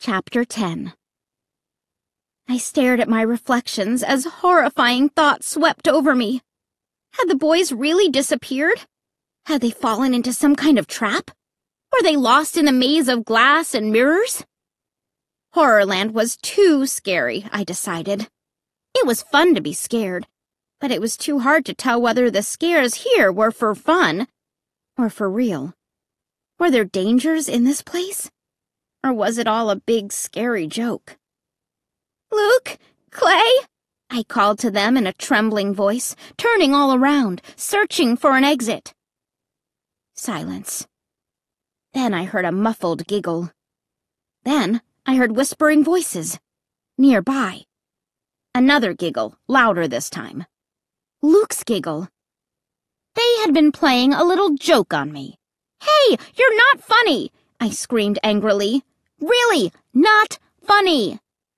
Chapter 10. I stared at my reflections as horrifying thoughts swept over me. Had the boys really disappeared? Had they fallen into some kind of trap? Were they lost in a maze of glass and mirrors? Horrorland was too scary, I decided. It was fun to be scared, but it was too hard to tell whether the scares here were for fun or for real. Were there dangers in this place? Or was it all a big, scary joke? "Luke! Clay!" I called to them in a trembling voice, turning all around, searching for an exit. Silence. Then I heard a muffled giggle. Then I heard whispering voices. Nearby. Another giggle, louder this time. Luke's giggle. They had been playing a little joke on me. "Hey, you're not funny!" I screamed angrily. "Really, not funny!"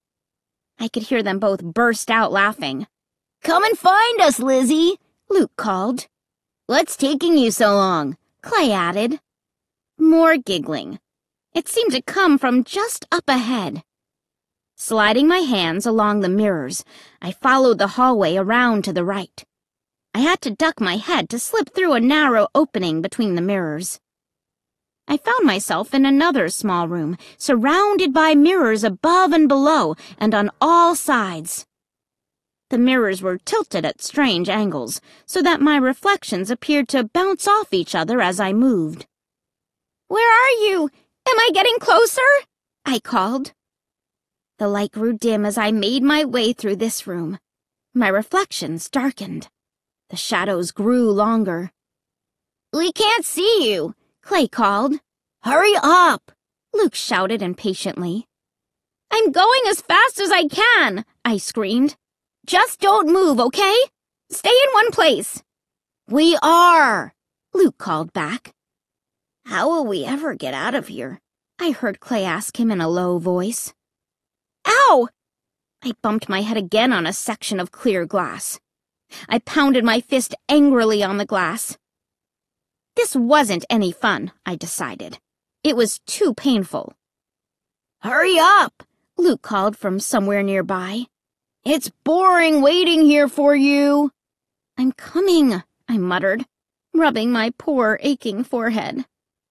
I could hear them both burst out laughing. "Come and find us, Lizzie," Luke called. "What's taking you so long?" Clay added. More giggling. It seemed to come from just up ahead. Sliding my hands along the mirrors, I followed the hallway around to the right. I had to duck my head to slip through a narrow opening between the mirrors. I found myself in another small room, surrounded by mirrors above and below and on all sides. The mirrors were tilted at strange angles, so that my reflections appeared to bounce off each other as I moved. "Where are you? Am I getting closer?" I called. The light grew dim as I made my way through this room. My reflections darkened. The shadows grew longer. "We can't see you," Clay called. "Hurry up!" Luke shouted impatiently. "I'm going as fast as I can," I screamed. "Just don't move, okay? Stay in one place." "We are," Luke called back. "How will we ever get out of here?" I heard Clay ask him in a low voice. "Ow!" I bumped my head again on a section of clear glass. I pounded my fist angrily on the glass. This wasn't any fun, I decided. It was too painful. "Hurry up," Luke called from somewhere nearby. "It's boring waiting here for you." "I'm coming," I muttered, rubbing my poor, aching forehead.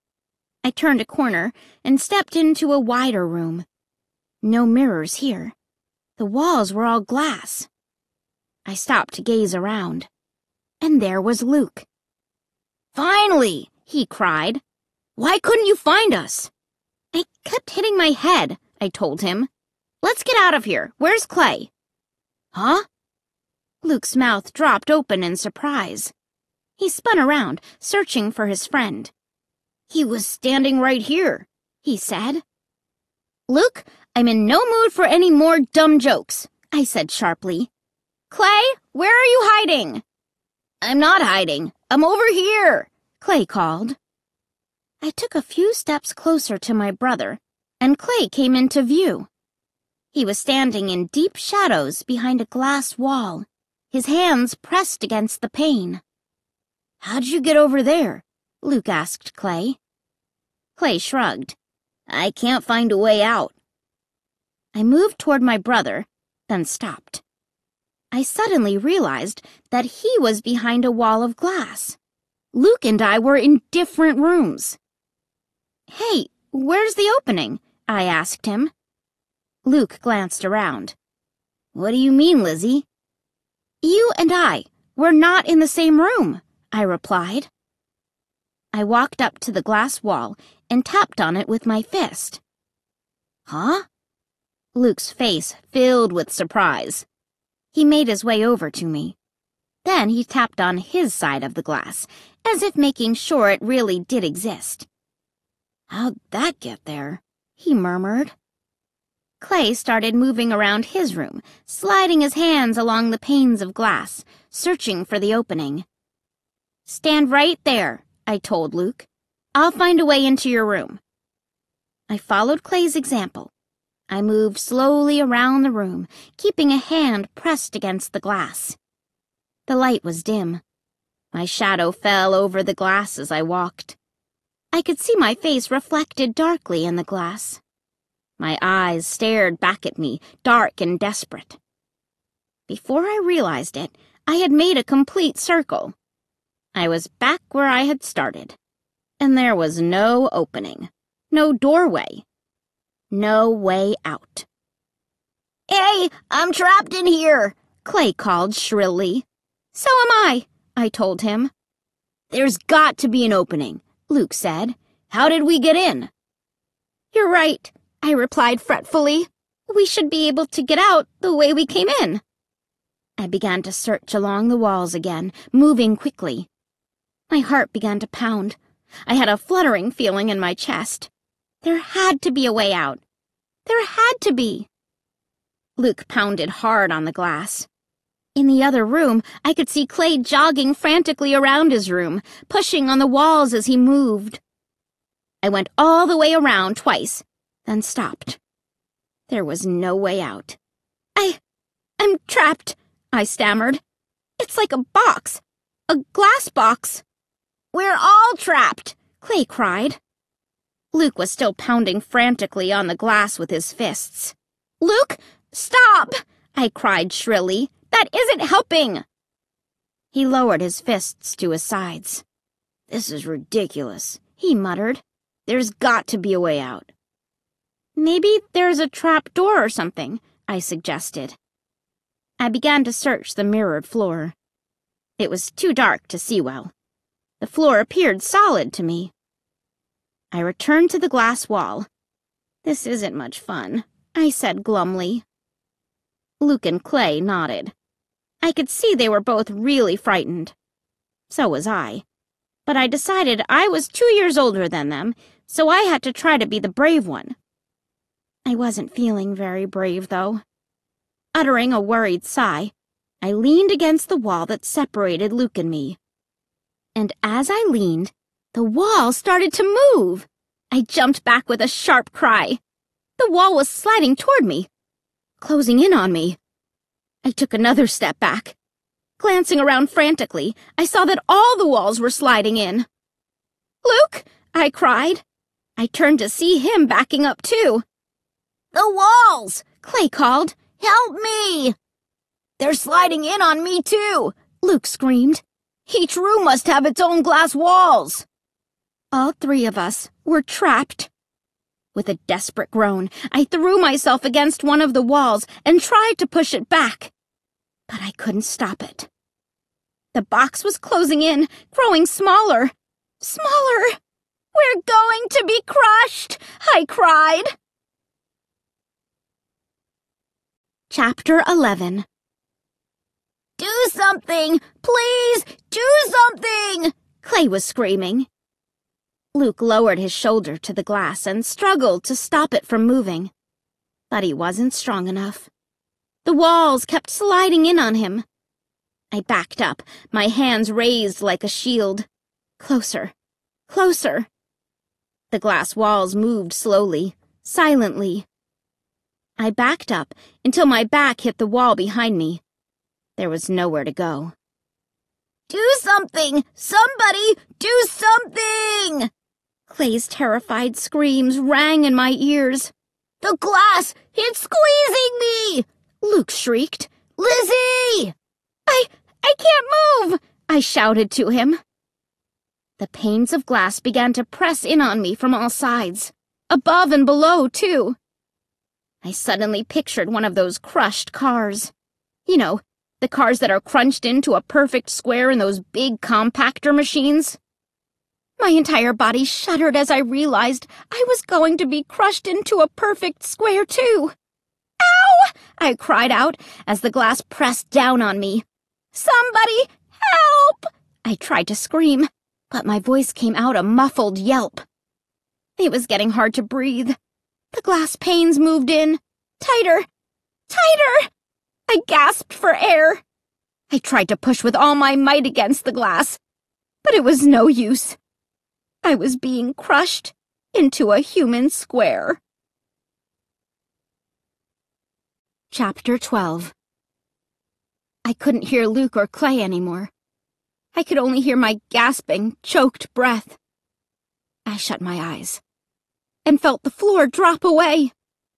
I turned a corner and stepped into a wider room. No mirrors here. The walls were all glass. I stopped to gaze around. And there was Luke. "Finally!" he cried. "Why couldn't you find us?" "I kept hitting my head," I told him. "Let's get out of here. Where's Clay?" "Huh?" Luke's mouth dropped open in surprise. He spun around, searching for his friend. "He was standing right here," he said. "Luke, I'm in no mood for any more dumb jokes," I said sharply. "Clay, where are you hiding?" "I'm not hiding. I'm over here," Clay called. I took a few steps closer to my brother, and Clay came into view. He was standing in deep shadows behind a glass wall, his hands pressed against the pane. "How'd you get over there?" Luke asked Clay. Clay shrugged. "I can't find a way out." I moved toward my brother, then stopped. I suddenly realized that he was behind a wall of glass. Luke and I were in different rooms. "Hey, where's the opening?" I asked him. Luke glanced around. "What do you mean, Lizzie?" "You and we're not in the same room," I replied. I walked up to the glass wall and tapped on it with my fist. "Huh?" Luke's face filled with surprise. He made his way over to me. Then he tapped on his side of the glass, as if making sure it really did exist. "How'd that get there?" he murmured. Clay started moving around his room, sliding his hands along the panes of glass, searching for the opening. "Stand right there," I told Luke. "I'll find a way into your room." I followed Clay's example. I moved slowly around the room, keeping a hand pressed against the glass. The light was dim. My shadow fell over the glass as I walked. I could see my face reflected darkly in the glass. My eyes stared back at me, dark and desperate. Before I realized it, I had made a complete circle. I was back where I had started, and there was no opening, no doorway, no way out. "Hey, I'm trapped in here," Clay called shrilly. "So am I told him. "There's got to be an opening," Luke said. "How did we get in?" "You're right," I replied fretfully. "We should be able to get out the way we came in." I began to search along the walls again, moving quickly. My heart began to pound. I had a fluttering feeling in my chest. There had to be a way out. There had to be. Luke pounded hard on the glass. In the other room, I could see Clay jogging frantically around his room, pushing on the walls as he moved. I went all the way around twice, then stopped. There was no way out. I'm trapped," I stammered. "It's like a box. A glass box." "We're all trapped," Clay cried. Luke was still pounding frantically on the glass with his fists. "Luke, stop!" I cried shrilly. "That isn't helping!" He lowered his fists to his sides. "This is ridiculous," he muttered. "There's got to be a way out." "Maybe there's a trap door or something," I suggested. I began to search the mirrored floor. It was too dark to see well. The floor appeared solid to me. I returned to the glass wall. "This isn't much fun," I said glumly. Luke and Clay nodded. I could see they were both really frightened. So was I. But I decided I was 2 years older than them, so I had to try to be the brave one. I wasn't feeling very brave, though. Uttering a worried sigh, I leaned against the wall that separated Luke and me. And as I leaned, the wall started to move. I jumped back with a sharp cry. The wall was sliding toward me, closing in on me. I took another step back. Glancing around frantically, I saw that all the walls were sliding in. "Luke!" I cried. I turned to see him backing up too. "The walls!" Clay called. "Help me!" "They're sliding in on me too!" Luke screamed. "Each room must have its own glass walls." All 3 of us were trapped. With a desperate groan, I threw myself against one of the walls and tried to push it back. But I couldn't stop it. The box was closing in, growing smaller. Smaller! "We're going to be crushed!" I cried. Chapter 11. "Do something! Please, do something!" Clay was screaming. Luke lowered his shoulder to the glass and struggled to stop it from moving. But he wasn't strong enough. The walls kept sliding in on him. I backed up, my hands raised like a shield. Closer, closer. The glass walls moved slowly, silently. I backed up until my back hit the wall behind me. There was nowhere to go. "Do something! Somebody, do something!" Clay's terrified screams rang in my ears. "The glass! It's squeezing me!" Luke shrieked. "Lizzie!" I can't move!" I shouted to him. The panes of glass began to press in on me from all sides, above and below, too. I suddenly pictured one of those crushed cars. You know, the cars that are crunched into a perfect square in those big compactor machines. My entire body shuddered as I realized I was going to be crushed into a perfect square, too. "Ow!" I cried out as the glass pressed down on me. "Somebody, help!" I tried to scream, but my voice came out a muffled yelp. It was getting hard to breathe. The glass panes moved in. Tighter! Tighter! I gasped for air. I tried to push with all my might against the glass, but it was no use. I was being crushed into a human square. Chapter 12. I couldn't hear Luke or Clay anymore. I could only hear my gasping, choked breath. I shut my eyes and felt the floor drop away.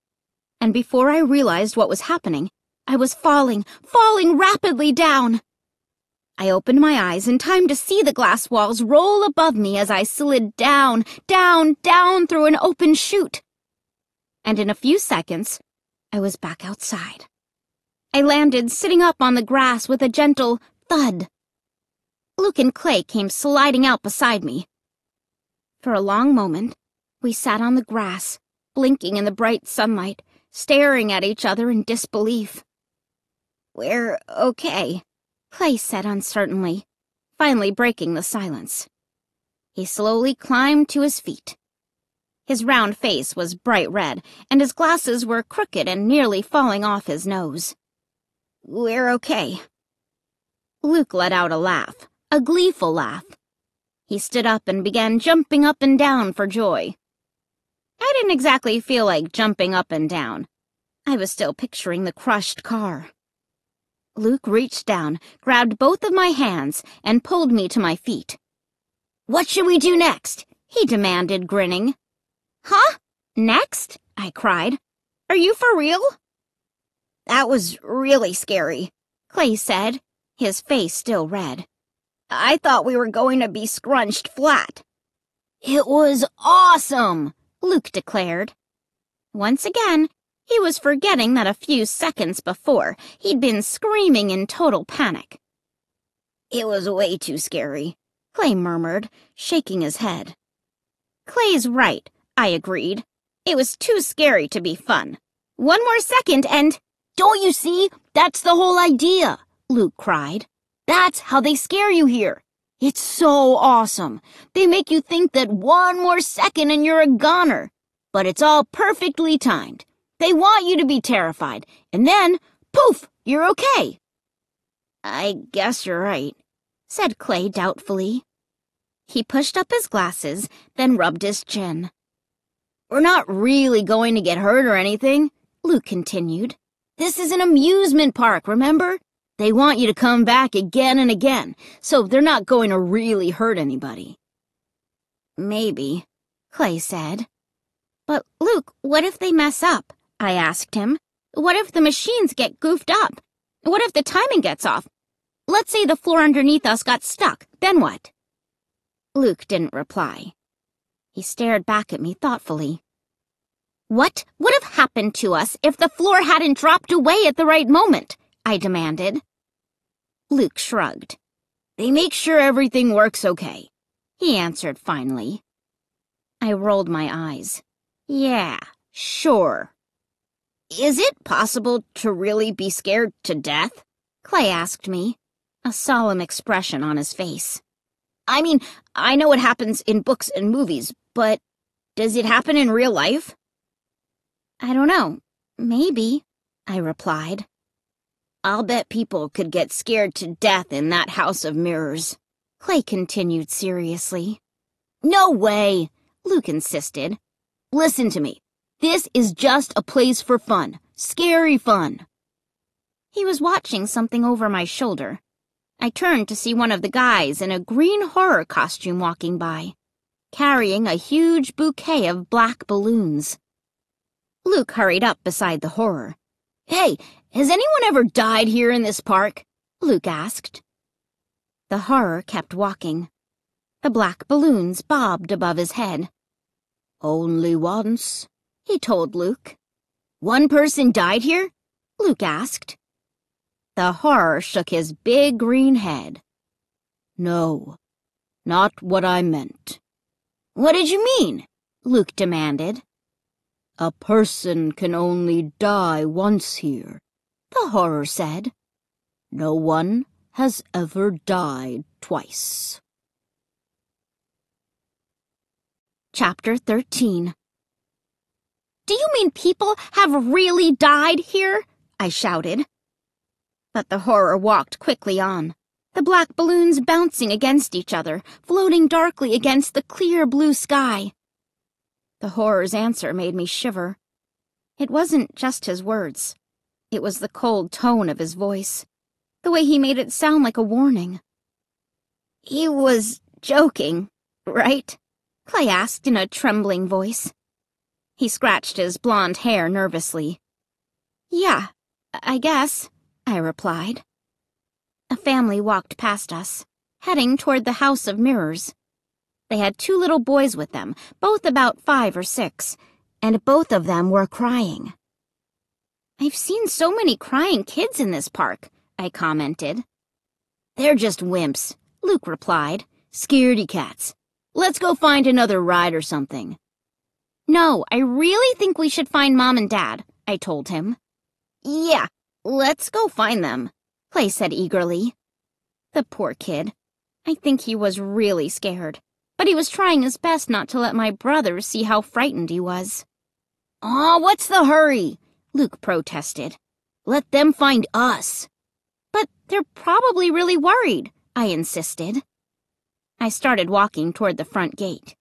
and before I realized what was happening, I was falling rapidly down. I opened my eyes in time to see the glass walls roll above me as I slid down through an open chute. And in a few seconds, I was back outside. I landed sitting up on the grass with a gentle thud. Luke and Clay came sliding out beside me. For a long moment, we sat on the grass, blinking in the bright sunlight, staring at each other in disbelief. "We're okay," Clay said uncertainly, finally breaking the silence. He slowly climbed to his feet. His round face was bright red, and his glasses were crooked and nearly falling off his nose. "We're okay." Luke let out a laugh, a gleeful laugh. He stood up and began jumping up and down for joy. I didn't exactly feel like jumping up and down. I was still picturing the crushed car. Luke reached down, grabbed both of my hands, and pulled me to my feet. "What should we do next?" he demanded, grinning. "Huh? Next?" I cried. "Are you for real?" "That was really scary," Clay said, his face still red. "I thought we were going to be scrunched flat." "It was awesome," Luke declared. Once again, he was forgetting that a few seconds before, he'd been screaming in total panic. "It was way too scary," Clay murmured, shaking his head. "Clay's right," I agreed. "It was too scary to be fun. One more second and—" "Don't you see? That's the whole idea," Luke cried. "That's how they scare you here. It's so awesome. They make you think that one more second and you're a goner. But it's all perfectly timed. They want you to be terrified, and then, poof, you're okay." "I guess you're right," said Clay doubtfully. He pushed up his glasses, then rubbed his chin. "We're not really going to get hurt or anything," Luke continued. "This is an amusement park, remember? They want you to come back again and again, so they're not going to really hurt anybody." "Maybe," Clay said. "But, Luke, what if they mess up?" I asked him. "What if the machines get goofed up? What if the timing gets off? Let's say the floor underneath us got stuck, then what?" Luke didn't reply. He stared back at me thoughtfully. "What would have happened to us if the floor hadn't dropped away at the right moment?" I demanded. Luke shrugged. "They make sure everything works okay," he answered finally. I rolled my eyes. "Yeah, sure." "Is it possible to really be scared to death?" Clay asked me, a solemn expression on his face. "I mean, I know it happens in books and movies, but does it happen in real life?" "I don't know. Maybe," I replied. "I'll bet people could get scared to death in that house of mirrors," Clay continued seriously. "No way," Luke insisted. "Listen to me. This is just a place for fun. Scary fun." He was watching something over my shoulder. I turned to see one of the guys in a green horror costume walking by, carrying a huge bouquet of black balloons. Luke hurried up beside the horror. "Hey, has anyone ever died here in this park?" Luke asked. The horror kept walking. The black balloons bobbed above his head. "Only once," he told Luke. "One person died here?" Luke asked. The horror shook his big green head. "No, not what I meant." "What did you mean?" Luke demanded. "A person can only die once here," the horror said. "No one has ever died twice." Chapter 13. "Do you mean people have really died here?" I shouted. But the horror walked quickly on, the black balloons bouncing against each other, floating darkly against the clear blue sky. The horror's answer made me shiver. It wasn't just his words. It was the cold tone of his voice, the way he made it sound like a warning. "He was joking, right?" Clay asked in a trembling voice. He scratched his blonde hair nervously. Yeah, I guess, I replied. A family walked past us, heading toward the House of Mirrors. They had 2 little boys with them, both about 5 or 6, and both of them were crying. I've seen so many crying kids in this park, I commented. They're just wimps, Luke replied. Scaredy cats. Let's go find another ride or something. No, I really think we should find Mom and Dad, I told him. Yeah, let's go find them, Clay said eagerly. The poor kid. I think he was really scared, but he was trying his best not to let my brother see how frightened he was. Aw, what's the hurry? Luke protested. Let them find us. But they're probably really worried, I insisted. I started walking toward the front gate.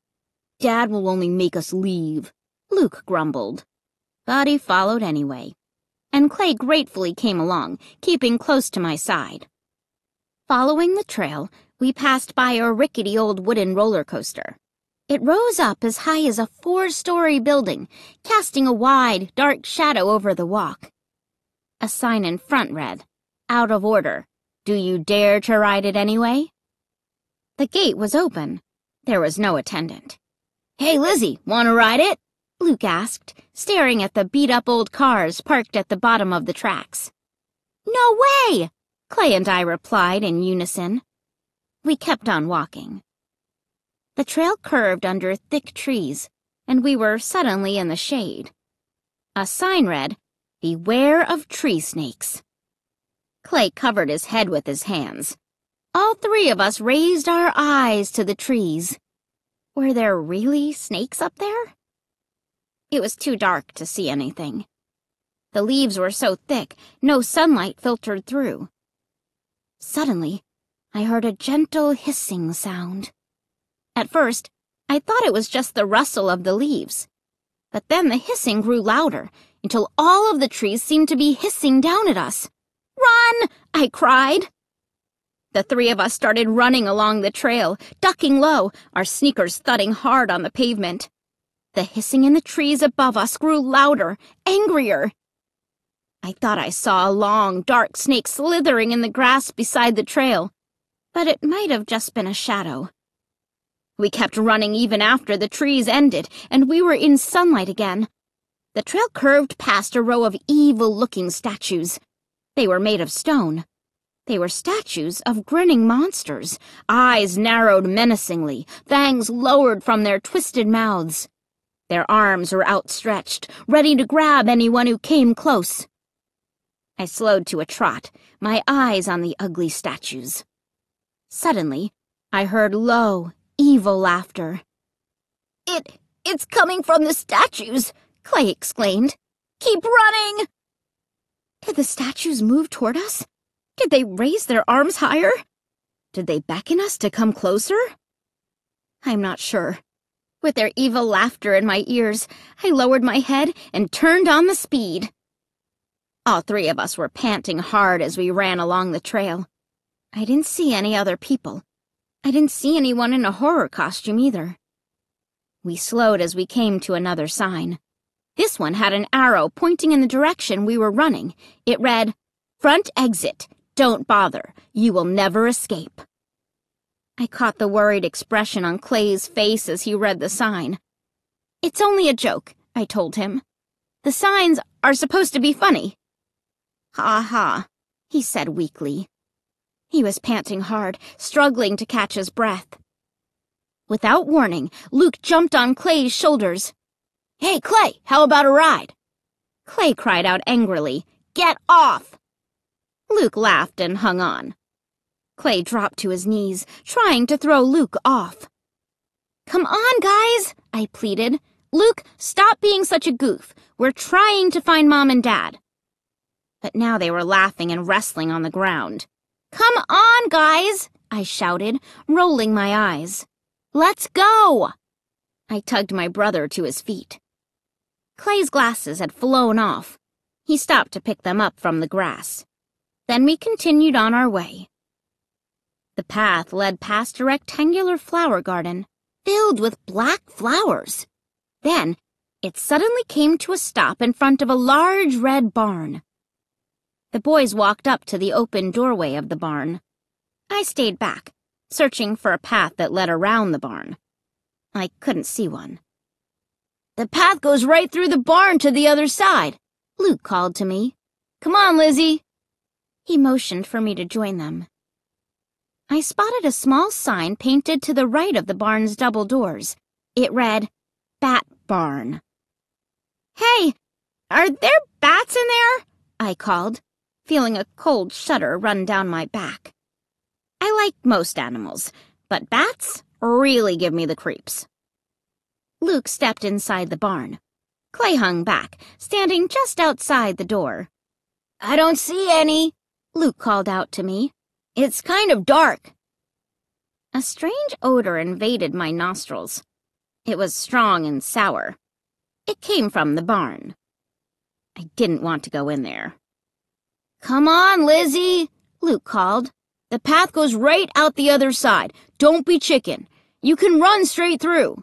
Dad will only make us leave, Luke grumbled. But he followed anyway, and Clay gratefully came along, keeping close to my side. Following the trail, we passed by a rickety old wooden roller coaster. It rose up as high as a 4-story building, casting a wide, dark shadow over the walk. A sign in front read, Out of order. Do you dare to ride it anyway? The gate was open. There was no attendant. Hey, Lizzie, want to ride it? Luke asked, staring at the beat-up old cars parked at the bottom of the tracks. No way! Clay and I replied in unison. We kept on walking. The trail curved under thick trees, and we were suddenly in the shade. A sign read, Beware of tree snakes. Clay covered his head with his hands. All 3 of us raised our eyes to the trees. Were there really snakes up there? It was too dark to see anything. The leaves were so thick, no sunlight filtered through. Suddenly, I heard a gentle hissing sound. At first, I thought it was just the rustle of the leaves. But then the hissing grew louder, until all of the trees seemed to be hissing down at us. Run! I cried. The 3 of us started running along the trail, ducking low, our sneakers thudding hard on the pavement. The hissing in the trees above us grew louder, angrier. I thought I saw a long, dark snake slithering in the grass beside the trail, but it might have just been a shadow. We kept running even after the trees ended, and we were in sunlight again. The trail curved past a row of evil-looking statues. They were made of stone. They were statues of grinning monsters, eyes narrowed menacingly, fangs lowered from their twisted mouths. Their arms were outstretched, ready to grab anyone who came close. I slowed to a trot, my eyes on the ugly statues. Suddenly, I heard low, evil laughter. It's coming from the statues, Clay exclaimed. Keep running! Did the statues move toward us? Did they raise their arms higher? Did they beckon us to come closer? I'm not sure. With their evil laughter in my ears, I lowered my head and turned on the speed. All 3 of us were panting hard as we ran along the trail. I didn't see any other people. I didn't see anyone in a horror costume either. We slowed as we came to another sign. This one had an arrow pointing in the direction we were running. It read, Front exit. Don't bother. You will never escape. I caught the worried expression on Clay's face as he read the sign. It's only a joke, I told him. The signs are supposed to be funny. Ha ha, he said weakly. He was panting hard, struggling to catch his breath. Without warning, Luke jumped on Clay's shoulders. Hey, Clay, how about a ride? Clay cried out angrily, Get off! Luke laughed and hung on. Clay dropped to his knees, trying to throw Luke off. Come on, guys, I pleaded. Luke, stop being such a goof. We're trying to find Mom and Dad. But now they were laughing and wrestling on the ground. Come on, guys, I shouted, rolling my eyes. Let's go! I tugged my brother to his feet. Clay's glasses had flown off. He stopped to pick them up from the grass. Then we continued on our way. The path led past a rectangular flower garden, filled with black flowers. Then, It suddenly came to a stop in front of a large red barn. The boys walked up to the open doorway of the barn. I stayed back, searching for a path that led around the barn. I couldn't see one. "The path goes right through the barn to the other side," Luke called to me. "Come on, Lizzie." He motioned for me to join them. I spotted a small sign painted to the right of the barn's double doors. It read, "Bat Barn." "Hey, are there bats in there?" I called, feeling a cold shudder run down my back. I like most animals, but bats really give me the creeps. Luke stepped inside the barn. Clay hung back, standing just outside the door. "I don't see any," Luke called out to me. "It's kind of dark." A strange odor invaded my nostrils. It was strong and sour. It came from the barn. I didn't want to go in there. "Come on, Lizzie," Luke called. "The path goes right out the other side. Don't be chicken. You can run straight through."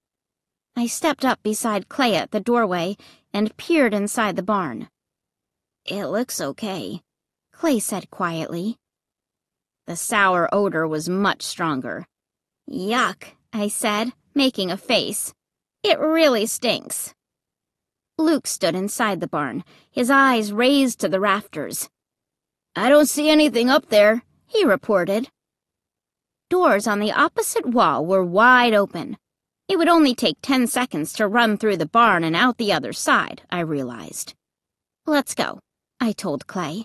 I stepped up beside Clay at the doorway and peered inside the barn. "It looks okay," Clay said quietly. The sour odor was much stronger. "Yuck," I said, making a face. "It really stinks." Luke stood inside the barn, his eyes raised to the rafters. "I don't see anything up there," he reported. Doors on the opposite wall were wide open. It would only take 10 seconds to run through the barn and out the other side, I realized. "Let's go," I told Clay.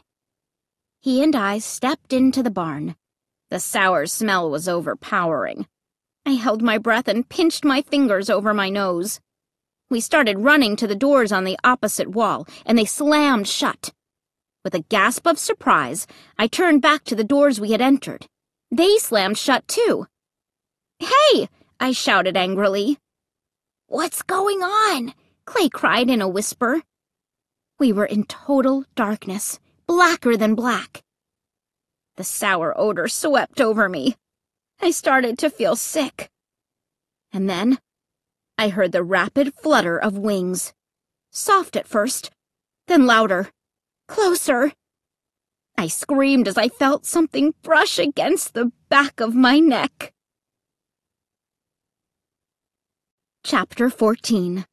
He and I stepped into the barn. The sour smell was overpowering. I held my breath and pinched my fingers over my nose. We started running to the doors on the opposite wall, and they slammed shut. With a gasp of surprise, I turned back to the doors we had entered. They slammed shut too. "Hey!" I shouted angrily. "What's going on?" Clay cried in a whisper. We were in total darkness, blacker than black. The sour odor swept over me. I started to feel sick. And then I heard the rapid flutter of wings. Soft at first, then louder, closer. I screamed as I felt something brush against the back of my neck. Chapter 14.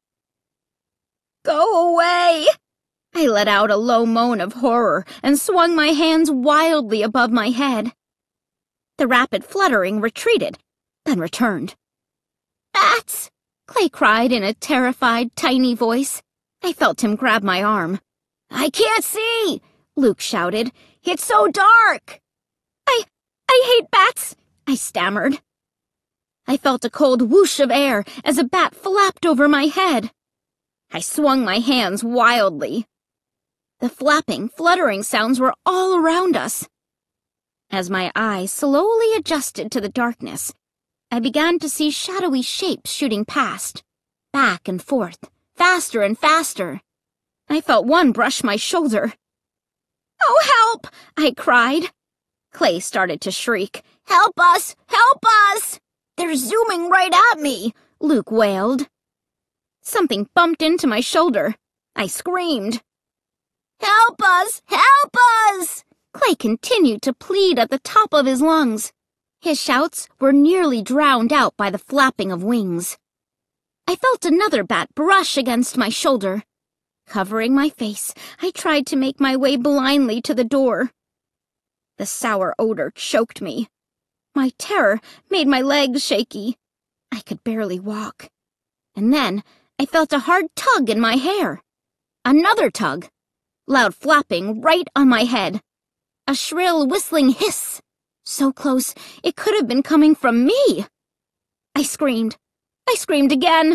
"Go away!" I let out a low moan of horror and swung my hands wildly above my head. The rapid fluttering retreated, then returned. "Bats!" Clay cried in a terrified, tiny voice. I felt him grab my arm. "I can't see!" Luke shouted. "It's so dark!" I hate bats!" I stammered. I felt a cold whoosh of air as a bat flapped over my head. I swung my hands wildly. The flapping, fluttering sounds were all around us. As my eyes slowly adjusted to the darkness, I began to see shadowy shapes shooting past, back and forth, faster and faster. I felt one brush my shoulder. "Oh, help!" I cried. Clay started to shriek. "Help us! Help us! They're zooming right at me!" Luke wailed. Something bumped into my shoulder. I screamed. "Help us! Help us!" Clay continued to plead at the top of his lungs. His shouts were nearly drowned out by the flapping of wings. I felt another bat brush against my shoulder. Covering my face, I tried to make my way blindly to the door. The sour odor choked me. My terror made my legs shaky. I could barely walk. And then I felt a hard tug in my hair. Another tug. Loud flapping right on my head. A shrill whistling hiss. So close, it could have been coming from me. I screamed. I screamed again.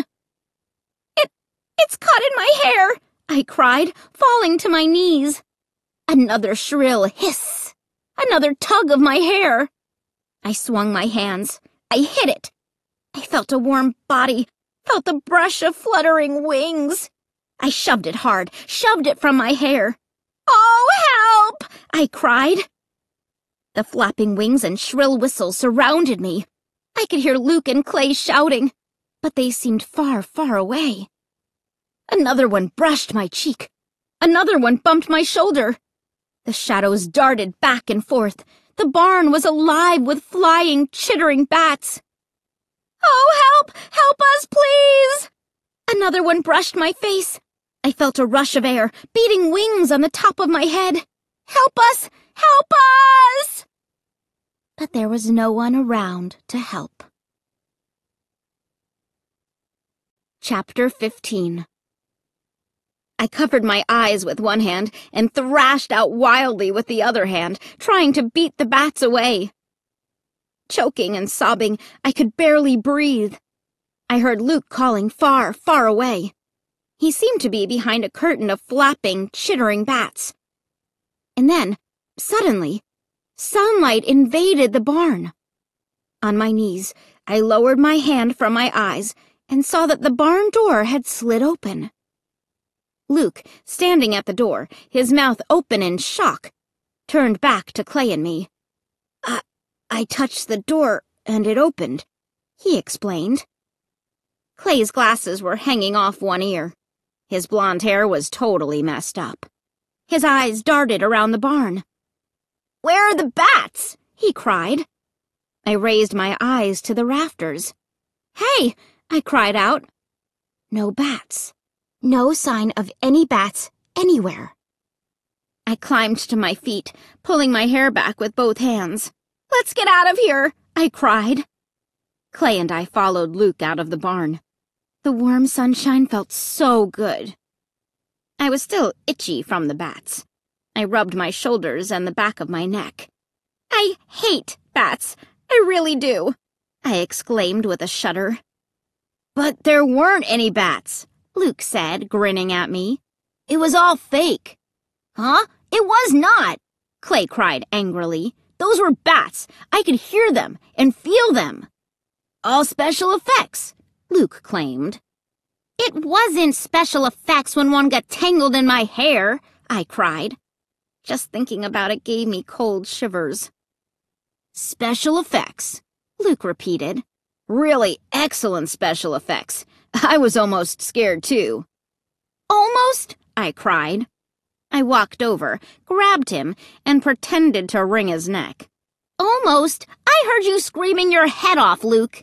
It's caught in my hair, I cried, falling to my knees. Another shrill hiss. Another tug of my hair. I swung my hands. I hit it. I felt a warm body, felt the brush of fluttering wings. I shoved it hard, shoved it from my hair. "Oh, help!" I cried. The flapping wings and shrill whistles surrounded me. I could hear Luke and Clay shouting, but they seemed far, far away. Another one brushed my cheek. Another one bumped my shoulder. The shadows darted back and forth. The barn was alive with flying, chittering bats. "Oh, help! Help us, please!" Another one brushed my face. I felt a rush of air, beating wings on the top of my head. "Help us! Help us!" But there was no one around to help. Chapter 15. I covered my eyes with one hand and thrashed out wildly with the other hand, trying to beat the bats away. Choking and sobbing, I could barely breathe. I heard Luke calling far, far away. He seemed to be behind a curtain of flapping, chittering bats. And then, suddenly, sunlight invaded the barn. On my knees, I lowered my hand from my eyes and saw that the barn door had slid open. Luke, standing at the door, his mouth open in shock, turned back to Clay and me. I touched the door and it opened," he explained. Clay's glasses were hanging off one ear. His blonde hair was totally messed up. His eyes darted around the barn. "Where are the bats?" he cried. I raised my eyes to the rafters. "Hey!" I cried out. No bats. No sign of any bats anywhere. I climbed to my feet, pulling my hair back with both hands. "Let's get out of here!" I cried. Clay and I followed Luke out of the barn. The warm sunshine felt so good. I was still itchy from the bats. I rubbed my shoulders and the back of my neck. "I hate bats. I really do," I exclaimed with a shudder. "But there weren't any bats," Luke said, grinning at me. "It was all fake." "Huh? It was not!" Clay cried angrily. "Those were bats. I could hear them and feel them." "All special effects," Luke claimed. "It wasn't special effects when one got tangled in my hair," I cried. Just thinking about it gave me cold shivers. "Special effects," Luke repeated. "Really excellent special effects. I was almost scared, too." "Almost?" I cried. I walked over, grabbed him, and pretended to wring his neck. "Almost? I heard you screaming your head off, Luke."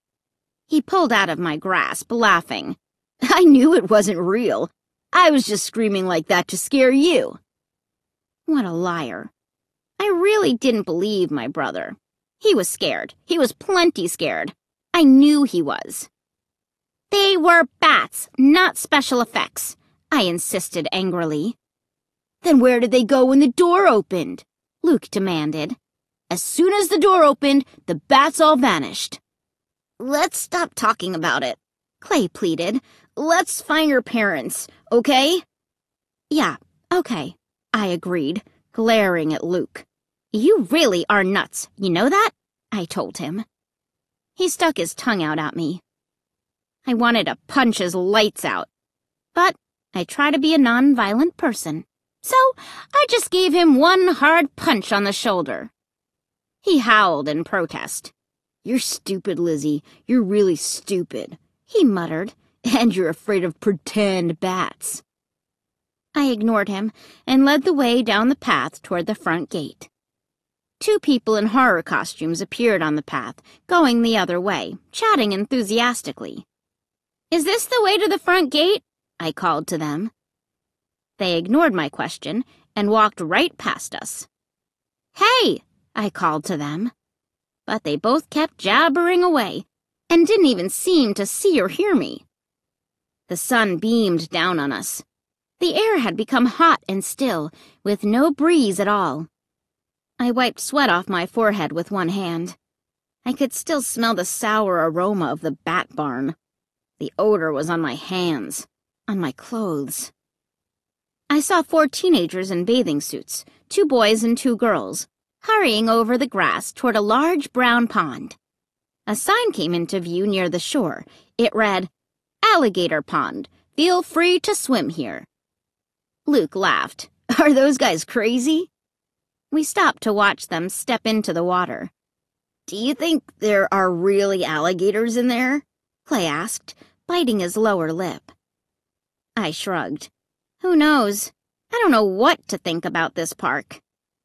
He pulled out of my grasp, laughing. "I knew it wasn't real. I was just screaming like that to scare you." What a liar. I really didn't believe my brother. He was scared. He was plenty scared. I knew he was. "They were bats, not special effects," I insisted angrily. "Then where did they go when the door opened?" Luke demanded. "As soon as the door opened, the bats all vanished." "Let's stop talking about it," Clay pleaded. "Let's find your parents, okay?" "Yeah, okay," I agreed, glaring at Luke. "You really are nuts, you know that?" I told him. He stuck his tongue out at me. I wanted to punch his lights out, but I try to be a non-violent person, so I just gave him one hard punch on the shoulder. He howled in protest. "You're stupid, Lizzie. You're really stupid," he muttered, "and you're afraid of pretend bats." I ignored him and led the way down the path toward the front gate. Two people in horror costumes appeared on the path, going the other way, chatting enthusiastically. "Is this the way to the front gate?" I called to them. They ignored my question and walked right past us. "Hey!" I called to them. But they both kept jabbering away and didn't even seem to see or hear me. The sun beamed down on us. The air had become hot and still, with no breeze at all. I wiped sweat off my forehead with one hand. I could still smell the sour aroma of the bat barn. The odor was on my hands, on my clothes. I saw 4 teenagers in bathing suits, 2 boys and 2 girls, hurrying over the grass toward a large brown pond. A sign came into view near the shore. It read, "Alligator Pond. Feel free to swim here." Luke laughed. "Are those guys crazy?" We stopped to watch them step into the water. "Do you think there are really alligators in there?" Clay asked, biting his lower lip. I shrugged. Who knows? I don't know what to think about this park.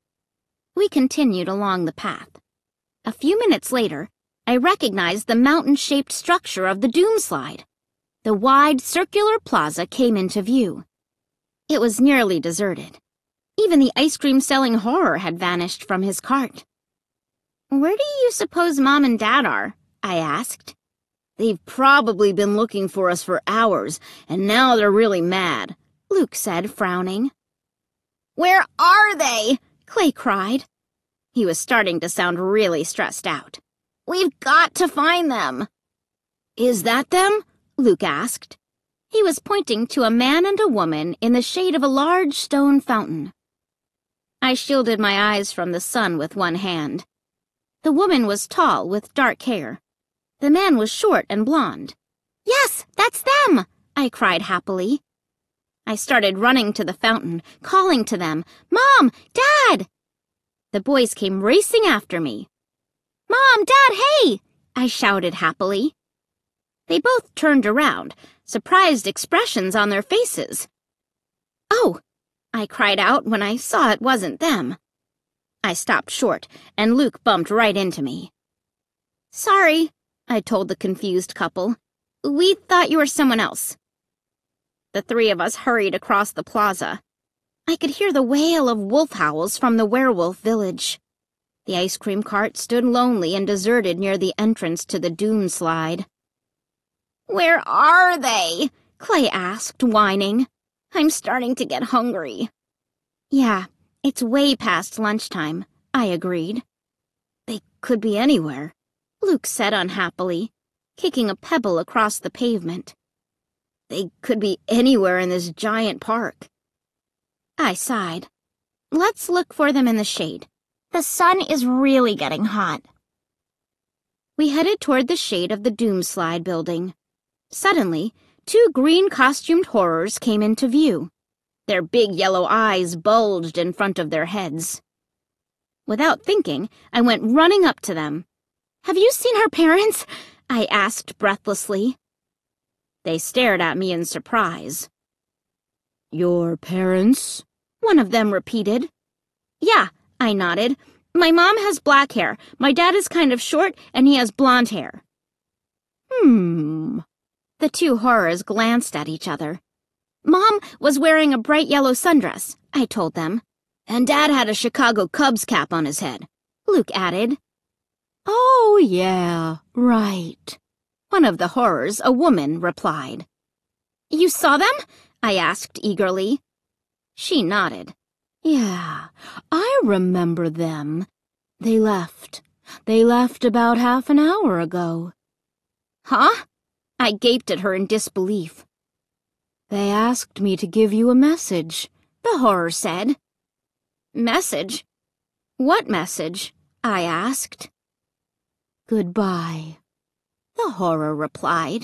We continued along the path. A few minutes later, I recognized the mountain-shaped structure of the Doomslide. The wide, circular plaza came into view. It was nearly deserted. Even the ice-cream-selling horror had vanished from his cart. "Where do you suppose Mom and Dad are?" I asked. "They've probably been looking for us for hours, and now they're really mad," Luke said, frowning. "Where are they?" Clay cried. He was starting to sound really stressed out. "We've got to find them." "Is that them?" Luke asked. He was pointing to a man and a woman in the shade of a large stone fountain. I shielded my eyes from the sun with one hand. The woman was tall with dark hair. The man was short and blonde. "Yes, that's them!" I cried happily. I started running to the fountain, calling to them, "Mom! Dad!" The boys came racing after me. "Mom! Dad, hey!" I shouted happily. They both turned around, surprised expressions on their faces. "Oh!" I cried out when I saw it wasn't them. I stopped short, and Luke bumped right into me. "Sorry," I told the confused couple. "We thought you were someone else." The three of us hurried across the plaza. I could hear the wail of wolf howls from the werewolf village. The ice cream cart stood lonely and deserted near the entrance to the Doomslide. "Where are they?" Clay asked, whining. "I'm starting to get hungry." "Yeah, it's way past lunchtime," I agreed. "They could be anywhere," Luke said unhappily, kicking a pebble across the pavement. "They could be anywhere in this giant park." I sighed. "Let's look for them in the shade. The sun is really getting hot." We headed toward the shade of the Doomslide building. Suddenly, two green-costumed horrors came into view. Their big yellow eyes bulged in front of their heads. Without thinking, I went running up to them. "Have you seen our parents?" I asked breathlessly. They stared at me in surprise. "Your parents?" one of them repeated. "Yeah," I nodded. "My mom has black hair, my dad is kind of short, and he has blonde hair." The two horrors glanced at each other. "Mom was wearing a bright yellow sundress," I told them. "And Dad had a Chicago Cubs cap on his head," Luke added. "Oh, yeah, right," one of the horrors, a woman, replied. "You saw them?" I asked eagerly. She nodded. "Yeah, I remember them. They left. They left about half an hour ago." "Huh?" I gaped at her in disbelief. "They asked me to give you a message," the horror said. "Message? What message?" I asked. "Goodbye," the horror replied.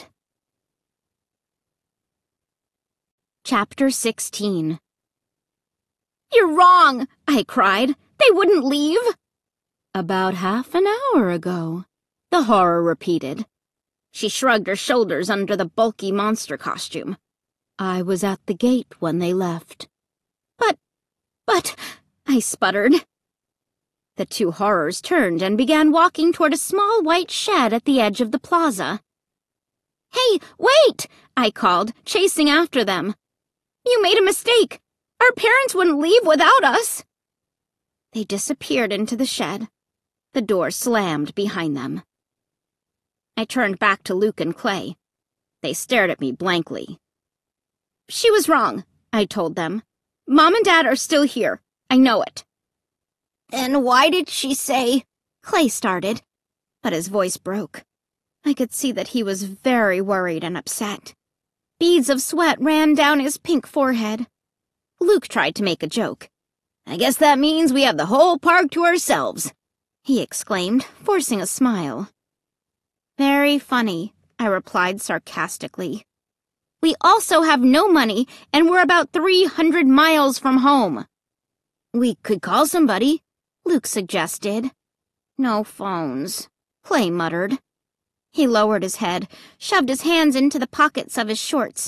Chapter 16. "You're wrong!" I cried. "They wouldn't leave." "About half an hour ago," the horror repeated. She shrugged her shoulders under the bulky monster costume. "I was at the gate when they left." But, I sputtered. The two horrors turned and began walking toward a small white shed at the edge of the plaza. "Hey, wait!" I called, chasing after them. "You made a mistake. Our parents wouldn't leave without us." They disappeared into the shed. The door slammed behind them. I turned back to Luke and Clay. They stared at me blankly. "She was wrong," I told them. "Mom and Dad are still here. I know it." "Then why did she say—" Clay started, but his voice broke. I could see that he was very worried and upset. Beads of sweat ran down his pink forehead. Luke tried to make a joke. "I guess that means we have the whole park to ourselves," he exclaimed, forcing a smile. "Very funny," I replied sarcastically. "We also have no money, and we're about 300 miles from home." "We could call somebody," Luke suggested. "No phones," Clay muttered. He lowered his head, shoved his hands into the pockets of his shorts.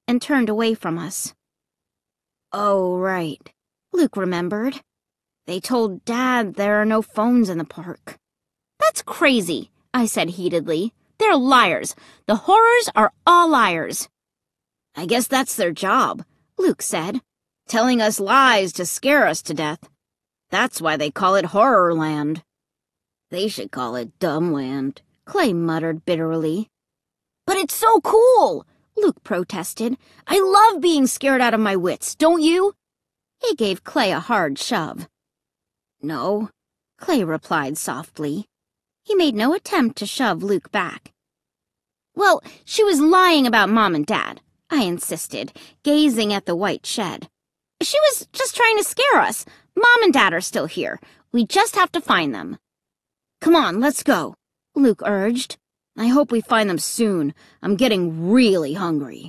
and turned away from us. Oh, right, Luke remembered. They told Dad there are no phones in the park. That's crazy, I said heatedly. They're liars. The horrors are all liars. I guess that's their job, Luke said, telling us lies to scare us to death. That's why they call it Horrorland. They should call it Dumbland, Clay muttered bitterly. But it's so cool, Luke protested. I love being scared out of my wits, don't you? He gave Clay a hard shove. No, Clay replied softly. He made no attempt to shove Luke back. Well, she was lying about Mom and Dad, I insisted, gazing at the white shed. She was just trying to scare us. Mom and Dad are still here. We just have to find them. Come on, let's go, Luke urged. I hope we find them soon. I'm getting really hungry.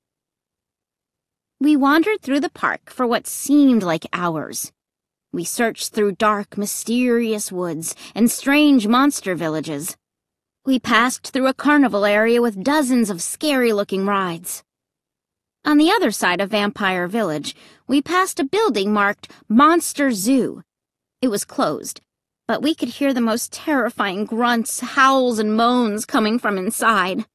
We wandered through the park for what seemed like hours. We searched through dark, mysterious woods and strange monster villages. We passed through a carnival area with dozens of scary-looking rides. On the other side of Vampire Village, we passed a building marked Monster Zoo. It was closed, but we could hear the most terrifying grunts, howls, and moans coming from inside.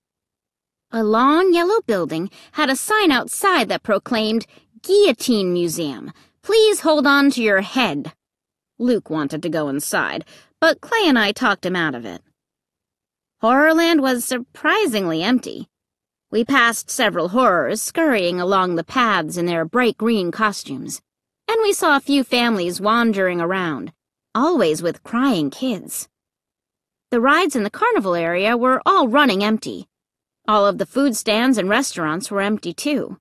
A long yellow building had a sign outside that proclaimed, Guillotine Museum. Please hold on to your head. Luke wanted to go inside, but Clay and I talked him out of it. Horrorland was surprisingly empty. We passed several horrors scurrying along the paths in their bright green costumes, and we saw a few families wandering around, always with crying kids. The rides in the carnival area were all running empty. All of the food stands and restaurants were empty too.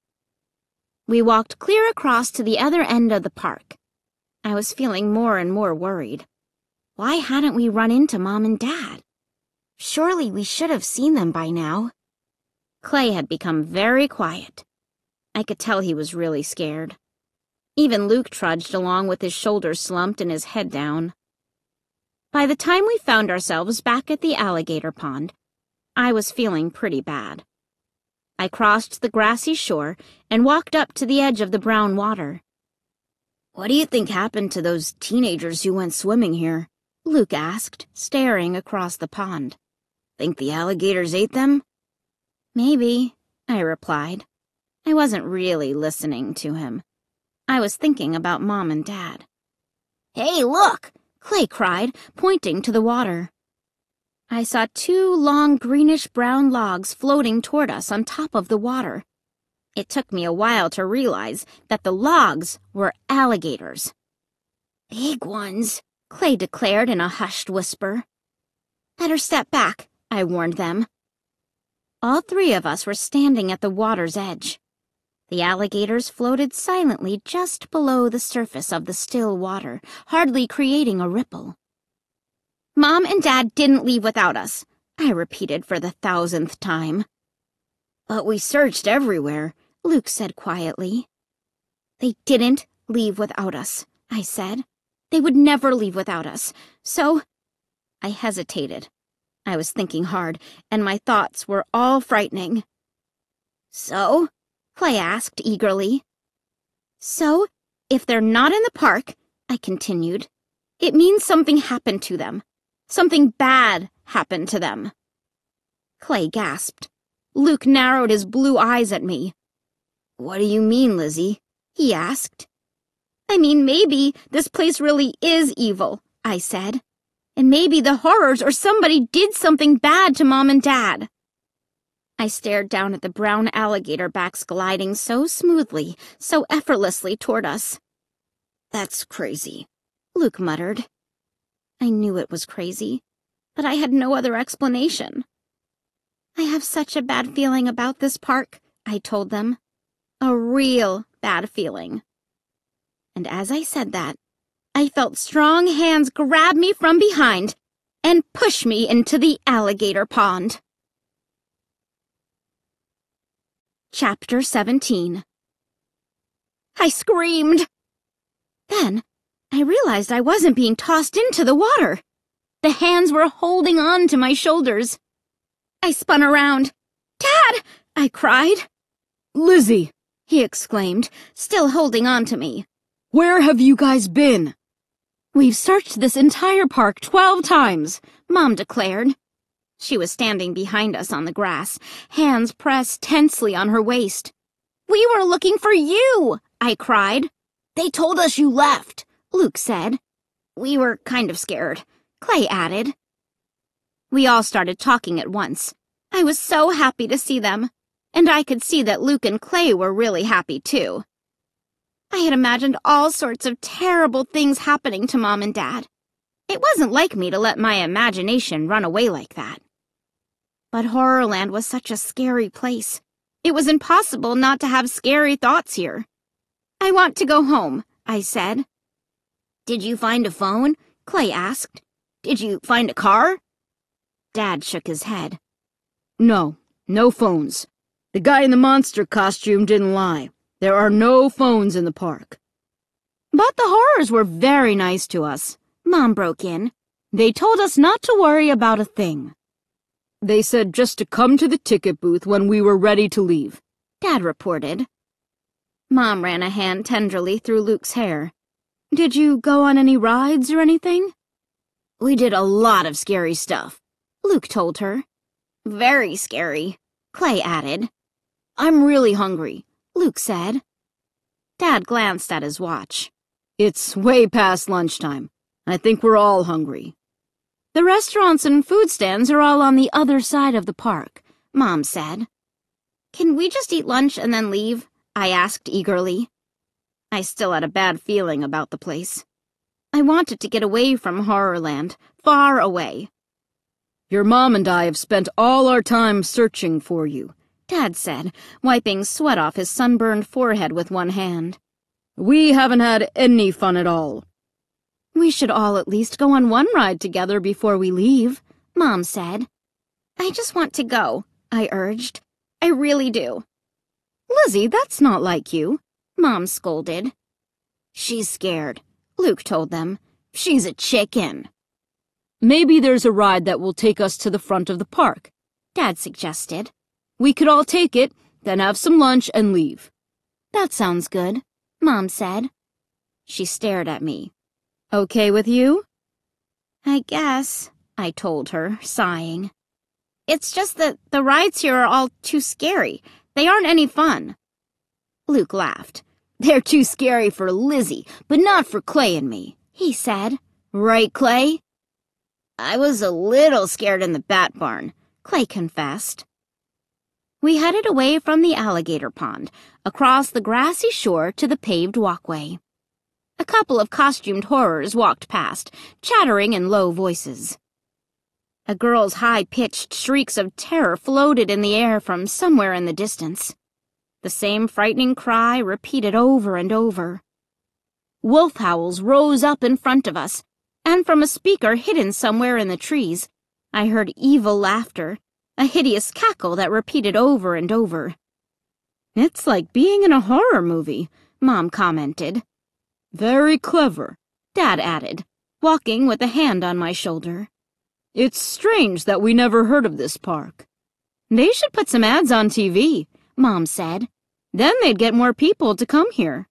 We walked clear across to the other end of the park. I was feeling more and more worried. Why hadn't we run into Mom and Dad? Surely we should have seen them by now. Clay had become very quiet. I could tell he was really scared. Even Luke trudged along with his shoulders slumped and his head down. By the time we found ourselves back at the alligator pond, I was feeling pretty bad. I crossed the grassy shore and walked up to the edge of the brown water. What do you think happened to those teenagers who went swimming here? Luke asked, staring across the pond. Think the alligators ate them? Maybe, I replied. I wasn't really listening to him. I was thinking about Mom and Dad. Hey, look! Clay cried, pointing to the water. I saw two long greenish-brown logs floating toward us on top of the water. It took me a while to realize that the logs were alligators. Big ones, Clay declared in a hushed whisper. Better step back, I warned them. All three of us were standing at the water's edge. The alligators floated silently just below the surface of the still water, hardly creating a ripple. Mom and Dad didn't leave without us, I repeated for the 1,000th time. But we searched everywhere, Luke said quietly. They didn't leave without us, I said. They would never leave without us, so... I hesitated. I was thinking hard, and my thoughts were all frightening. So? Clay asked eagerly. So, if they're not in the park, I continued, it means something happened to them. Something bad happened to them. Clay gasped. Luke narrowed his blue eyes at me. What do you mean, Lizzie? He asked. I mean, maybe this place really is evil, I said. And maybe the horrors or somebody did something bad to Mom and Dad. I stared down at the brown alligator backs gliding so smoothly, so effortlessly toward us. That's crazy, Luke muttered. I knew it was crazy, but I had no other explanation. I have such a bad feeling about this park, I told them. A real bad feeling. And as I said that, I felt strong hands grab me from behind and push me into the alligator pond. Chapter 17. I screamed. Then, I realized I wasn't being tossed into the water. The hands were holding on to my shoulders. I spun around. Dad! I cried. Lizzie, he exclaimed, still holding on to me. Where have you guys been? We've searched this entire park 12 times, Mom declared. She was standing behind us on the grass, hands pressed tensely on her waist. We were looking for you, I cried. They told us you left, Luke said. We were kind of scared, Clay added. We all started talking at once. I was so happy to see them, and I could see that Luke and Clay were really happy too. I had imagined all sorts of terrible things happening to Mom and Dad. It wasn't like me to let my imagination run away like that. But Horrorland was such a scary place. It was impossible not to have scary thoughts here. I want to go home, I said. Did you find a phone? Clay asked. Did you find a car? Dad shook his head. No phones. The guy in the monster costume didn't lie. There are no phones in the park. But the horrors were very nice to us, Mom broke in. They told us not to worry about a thing. They said just to come to the ticket booth when we were ready to leave, Dad reported. Mom ran a hand tenderly through Luke's hair. Did you go on any rides or anything? We did a lot of scary stuff, Luke told her. Very scary, Clay added. I'm really hungry, Luke said. Dad glanced at his watch. It's way past lunchtime. I think we're all hungry. The restaurants and food stands are all on the other side of the park, Mom said. Can we just eat lunch and then leave? I asked eagerly. I still had a bad feeling about the place. I wanted to get away from Horrorland, far away. Your mom and I have spent all our time searching for you, Dad said, wiping sweat off his sunburned forehead with one hand. We haven't had any fun at all. We should all at least go on one ride together before we leave, Mom said. I just want to go, I urged. I really do. Lizzie, that's not like you, Mom scolded. She's scared, Luke told them. She's a chicken. Maybe there's a ride that will take us to the front of the park, Dad suggested. We could all take it, then have some lunch and leave. That sounds good, Mom said. She stared at me. Okay with you? I guess, I told her, sighing. It's just that the rides here are all too scary. They aren't any fun. Luke laughed. They're too scary for Lizzie, but not for Clay and me, he said. Right, Clay? I was a little scared in the bat barn, Clay confessed. We headed away from the alligator pond, across the grassy shore to the paved walkway. A couple of costumed horrors walked past, chattering in low voices. A girl's high-pitched shrieks of terror floated in the air from somewhere in the distance. The same frightening cry repeated over and over. Wolf howls rose up in front of us, and from a speaker hidden somewhere in the trees, I heard evil laughter, a hideous cackle that repeated over and over. It's like being in a horror movie, Mom commented. Very clever, Dad added, walking with a hand on my shoulder. It's strange that we never heard of this park. They should put some ads on TV, Mom said. Then they'd get more people to come here.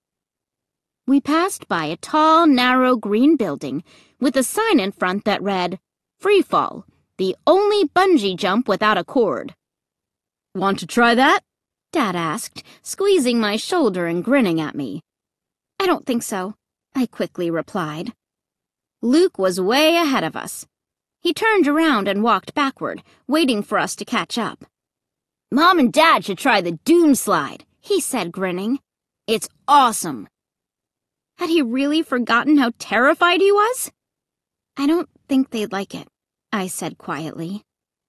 We passed by a tall, narrow green building with a sign in front that read, Free Fall, the only bungee jump without a cord. Want to try that? Dad asked, squeezing my shoulder and grinning at me. I don't think so, I quickly replied. Luke was way ahead of us. He turned around and walked backward, waiting for us to catch up. Mom and Dad should try the Doom Slide, he said, grinning. It's awesome. Had he really forgotten how terrified he was? I don't think they'd like it, I said quietly.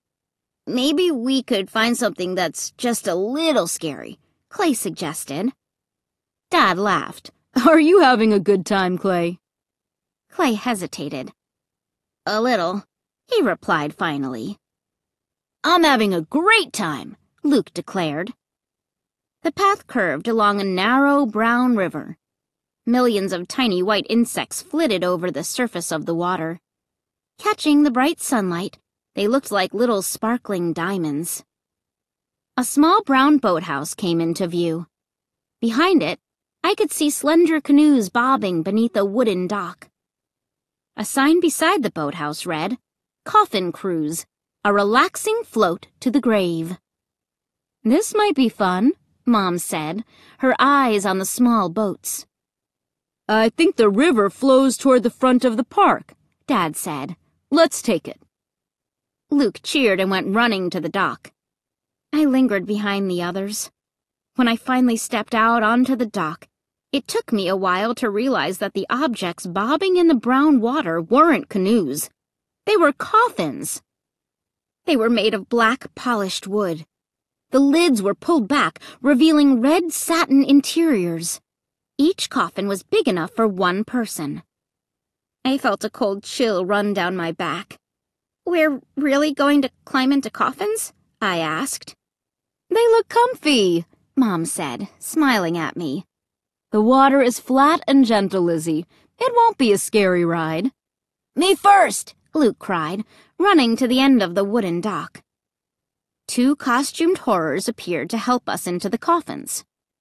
Maybe we could find something that's just a little scary, Clay suggested. Dad laughed. Are you having a good time, Clay? Clay hesitated. A little, he replied finally. I'm having a great time, Luke declared. The path curved along a narrow brown river. Millions of tiny white insects flitted over the surface of the water. Catching the bright sunlight, they looked like little sparkling diamonds. A small brown boathouse came into view. Behind it, I could see slender canoes bobbing beneath a wooden dock. A sign beside the boathouse read, "Coffin Cruise, a relaxing float to the grave." "This might be fun," Mom said, her eyes on the small boats. "I think the river flows toward the front of the park," Dad said. "Let's take it." Luke cheered and went running to the dock. I lingered behind the others. When I finally stepped out onto the dock, it took me a while to realize that the objects bobbing in the brown water weren't canoes. They were coffins. They were made of black polished wood. The lids were pulled back, revealing red satin interiors. Each coffin was big enough for one person. I felt a cold chill run down my back. "We're really going to climb into coffins?" I asked. "They look comfy," Mom said, smiling at me. "The water is flat and gentle, Lizzie. It won't be a scary ride." "Me first!" Luke cried, running to the end of the wooden dock. 2 costumed horrors appeared to help us into the coffins.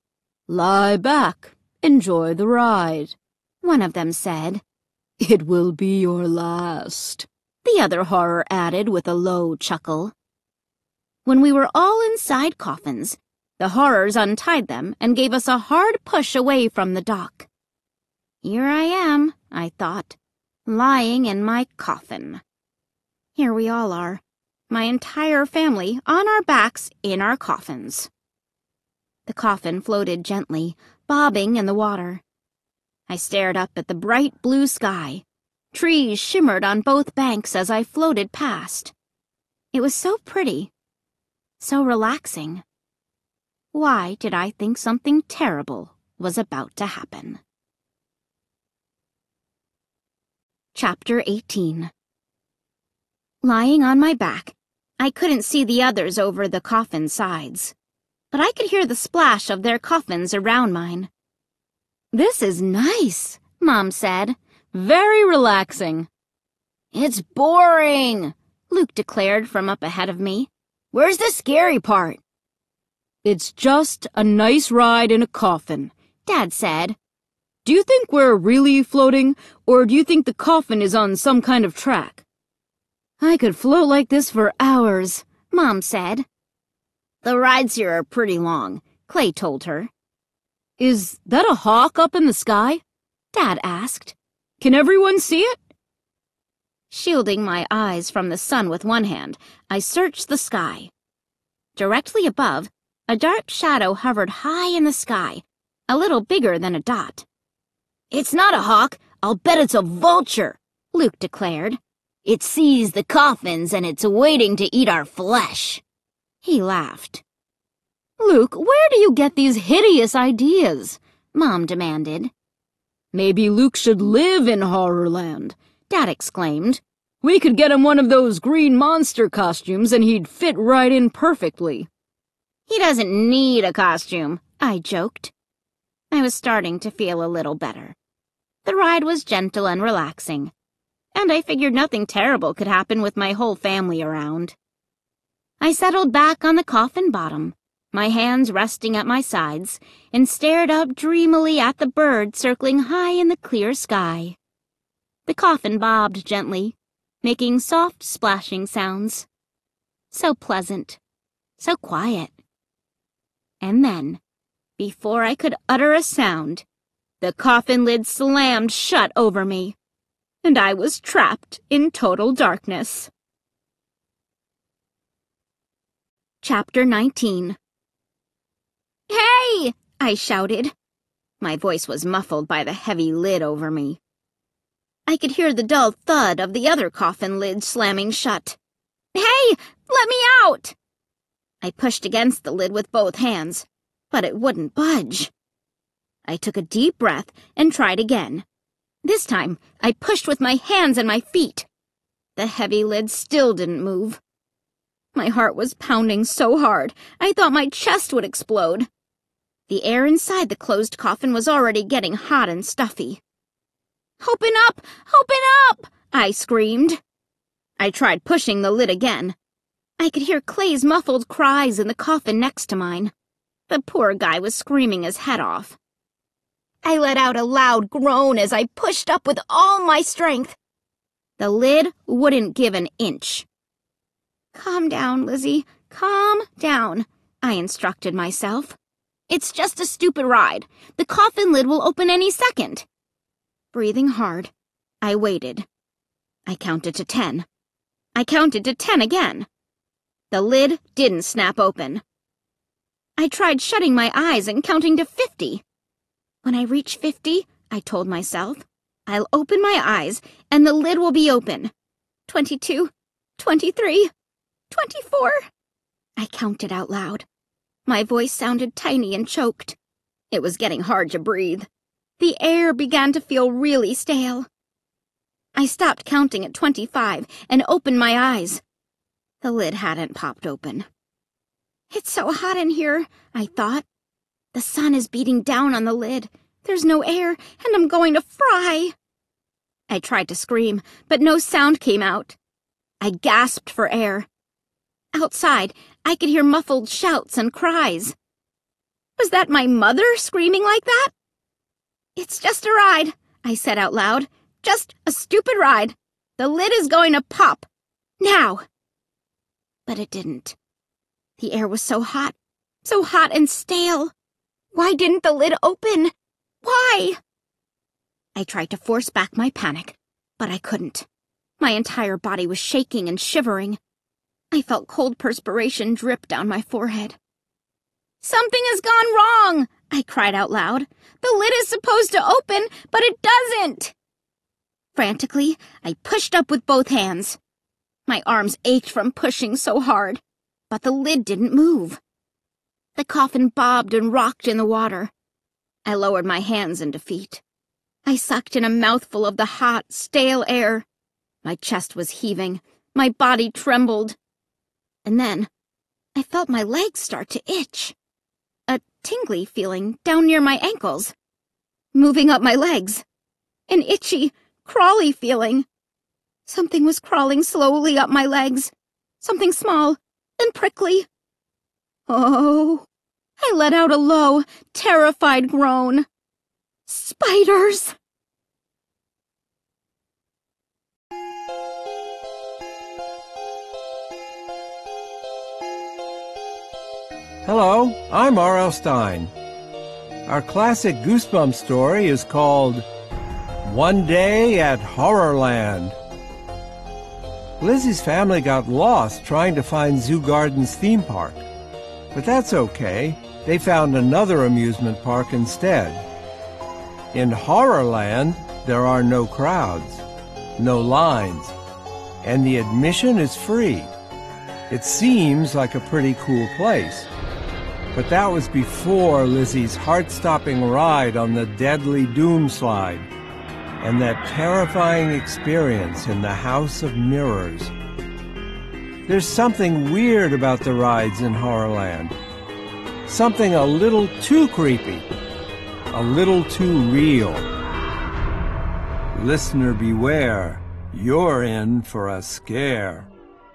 "Lie back. Enjoy the ride," one of them said. "It will be your last," the other horror added with a low chuckle. When we were all inside coffins, the horrors untied them and gave us a hard push away from the dock. Here I am, I thought, lying in my coffin. Here we all are, my entire family on our backs in our coffins. The coffin floated gently, bobbing in the water. I stared up at the bright blue sky. Trees shimmered on both banks as I floated past. It was so pretty, so relaxing. Why did I think something terrible was about to happen? Chapter 18. Lying on my back, I couldn't see the others over the coffin sides, but I could hear the splash of their coffins around mine. "This is nice," Mom said. "Very relaxing." "It's boring," Luke declared from up ahead of me. "Where's the scary part?" "It's just a nice ride in a coffin," Dad said. "Do you think we're really floating, or do you think the coffin is on some kind of track?" "I could float like this for hours," Mom said. "The rides here are pretty long," Clay told her. "Is that a hawk up in the sky?" Dad asked. "Can everyone see it?" Shielding my eyes from the sun with one hand, I searched the sky. Directly above, a dark shadow hovered high in the sky, a little bigger than a dot. "It's not a hawk. I'll bet it's a vulture," Luke declared. "It sees the coffins and it's waiting to eat our flesh." He laughed. "Luke, where do you get these hideous ideas?" Mom demanded. "Maybe Luke should live in Horrorland," Dad exclaimed. "We could get him one of those green monster costumes and he'd fit right in perfectly." "He doesn't need a costume," I joked. I was starting to feel a little better. The ride was gentle and relaxing, and I figured nothing terrible could happen with my whole family around. I settled back on the coffin bottom, my hands resting at my sides, and stared up dreamily at the bird circling high in the clear sky. The coffin bobbed gently, making soft splashing sounds. So pleasant, so quiet. And then, before I could utter a sound, the coffin lid slammed shut over me, and I was trapped in total darkness. Chapter 19. "Hey!" I shouted. My voice was muffled by the heavy lid over me. I could hear the dull thud of the other coffin lid slamming shut. "Hey! Let me out!" I pushed against the lid with both hands, but it wouldn't budge. I took a deep breath and tried again. This time, I pushed with my hands and my feet. The heavy lid still didn't move. My heart was pounding so hard, I thought my chest would explode. The air inside the closed coffin was already getting hot and stuffy. "Open up! Open up!" I screamed. I tried pushing the lid again. I could hear Clay's muffled cries in the coffin next to mine. The poor guy was screaming his head off. I let out a loud groan as I pushed up with all my strength. The lid wouldn't give an inch. "Calm down, Lizzie. Calm down," I instructed myself. "It's just a stupid ride. The coffin lid will open any second." Breathing hard, I waited. I counted to 10. I counted to 10 again. The lid didn't snap open. I tried shutting my eyes and counting to 50. When I reach 50, I told myself, I'll open my eyes and the lid will be open. 22, 23, 24. I counted out loud. My voice sounded tiny and choked. It was getting hard to breathe. The air began to feel really stale. I stopped counting at 25 and opened my eyes. The lid hadn't popped open. "It's so hot in here," I thought. "The sun is beating down on the lid. There's no air, and I'm going to fry." I tried to scream, but no sound came out. I gasped for air. Outside, I could hear muffled shouts and cries. Was that my mother screaming like that? "It's just a ride," I said out loud. "Just a stupid ride. The lid is going to pop. Now." But it didn't. The air was so hot and stale. Why didn't the lid open? Why? I tried to force back my panic, but I couldn't. My entire body was shaking and shivering. I felt cold perspiration drip down my forehead. "Something has gone wrong," I cried out loud. "The lid is supposed to open, but it doesn't." Frantically, I pushed up with both hands. My arms ached from pushing so hard, but the lid didn't move. The coffin bobbed and rocked in the water. I lowered my hands in defeat. I sucked in a mouthful of the hot, stale air. My chest was heaving. My body trembled. And then, I felt my legs start to itch. A tingly feeling down near my ankles. Moving up my legs. An itchy, crawly feeling. Something was crawling slowly up my legs. Something small and prickly. Oh, I let out a low, terrified groan. Spiders! Hello, I'm R.L. Stine. Our classic Goosebumps story is called One Day at Horrorland. Lizzie's family got lost trying to find Zoo Garden's theme park. But that's okay. They found another amusement park instead. In Horrorland, there are no crowds, no lines, and the admission is free. It seems like a pretty cool place. But that was before Lizzie's heart-stopping ride on the deadly Doom Slide and that terrifying experience in the House of Mirrors. There's something weird about the rides in Horrorland. Something a little too creepy, a little too real. Listener beware, you're in for a scare.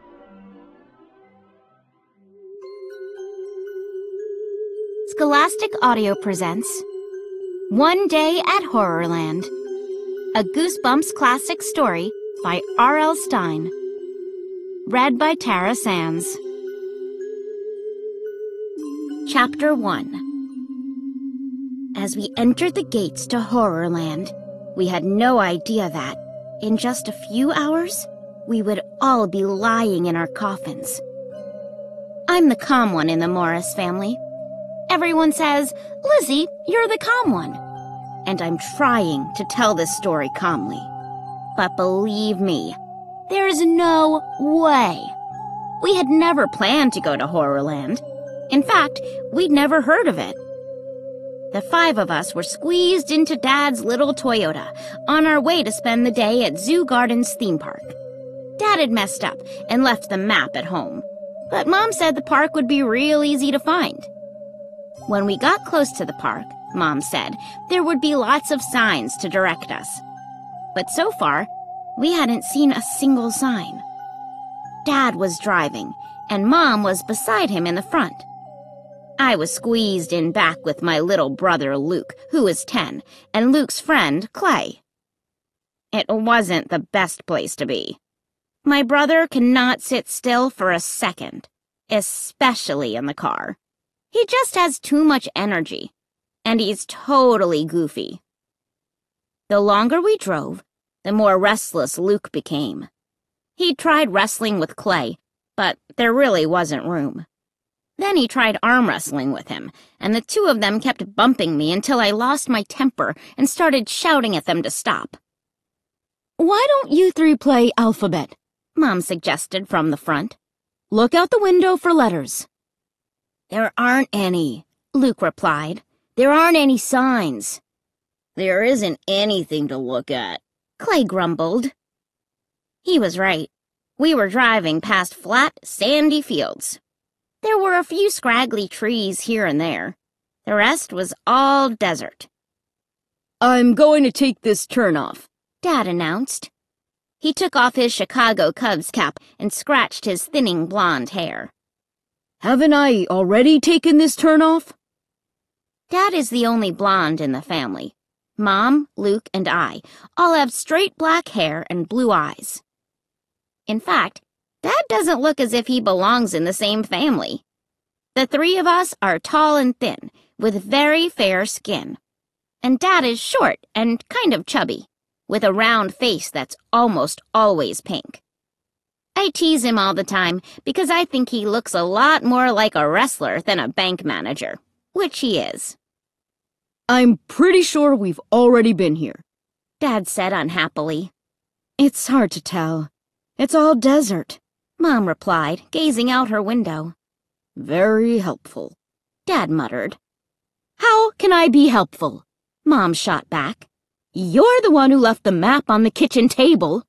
Scholastic Audio presents One Day at Horrorland, a Goosebumps classic story by R.L. Stine. Read by Tara Sands. Chapter 1. As we entered the gates to Horrorland, we had no idea that, in just a few hours, we would all be lying in our coffins. I'm the calm one in the Morris family. Everyone says, "Lizzie, you're the calm one." And I'm trying to tell this story calmly. But believe me, there's no way. We had never planned to go to Horrorland. In fact, we'd never heard of it. The 5 of us were squeezed into Dad's little Toyota on our way to spend the day at Zoo Garden's theme park. Dad had messed up and left the map at home, but Mom said the park would be real easy to find. When we got close to the park, Mom said there would be lots of signs to direct us. But so far, we hadn't seen a single sign. Dad was driving, and Mom was beside him in the front. I was squeezed in back with my little brother Luke, who was 10, and Luke's friend, Clay. It wasn't the best place to be. My brother cannot sit still for a second, especially in the car. He just has too much energy, and he's totally goofy. The longer we drove, the more restless Luke became. He tried wrestling with Clay, but there really wasn't room. Then he tried arm wrestling with him, and the two of them kept bumping me until I lost my temper and started shouting at them to stop. "Why don't you three play alphabet?" Mom suggested from the front. "Look out the window for letters." "There aren't any," Luke replied. "There aren't any signs." "There isn't anything to look at," Clay grumbled. He was right. We were driving past flat, sandy fields. There were a few scraggly trees here and there. The rest was all desert. "I'm going to take this turn off," Dad announced. He took off his Chicago Cubs cap and scratched his thinning blonde hair. "Haven't I already taken this turn off?" Dad is the only blonde in the family. Mom, Luke, and I all have straight black hair and blue eyes. In fact, Dad doesn't look as if he belongs in the same family. The three of us are tall and thin, with very fair skin. And Dad is short and kind of chubby, with a round face that's almost always pink. I tease him all the time because I think he looks a lot more like a wrestler than a bank manager, which he is. "I'm pretty sure we've already been here," Dad said unhappily. "It's hard to tell. It's all desert," Mom replied, gazing out her window. "Very helpful," Dad muttered. "How can I be helpful?" Mom shot back. "You're the one who left the map on the kitchen table."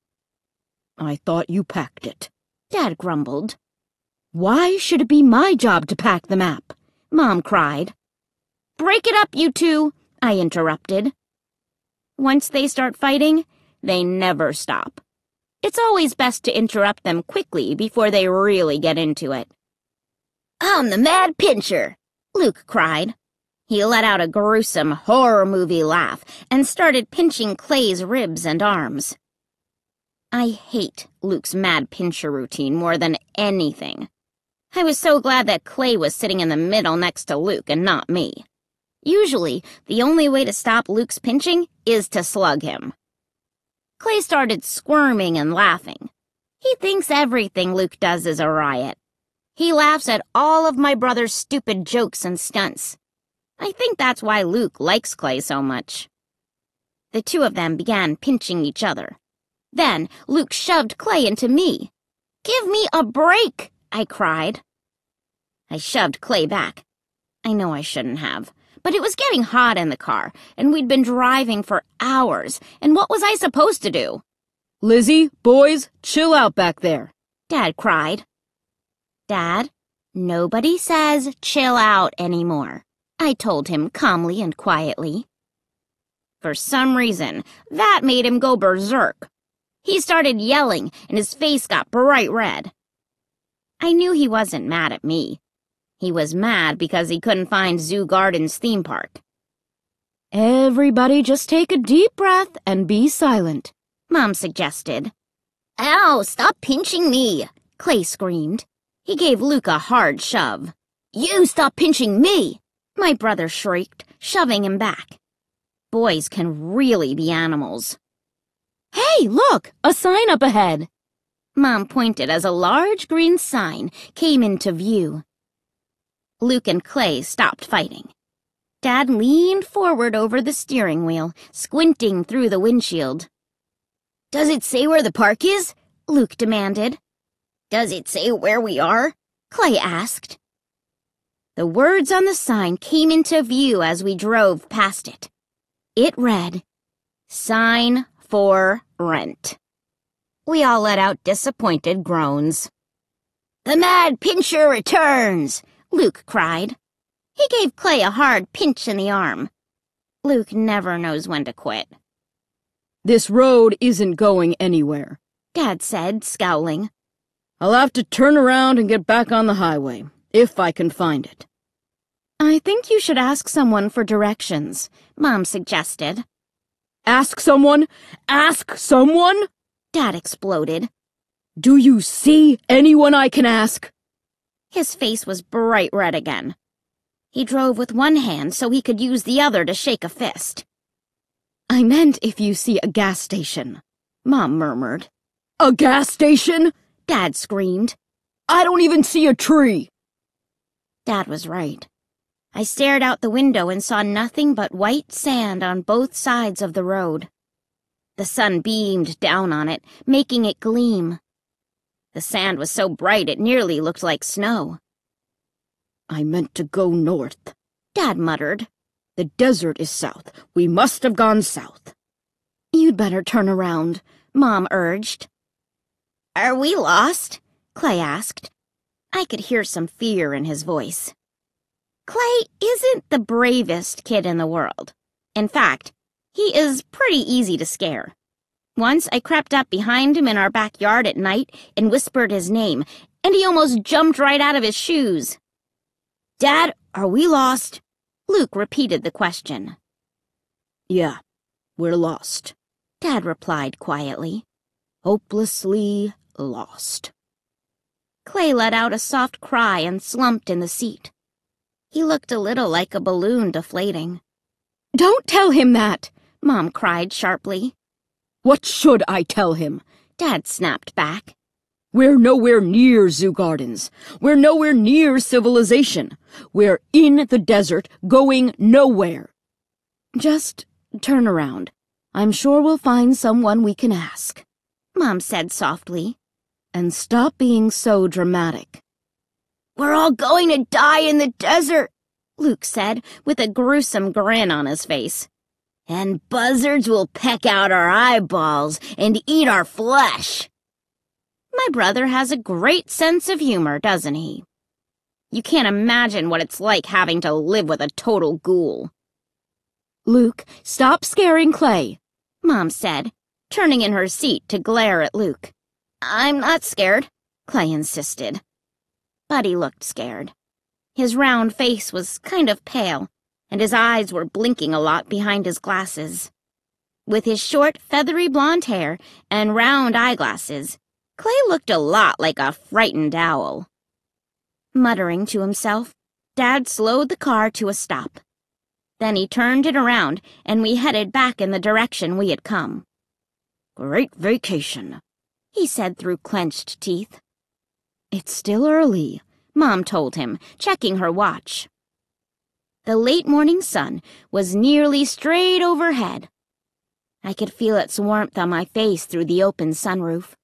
"I thought you packed it," Dad grumbled. "Why should it be my job to pack the map?" Mom cried. "Break it up, you two," I interrupted. Once they start fighting, they never stop. It's always best to interrupt them quickly before they really get into it. "I'm the Mad Pincher," Luke cried. He let out a gruesome horror movie laugh and started pinching Clay's ribs and arms. I hate Luke's Mad Pincher routine more than anything. I was so glad that Clay was sitting in the middle next to Luke and not me. Usually, the only way to stop Luke's pinching is to slug him. Clay started squirming and laughing. He thinks everything Luke does is a riot. He laughs at all of my brother's stupid jokes and stunts. I think that's why Luke likes Clay so much. The two of them began pinching each other. Then Luke shoved Clay into me. "Give me a break!" I cried. I shoved Clay back. I know I shouldn't have. But it was getting hot in the car, and we'd been driving for hours, and what was I supposed to do? "Lizzie, boys, chill out back there," Dad cried. "Dad, nobody says chill out anymore," I told him calmly and quietly. For some reason, that made him go berserk. He started yelling, and his face got bright red. I knew he wasn't mad at me. He was mad because he couldn't find Zoo Gardens theme park. "Everybody just take a deep breath and be silent," Mom suggested. "Ow, stop pinching me," Clay screamed. He gave Luke a hard shove. "You stop pinching me," my brother shrieked, shoving him back. Boys can really be animals. "Hey, look, a sign up ahead." Mom pointed as a large green sign came into view. Luke and Clay stopped fighting. Dad leaned forward over the steering wheel, squinting through the windshield. "Does it say where the park is?" Luke demanded. "Does it say where we are?" Clay asked. The words on the sign came into view as we drove past it. It read, "Sign for rent." We all let out disappointed groans. "The Mad Pincher returns!" Luke cried. He gave Clay a hard pinch in the arm. Luke never knows when to quit. "This road isn't going anywhere," Dad said, scowling. I'll have to turn around and get back on the highway, if I can find it. I think you should ask someone for directions, Mom suggested. Ask someone? Ask someone? Dad exploded. Do you see anyone I can ask? His face was bright red again. He drove with one hand so he could use the other to shake a fist. I meant if you see a gas station, Mom murmured. A gas station? Dad screamed. I don't even see a tree. Dad was right. I stared out the window and saw nothing but white sand on both sides of the road. The sun beamed down on it, making it gleam. The sand was so bright it nearly looked like snow. I meant to go north, Dad muttered. The desert is south. We must have gone south. You'd better turn around, Mom urged. Are we lost? Clay asked. I could hear some fear in his voice. Clay isn't the bravest kid in the world. In fact, he is pretty easy to scare. Once I crept up behind him in our backyard at night and whispered his name, and he almost jumped right out of his shoes. Dad, are we lost? Luke repeated the question. Yeah, we're lost, Dad replied quietly. Hopelessly lost. Clay let out a soft cry and slumped in the seat. He looked a little like a balloon deflating. Don't tell him that, Mom cried sharply. What should I tell him? Dad snapped back. We're nowhere near Zoo Gardens. We're nowhere near civilization. We're in the desert, going nowhere. Just turn around. I'm sure we'll find someone we can ask, Mom said softly. And stop being so dramatic. We're all going to die in the desert, Luke said, with a gruesome grin on his face. And buzzards will peck out our eyeballs and eat our flesh. My brother has a great sense of humor, doesn't he? You can't imagine what it's like having to live with a total ghoul. Luke, stop scaring Clay, Mom said, turning in her seat to glare at Luke. I'm not scared, Clay insisted. Buddy looked scared. His round face was kind of pale, and his eyes were blinking a lot behind his glasses. With his short, feathery blonde hair and round eyeglasses, Clay looked a lot like a frightened owl. Muttering to himself, Dad slowed the car to a stop. Then he turned it around, and we headed back in the direction we had come. Great vacation, he said through clenched teeth. It's still early, Mom told him, checking her watch. The late morning sun was nearly straight overhead. I could feel its warmth on my face through the open sunroof.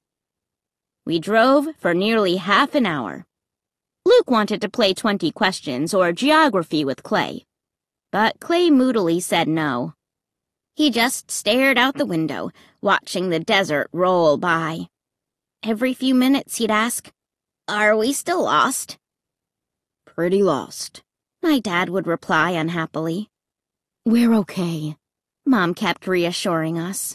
We drove for nearly half an hour. Luke wanted to play 20 questions or geography with Clay, but Clay moodily said no. He just stared out the window, watching the desert roll by. Every few minutes he'd ask, "Are we still lost?" Pretty lost, my dad would reply unhappily. We're okay, Mom kept reassuring us.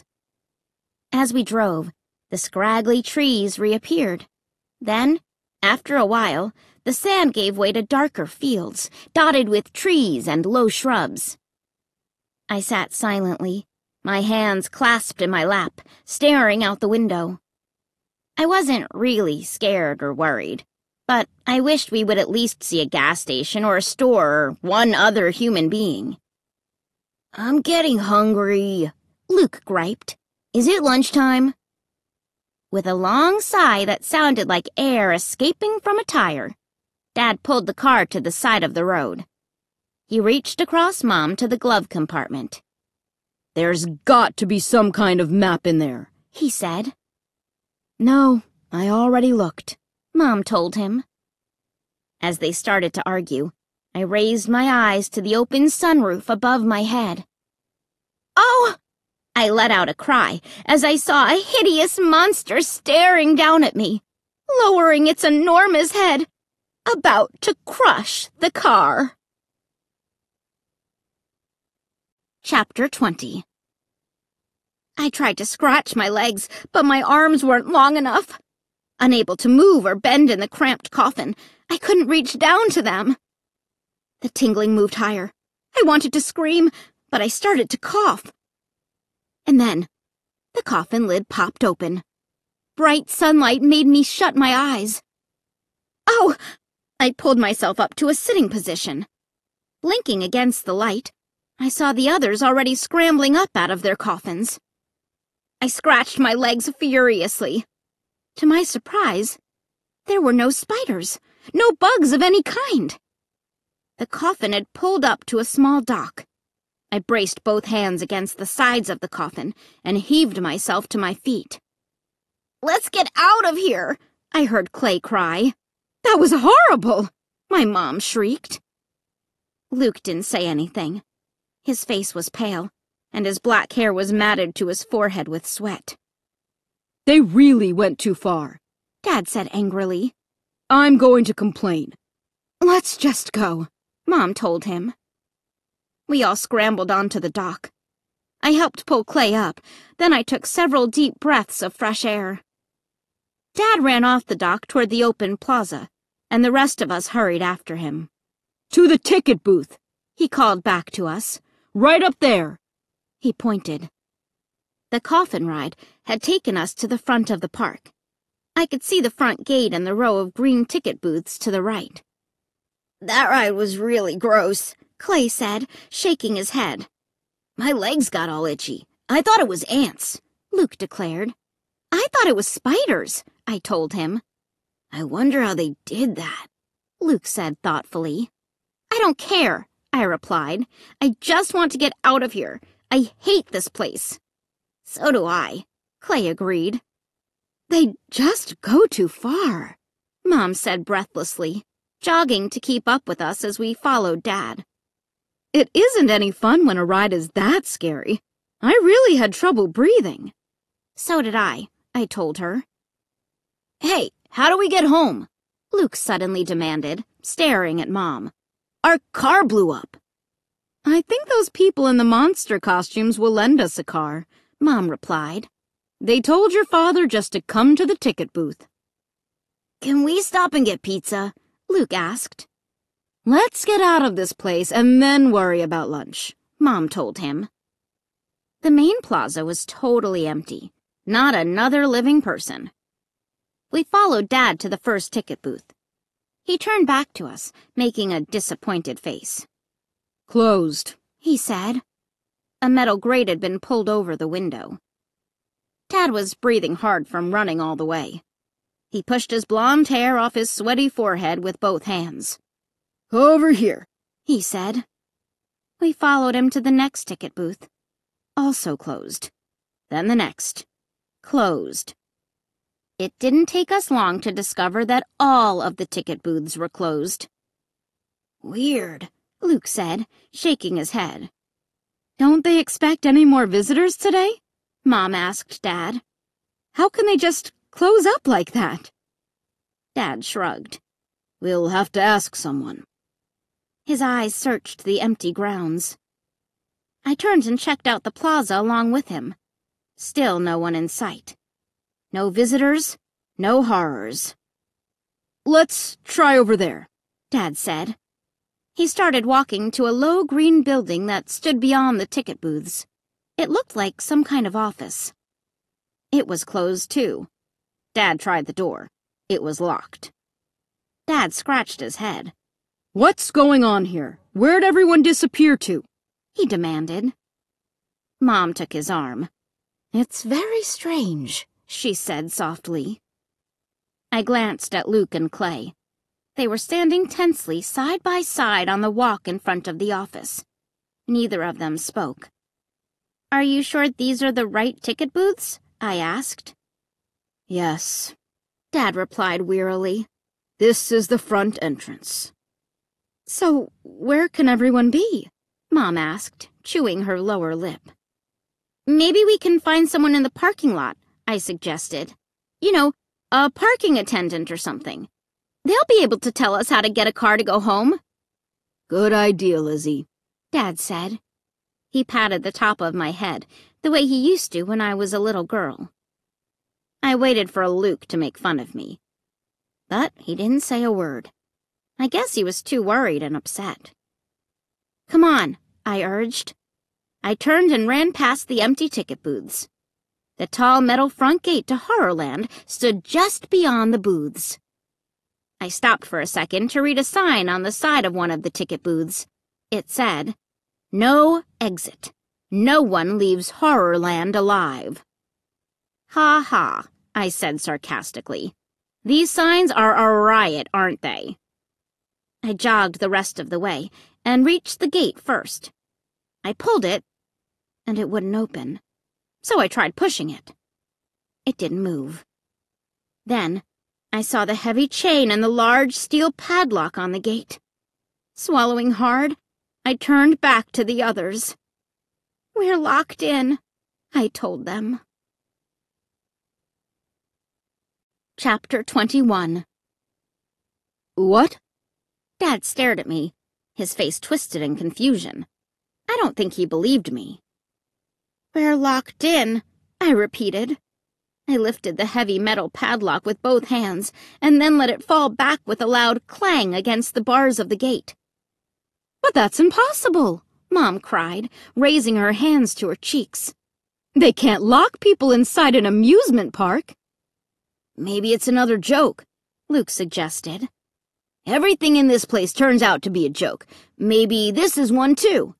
As we drove, the scraggly trees reappeared. Then, after a while, the sand gave way to darker fields, dotted with trees and low shrubs. I sat silently, my hands clasped in my lap, staring out the window. I wasn't really scared or worried, but I wished we would at least see a gas station or a store or one other human being. I'm getting hungry, Luke griped. Is it lunchtime? With a long sigh that sounded like air escaping from a tire, Dad pulled the car to the side of the road. He reached across Mom to the glove compartment. There's got to be some kind of map in there, he said. No, I already looked, Mom told him. As they started to argue, I raised my eyes to the open sunroof above my head. Oh! I let out a cry as I saw a hideous monster staring down at me, lowering its enormous head, about to crush the car. Chapter 20. I tried to scratch my legs, but my arms weren't long enough. Unable to move or bend in the cramped coffin, I couldn't reach down to them. The tingling moved higher. I wanted to scream, but I started to cough. And then, the coffin lid popped open. Bright sunlight made me shut my eyes. Oh! I pulled myself up to a sitting position. Blinking against the light, I saw the others already scrambling up out of their coffins. I scratched my legs furiously. To my surprise, there were no spiders, no bugs of any kind. The coffin had pulled up to a small dock. I braced both hands against the sides of the coffin and heaved myself to my feet. "Let's get out of here," I heard Clay cry. "That was horrible," my mom shrieked. Luke didn't say anything. His face was pale, and his black hair was matted to his forehead with sweat. They really went too far, Dad said angrily. I'm going to complain. "Let's just go," Mom told him. We all scrambled onto the dock. I helped pull Clay up, then I took several deep breaths of fresh air. Dad ran off the dock toward the open plaza, and the rest of us hurried after him. To the ticket booth, He called back to us. right up there. He pointed. The coffin ride had taken us to the front of the park. I could see the front gate and the row of green ticket booths to the right. "That ride was really gross," Clay said, shaking his head. "My legs got all itchy. I thought it was ants," Luke declared. "I thought it was spiders," I told him. "I wonder how they did that," Luke said thoughtfully. "I don't care," I replied. "I just want to get out of here. I hate this place." "So do I," Clay agreed. "They just go too far," Mom said breathlessly, jogging to keep up with us as we followed Dad. It isn't any fun when a ride is that scary. I really had trouble breathing. "So did I told her. Hey, how do we get home? Luke suddenly demanded, staring at Mom. "Our car blew up." I think those people in the monster costumes will lend us a car, Mom replied. They told your father just to come to the ticket booth. "Can we stop and get pizza?" Luke asked. Let's get out of this place and then worry about lunch, Mom told him. The main plaza was totally empty. Not another living person. We followed Dad to the first ticket booth. He turned back to us, making a disappointed face. Closed, he said. A metal grate had been pulled over the window. Dad was breathing hard from running all the way. He pushed his blonde hair off his sweaty forehead with both hands. Over here, he said. We followed him to the next ticket booth. Also closed. Then the next. Closed. It didn't take us long to discover that all of the ticket booths were closed. "Weird," Luke said, shaking his head. Don't they expect any more visitors today? Mom asked Dad. How can they just close up like that? Dad shrugged. We'll have to ask someone. His eyes searched the empty grounds. I turned and checked out the plaza along with him. Still no one in sight. No visitors, no horrors. Let's try over there, Dad said. He started walking to a low green building that stood beyond the ticket booths. It looked like some kind of office. It was closed, too. Dad tried the door. It was locked. Dad scratched his head. What's going on here? Where'd everyone disappear to? He demanded. Mom took his arm. It's very strange, she said softly. I glanced at Luke and Clay. They were standing tensely side by side on the walk in front of the office. Neither of them spoke. Are you sure these are the right ticket booths? I asked. Yes, Dad replied wearily. This is the front entrance. So where can everyone be? Mom asked, chewing her lower lip. Maybe we can find someone in the parking lot, I suggested. You know, a parking attendant or something. They'll be able to tell us how to get a car to go home. Good idea, Lizzie, Dad said. He patted the top of my head, the way he used to when I was a little girl. I waited for Luke to make fun of me. But he didn't say a word. I guess he was too worried and upset. "Come on," I urged. I turned and ran past the empty ticket booths. The tall metal front gate to Horrorland stood just beyond the booths. I stopped for a second to read a sign on the side of one of the ticket booths. It said, "No exit. No one leaves Horrorland alive." "Ha ha," I said sarcastically. "These signs are a riot, aren't they?" I jogged the rest of the way and reached the gate first. I pulled it, and it wouldn't open, so I tried pushing it. It didn't move. Then I saw the heavy chain and the large steel padlock on the gate. Swallowing hard, I turned back to the others. "We're locked in," I told them. Chapter 21. What? Dad stared at me, his face twisted in confusion. I don't think he believed me. "We're locked in," I repeated. I lifted the heavy metal padlock with both hands and then let it fall back with a loud clang against the bars of the gate. "But that's impossible," Mom cried, raising her hands to her cheeks. "They can't lock people inside an amusement park." "Maybe it's another joke," Luke suggested. "Everything in this place turns out to be a joke. Maybe this is one too."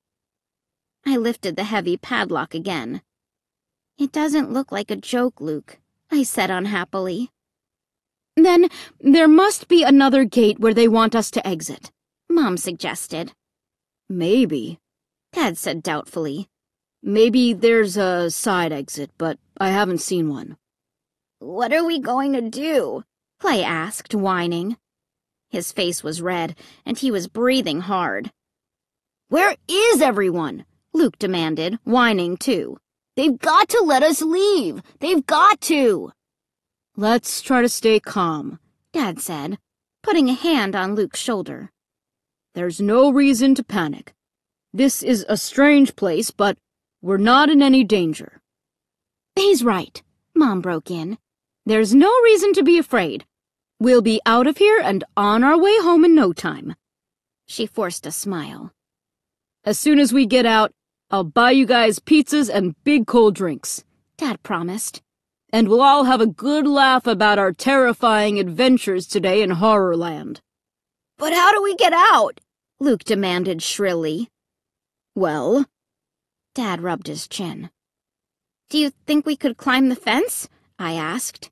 I lifted the heavy padlock again. "It doesn't look like a joke, Luke," I said unhappily. "Then there must be another gate where they want us to exit," Mom suggested. "Maybe," Dad said doubtfully. "Maybe there's a side exit, but I haven't seen one." "What are we going to do?" Clay asked, whining. His face was red, and he was breathing hard. "Where is everyone?" Luke demanded, whining too. "They've got to let us leave! They've got to!" "Let's try to stay calm," Dad said, putting a hand on Luke's shoulder. "There's no reason to panic. This is a strange place, but we're not in any danger." "He's right," Mom broke in. "There's no reason to be afraid. We'll be out of here and on our way home in no time." She forced a smile. "As soon as we get out, I'll buy you guys pizzas and big cold drinks," Dad promised. "And we'll all have a good laugh about our terrifying adventures today in Horrorland." "But how do we get out?" Luke demanded shrilly. "Well," Dad rubbed his chin. "Do you think we could climb the fence?" I asked.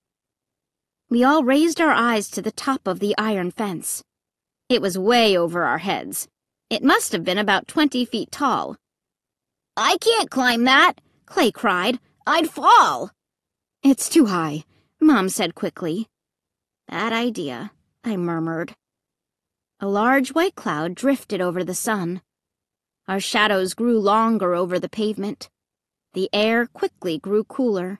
We all raised our eyes to the top of the iron fence. It was way over our heads. It must have been about 20 feet tall. "I can't climb that," Clay cried. "I'd fall." "It's too high," Mom said quickly. "Bad idea," I murmured. A large white cloud drifted over the sun. Our shadows grew longer over the pavement. The air quickly grew cooler.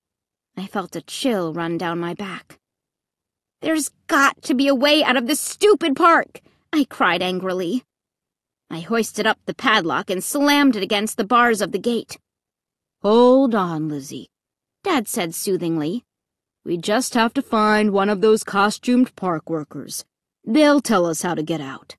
I felt a chill run down my back. "There's got to be a way out of this stupid park," I cried angrily. I hoisted up the padlock and slammed it against the bars of the gate. "Hold on, Lizzie," Dad said soothingly. "We just have to find one of those costumed park workers. They'll tell us how to get out."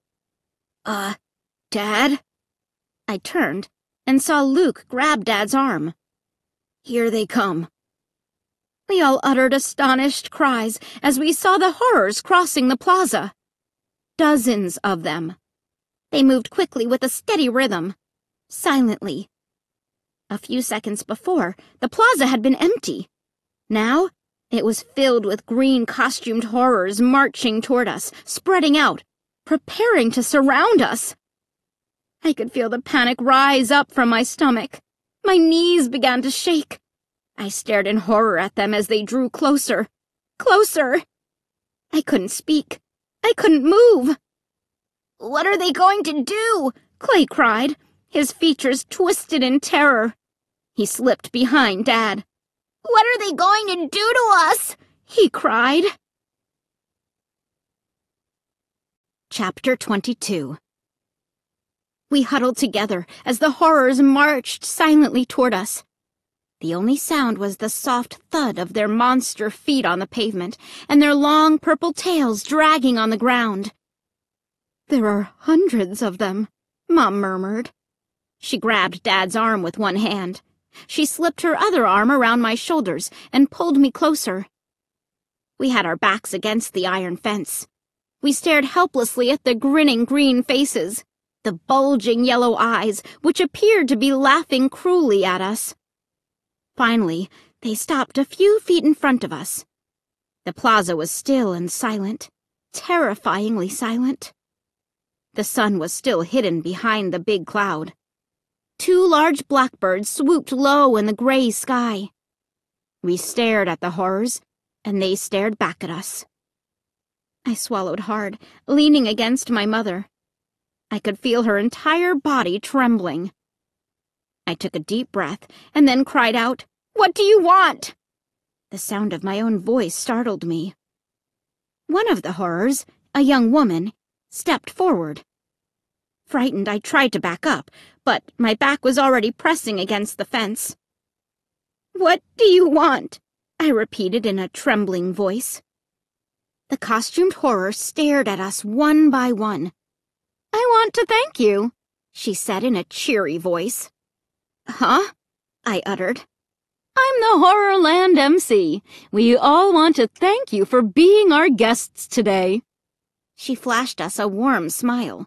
Dad?" I turned and saw Luke grab Dad's arm. "Here they come." We all uttered astonished cries as we saw the horrors crossing the plaza. Dozens of them. They moved quickly with a steady rhythm, silently. A few seconds before, the plaza had been empty. Now, it was filled with green costumed horrors marching toward us, spreading out, preparing to surround us. I could feel the panic rise up from my stomach. My knees began to shake. I stared in horror at them as they drew closer. Closer! I couldn't speak. I couldn't move. "What are they going to do?" Clay cried, his features twisted in terror. He slipped behind Dad. "What are they going to do to us?" he cried. Chapter 22. We huddled together as the horrors marched silently toward us. The only sound was the soft thud of their monster feet on the pavement and their long purple tails dragging on the ground. "There are hundreds of them," Mom murmured. She grabbed Dad's arm with one hand. She slipped her other arm around my shoulders and pulled me closer. We had our backs against the iron fence. We stared helplessly at the grinning green faces, the bulging yellow eyes which appeared to be laughing cruelly at us. Finally, they stopped a few feet in front of us. The plaza was still and silent, terrifyingly silent. The sun was still hidden behind the big cloud. 2 large blackbirds swooped low in the gray sky. We stared at the horrors, and they stared back at us. I swallowed hard, leaning against my mother. I could feel her entire body trembling. I took a deep breath and then cried out, "What do you want?" The sound of my own voice startled me. One of the horrors, a young woman, stepped forward. Frightened, I tried to back up, but my back was already pressing against the fence. "What do you want?" I repeated in a trembling voice. The costumed horror stared at us one by one. "I want to thank you," she said in a cheery voice. "Huh?" I uttered. "I'm the Horrorland MC. We all want to thank you for being our guests today." She flashed us a warm smile.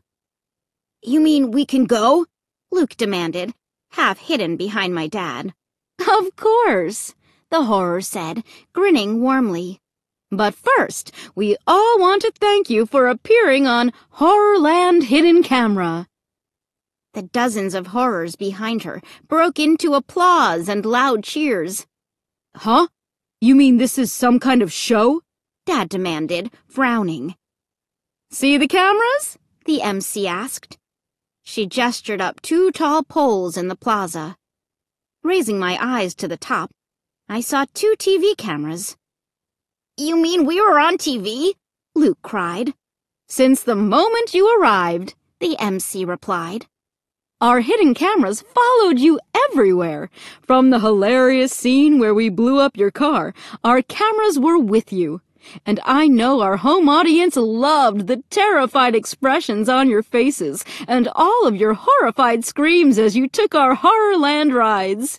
"You mean we can go?" Luke demanded, half hidden behind my dad. "Of course," the horror said, grinning warmly. "But first, we all want to thank you for appearing on Horrorland Hidden Camera." The dozens of horrors behind her broke into applause and loud cheers. "Huh? You mean this is some kind of show?" Dad demanded, frowning. "See the cameras?" the MC asked. She gestured up 2 tall poles in the plaza. Raising my eyes to the top, I saw 2 TV cameras. "You mean we were on TV?" Luke cried. "Since the moment you arrived," the MC replied. "Our hidden cameras followed you everywhere. From the hilarious scene where we blew up your car, our cameras were with you. And I know our home audience loved the terrified expressions on your faces and all of your horrified screams as you took our Horrorland rides."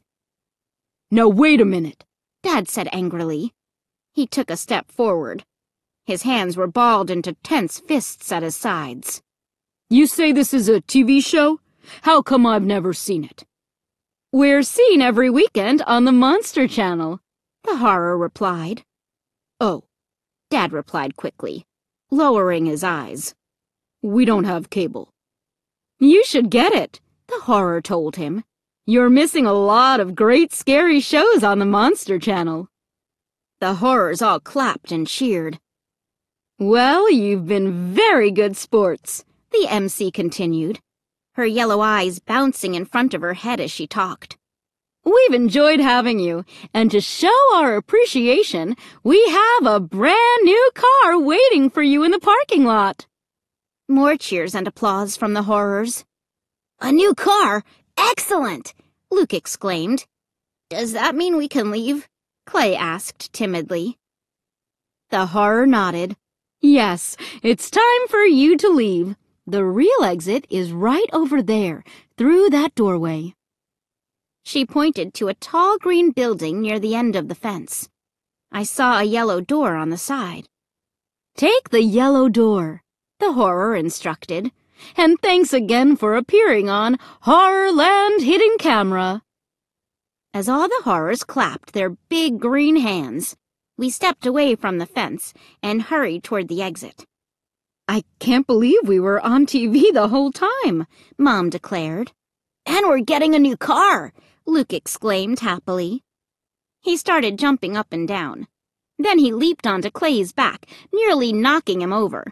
"Now wait a minute," Dad said angrily. He took a step forward. His hands were balled into tense fists at his sides. "You say this is a TV show? How come I've never seen it?" "We're seen every weekend on the Monster Channel," the horror replied. "Oh," Dad replied quickly, lowering his eyes. "We don't have cable." "You should get it," the horror told him. "You're missing a lot of great scary shows on the Monster Channel." The horrors all clapped and cheered. "Well, you've been very good sports," the MC continued, her yellow eyes bouncing in front of her head as she talked. "We've enjoyed having you, and to show our appreciation, we have a brand new car waiting for you in the parking lot." More cheers and applause from the horrors. "A new car? Excellent!" Luke exclaimed. "Does that mean we can leave?" Clay asked timidly. The horror nodded. "Yes, it's time for you to leave. The real exit is right over there, through that doorway." She pointed to a tall green building near the end of the fence. I saw a yellow door on the side. "Take the yellow door," the horror instructed. "And thanks again for appearing on Horrorland Hidden Camera." As all the horrors clapped their big green hands, we stepped away from the fence and hurried toward the exit. "I can't believe we were on TV the whole time," Mom declared. "And we're getting a new car," Luke exclaimed happily. He started jumping up and down. Then he leaped onto Clay's back, nearly knocking him over.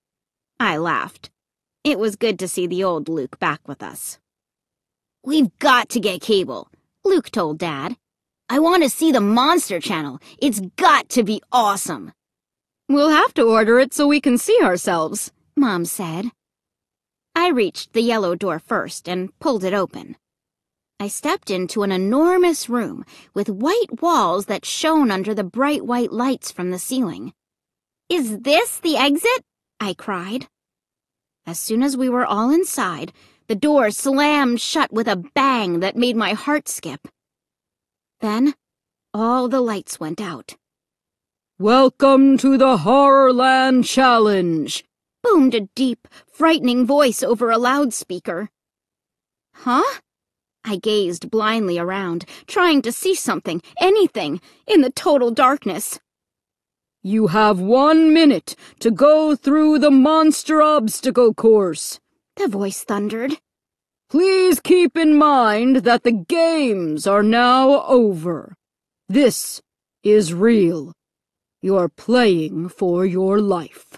I laughed. It was good to see the old Luke back with us. "We've got to get cable," Luke told Dad. "I want to see the Monster Channel. It's got to be awesome." "We'll have to order it so we can see ourselves," Mom said. I reached the yellow door first and pulled it open. I stepped into an enormous room with white walls that shone under the bright white lights from the ceiling. "Is this the exit?" I cried. As soon as we were all inside, the door slammed shut with a bang that made my heart skip. Then, all the lights went out. "Welcome to the Horrorland Challenge," boomed a deep, frightening voice over a loudspeaker. Huh? I gazed blindly around, trying to see something, anything, in the total darkness. "You have 1 minute to go through the monster obstacle course," the voice thundered. "Please keep in mind that the games are now over. This is real. You're playing for your life."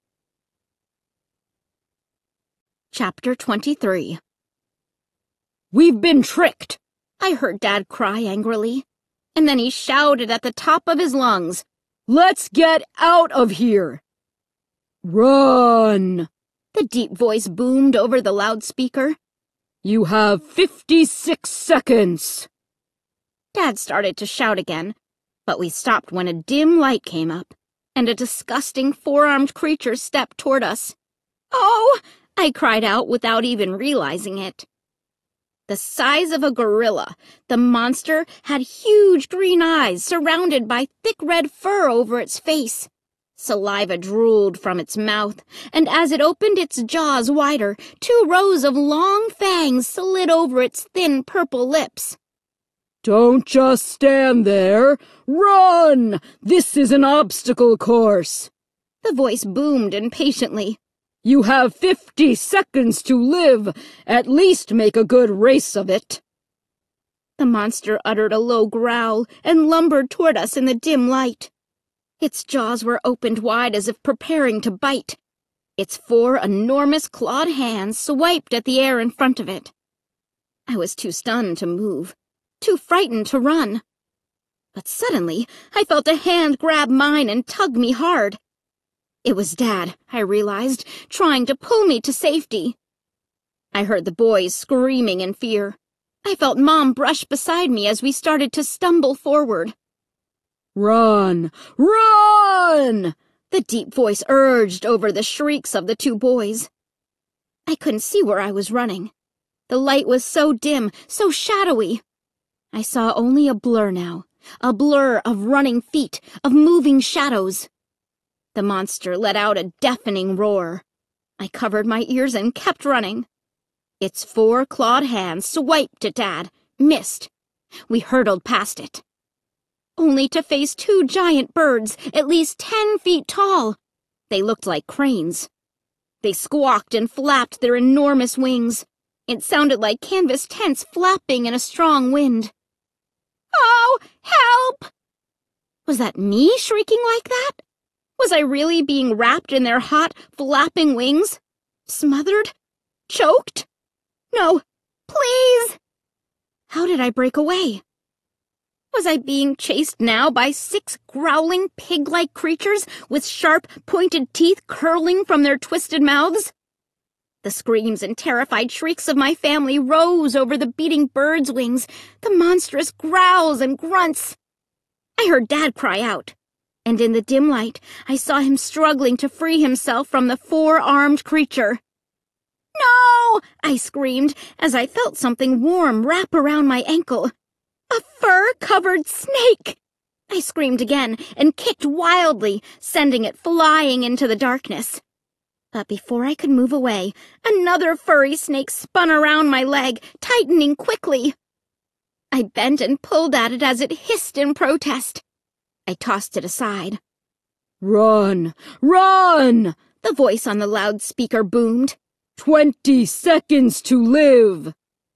Chapter 23. "We've been tricked," I heard Dad cry angrily, and then he shouted at the top of his lungs, "Let's get out of here!" "Run!" the deep voice boomed over the loudspeaker. "You have 56 seconds!" Dad started to shout again, but we stopped when a dim light came up, and a disgusting four-armed creature stepped toward us. "Oh!" I cried out without even realizing it. The size of a gorilla, the monster had huge green eyes surrounded by thick red fur over its face. Saliva drooled from its mouth, and as it opened its jaws wider, 2 rows of long fangs slid over its thin purple lips. "Don't just stand there! Run! This is an obstacle course!" The voice boomed impatiently. "You have 50 seconds to live. At least make a good race of it." The monster uttered a low growl and lumbered toward us in the dim light. Its jaws were opened wide as if preparing to bite. Its 4 enormous clawed hands swiped at the air in front of it. I was too stunned to move, too frightened to run. But suddenly, I felt a hand grab mine and tug me hard. It was Dad, I realized, trying to pull me to safety. I heard the boys screaming in fear. I felt Mom brush beside me as we started to stumble forward. "Run! Run!" the deep voice urged over the shrieks of the 2 boys. I couldn't see where I was running. The light was so dim, so shadowy. I saw only a blur now, a blur of running feet, of moving shadows. The monster let out a deafening roar. I covered my ears and kept running. Its 4 clawed hands swiped at Dad, missed. We hurtled past it. Only to face 2 giant birds, at least 10 feet tall. They looked like cranes. They squawked and flapped their enormous wings. It sounded like canvas tents flapping in a strong wind. "Oh, help!" Was that me shrieking like that? Was I really being wrapped in their hot, flapping wings? Smothered? Choked? No, please! How did I break away? Was I being chased now by 6 growling, pig-like creatures with sharp, pointed teeth curling from their twisted mouths? The screams and terrified shrieks of my family rose over the beating birds' wings, the monstrous growls and grunts. I heard Dad cry out, and in the dim light, I saw him struggling to free himself from the 4-armed creature. "No!" I screamed as I felt something warm wrap around my ankle. "A fur-covered snake!" I screamed again and kicked wildly, sending it flying into the darkness. But before I could move away, another furry snake spun around my leg, tightening quickly. I bent and pulled at it as it hissed in protest. I tossed it aside. "Run! Run!" the voice on the loudspeaker boomed. 20 seconds to live!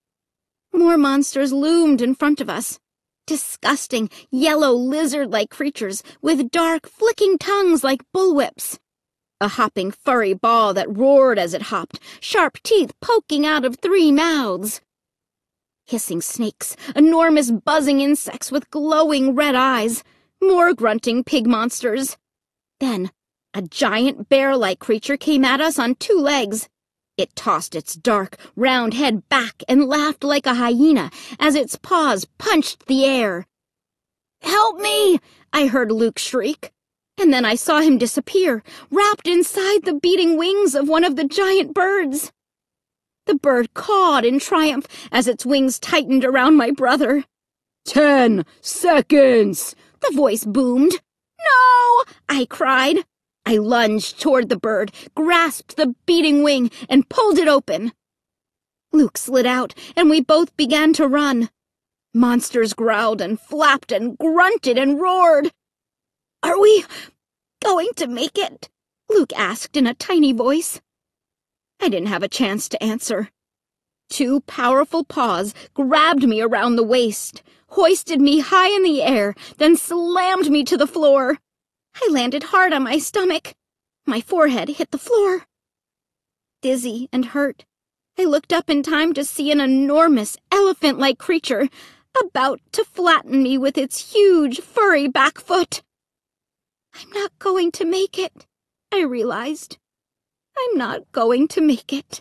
More monsters loomed in front of us. Disgusting, yellow lizard-like creatures with dark, flicking tongues like bullwhips. A hopping furry ball that roared as it hopped, sharp teeth poking out of 3 mouths. Hissing snakes, enormous buzzing insects with glowing red eyes, more grunting pig monsters. Then, a giant bear-like creature came at us on 2 legs. It tossed its dark, round head back and laughed like a hyena as its paws punched the air. "Help me!" I heard Luke shriek. And then I saw him disappear, wrapped inside the beating wings of one of the giant birds. The bird cawed in triumph as its wings tightened around my brother. 10 seconds! The voice boomed. "No!" I cried. I lunged toward the bird, grasped the beating wing, and pulled it open. Luke slid out, and we both began to run. Monsters growled and flapped and grunted and roared. "Are we going to make it?" Luke asked in a tiny voice. I didn't have a chance to answer. 2 powerful paws grabbed me around the waist, hoisted me high in the air, then slammed me to the floor. I landed hard on my stomach. My forehead hit the floor. Dizzy and hurt, I looked up in time to see an enormous elephant-like creature about to flatten me with its huge, furry back foot. I'm not going to make it, I realized. I'm not going to make it.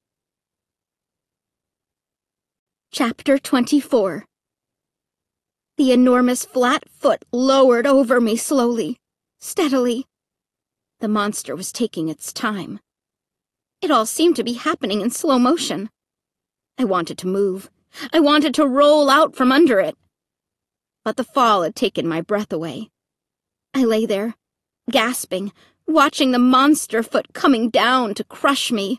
Chapter 24. The enormous flat foot lowered over me slowly, steadily. The monster was taking its time. It all seemed to be happening in slow motion. I wanted to move. I wanted to roll out from under it. But the fall had taken my breath away. I lay there, gasping, watching the monster foot coming down to crush me.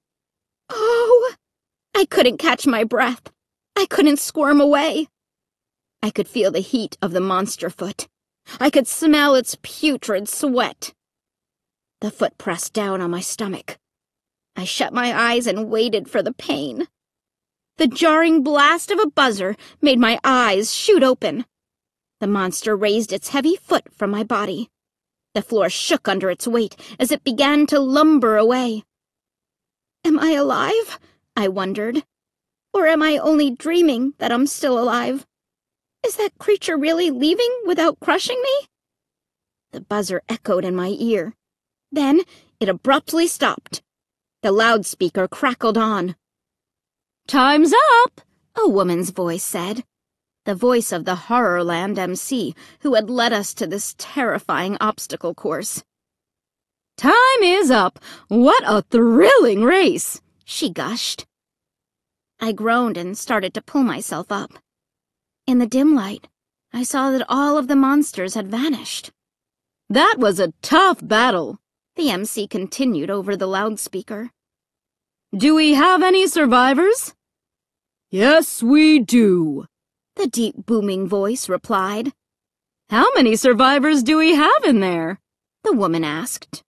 Oh! I couldn't catch my breath. I couldn't squirm away. I could feel the heat of the monster foot. I could smell its putrid sweat. The foot pressed down on my stomach. I shut my eyes and waited for the pain. The jarring blast of a buzzer made my eyes shoot open. The monster raised its heavy foot from my body. The floor shook under its weight as it began to lumber away. Am I alive? I wondered. Or am I only dreaming that I'm still alive? Is that creature really leaving without crushing me? The buzzer echoed in my ear. Then it abruptly stopped. The loudspeaker crackled on. "Time's up," a woman's voice said. The voice of the Horrorland MC who had led us to this terrifying obstacle course. "Time is up. What a thrilling race," she gushed. I groaned and started to pull myself up. In the dim light, I saw that all of the monsters had vanished. "That was a tough battle," the MC continued over the loudspeaker. "Do we have any survivors?" "Yes, we do," the deep booming voice replied. "How many survivors do we have in there?" the woman asked.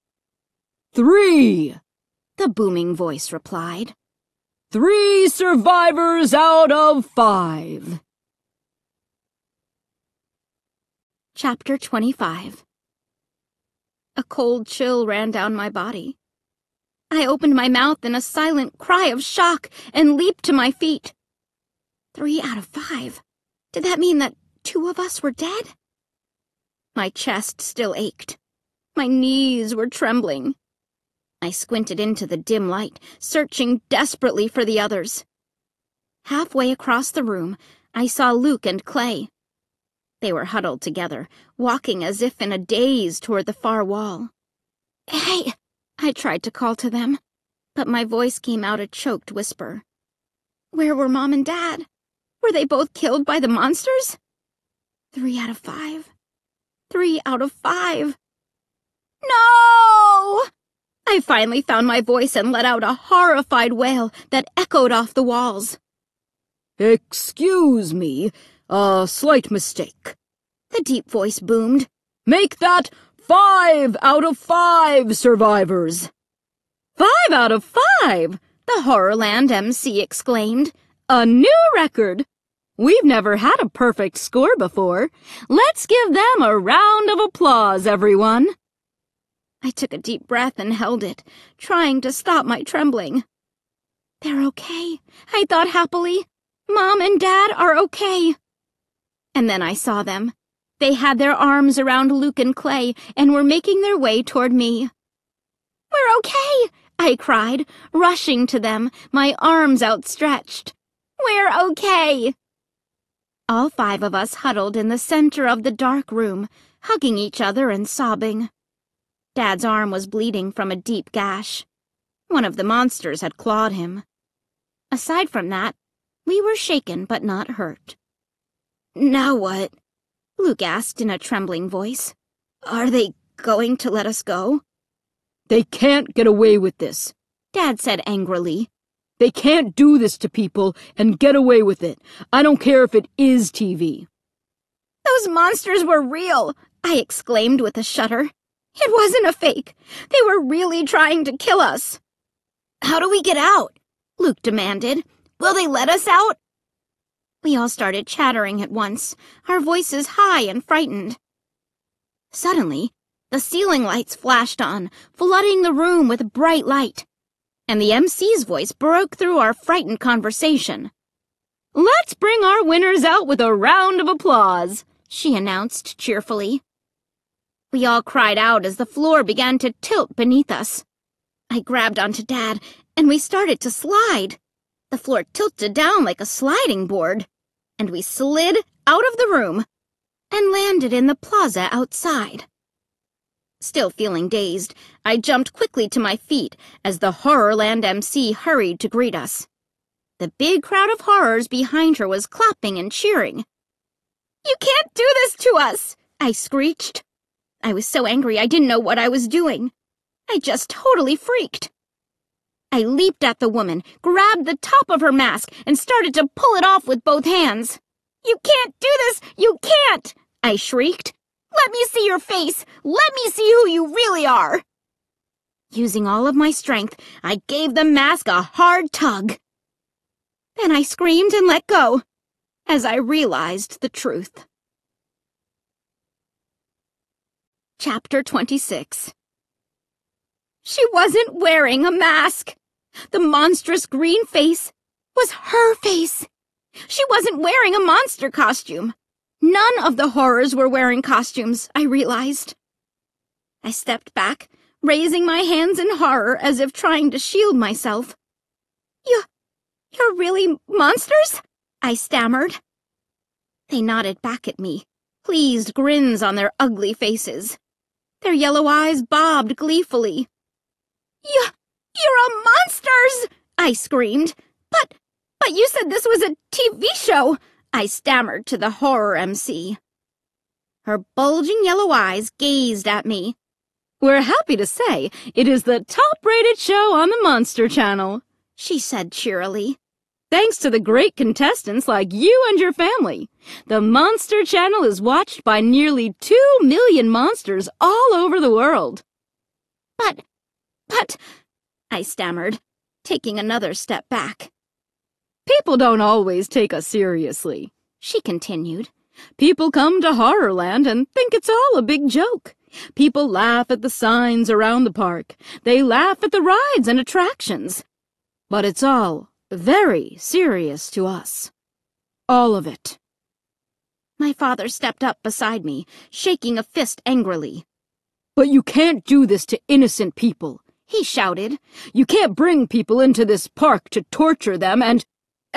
3, the booming voice replied. 3 survivors out of 5. Chapter 25. A cold chill ran down my body. I opened my mouth in a silent cry of shock and leaped to my feet. 3 out of 5. Did that mean that 2 of us were dead? My chest still ached. My knees were trembling. I squinted into the dim light, searching desperately for the others. Halfway across the room, I saw Luke and Clay. They were huddled together, walking as if in a daze toward the far wall. "Hey!" I tried to call to them, but my voice came out a choked whisper. Where were Mom and Dad? Were they both killed by the monsters? 3 out of 5. 3 out of 5. No! I finally found my voice and let out a horrified wail that echoed off the walls. "Excuse me, a slight mistake," the deep voice boomed. "Make that 5 out of 5 survivors." 5 out of 5, the Horrorland MC exclaimed. "A new record! We've never had a perfect score before. Let's give them a round of applause, everyone." I took a deep breath and held it, trying to stop my trembling. They're okay, I thought happily. Mom and Dad are okay. And then I saw them. They had their arms around Luke and Clay and were making their way toward me. "We're okay," I cried, rushing to them, my arms outstretched. We're okay. All 5 of us huddled in the center of the dark room, hugging each other and sobbing. Dad's arm was bleeding from a deep gash. One of the monsters had clawed him. Aside from that, we were shaken but not hurt. "Now what?" Luke asked in a trembling voice. "Are they going to let us go?" "They can't get away with this," Dad said angrily. "They can't do this to people and get away with it. I don't care if it is TV." "Those monsters were real," I exclaimed with a shudder. "It wasn't a fake. They were really trying to kill us." "How do we get out?" Luke demanded. "Will they let us out?" We all started chattering at once, our voices high and frightened. Suddenly, the ceiling lights flashed on, flooding the room with bright light, and the MC's voice broke through our frightened conversation. "Let's bring our winners out with a round of applause," she announced cheerfully. We all cried out as the floor began to tilt beneath us. I grabbed onto Dad, and we started to slide. The floor tilted down like a sliding board, and we slid out of the room and landed in the plaza outside. Still feeling dazed, I jumped quickly to my feet as the Horrorland MC hurried to greet us. The big crowd of horrors behind her was clapping and cheering. "You can't do this to us!" I screeched. I was so angry I didn't know what I was doing. I just totally freaked. I leaped at the woman, grabbed the top of her mask, and started to pull it off with both hands. "You can't do this! You can't!" I shrieked. "Let me see your face! Let me see who you really are!" Using all of my strength, I gave the mask a hard tug. Then I screamed and let go, as I realized the truth. Chapter 26. She wasn't wearing a mask. The monstrous green face was her face. She wasn't wearing a monster costume. None of the horrors were wearing costumes, I realized. I stepped back, raising my hands in horror as if trying to shield myself. You're really monsters?" I stammered. They nodded back at me, pleased grins on their ugly faces. Their yellow eyes bobbed gleefully. You're all monsters!" I screamed. But you said this was a TV show," I stammered to the horror MC. Her bulging yellow eyes gazed at me. "We're happy to say it is the top-rated show on the Monster Channel," she said cheerily. "Thanks to the great contestants like you and your family. The Monster Channel is watched by nearly 2 million monsters all over the world." But, I stammered, taking another step back. "People don't always take us seriously," she continued. "People come to Horrorland and think it's all a big joke. People laugh at the signs around the park. They laugh at the rides and attractions. But it's all very serious to us. All of it." My father stepped up beside me, shaking a fist angrily. "But you can't do this to innocent people," he shouted. "You can't bring people into this park to torture them and...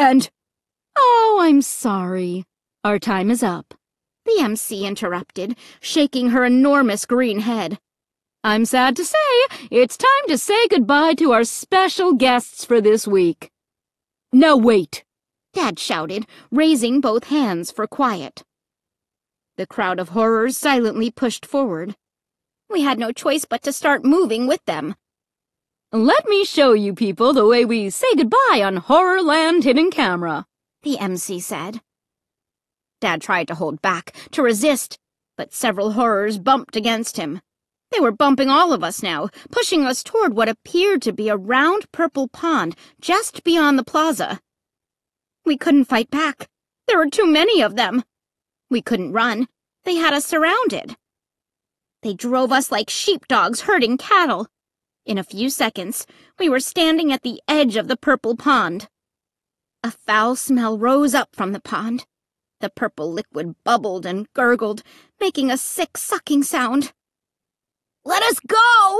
Oh, I'm sorry. Our time is up," the MC interrupted, shaking her enormous green head. "I'm sad to say it's time to say goodbye to our special guests for this week." "Now wait," Dad shouted, raising both hands for quiet. The crowd of horrors silently pushed forward. We had no choice but to start moving with them. "Let me show you people the way we say goodbye on Horrorland Hidden Camera," the MC said. Dad tried to hold back, to resist, but several horrors bumped against him. They were bumping all of us now, pushing us toward what appeared to be a round purple pond just beyond the plaza. We couldn't fight back. There were too many of them. We couldn't run. They had us surrounded. They drove us like sheepdogs herding cattle. In a few seconds, we were standing at the edge of the purple pond. A foul smell rose up from the pond. The purple liquid bubbled and gurgled, making a sick sucking sound. "Let us go!"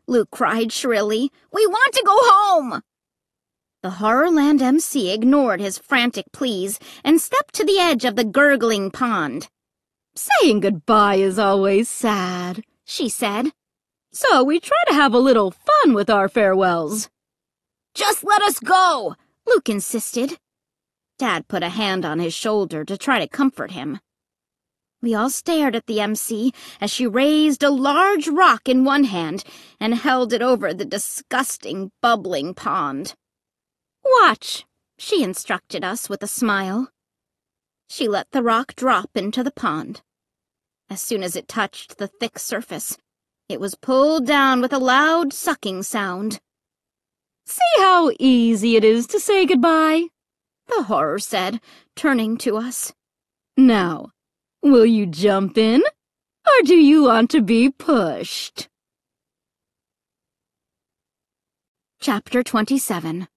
Luke cried shrilly. "We want to go home!" The Horrorland MC ignored his frantic pleas and stepped to the edge of the gurgling pond. "Saying goodbye is always sad," she said. "So we try to have a little fun with our farewells." "Just let us go," Luke insisted. Dad put a hand on his shoulder to try to comfort him. We all stared at the MC as she raised a large rock in one hand and held it over the disgusting, bubbling pond. "Watch," she instructed us with a smile. She let the rock drop into the pond. As soon as it touched the thick surface, it was pulled down with a loud sucking sound. "See how easy it is to say goodbye," the horror said, turning to us. "Now, will you jump in, or do you want to be pushed?" Chapter 27.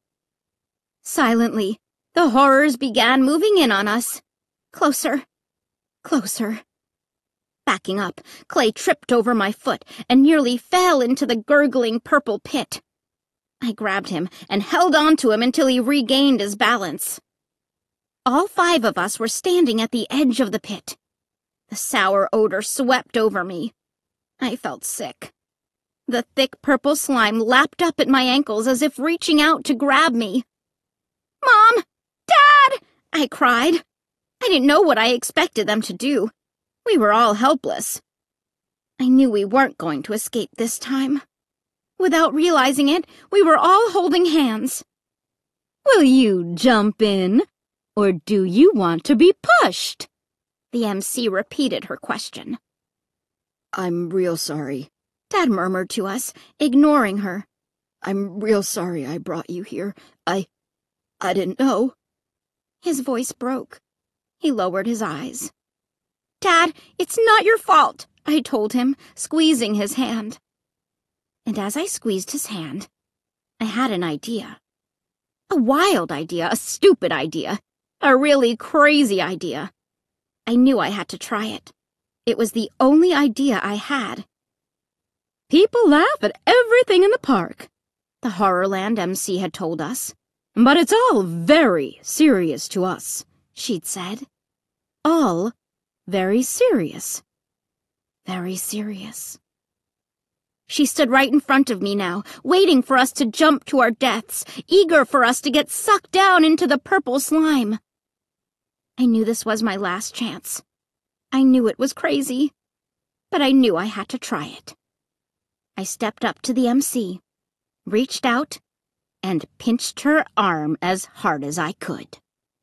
Silently, the horrors began moving in on us. Closer, closer. Backing up, Clay tripped over my foot and nearly fell into the gurgling purple pit. I grabbed him and held on to him until he regained his balance. All 5 of us were standing at the edge of the pit. The sour odor swept over me. I felt sick. The thick purple slime lapped up at my ankles as if reaching out to grab me. "Mom! Dad!" I cried. I didn't know what I expected them to do. We were all helpless. I knew we weren't going to escape this time. Without realizing it, we were all holding hands. "Will you jump in, or do you want to be pushed?" The MC repeated her question. "I'm real sorry," Dad murmured to us, ignoring her. "I'm real sorry I brought you here. I didn't know." His voice broke. He lowered his eyes. "Dad, it's not your fault," I told him, squeezing his hand. And as I squeezed his hand, I had an idea. A wild idea, a stupid idea, a really crazy idea. I knew I had to try it. It was the only idea I had. "People laugh at everything in the park," the Horrorland MC had told us. "But it's all very serious to us," she'd said. "All very serious. Very serious." She stood right in front of me now, waiting for us to jump to our deaths, eager for us to get sucked down into the purple slime. I knew this was my last chance. I knew it was crazy, but I knew I had to try it. I stepped up to the MC, reached out, and pinched her arm as hard as I could.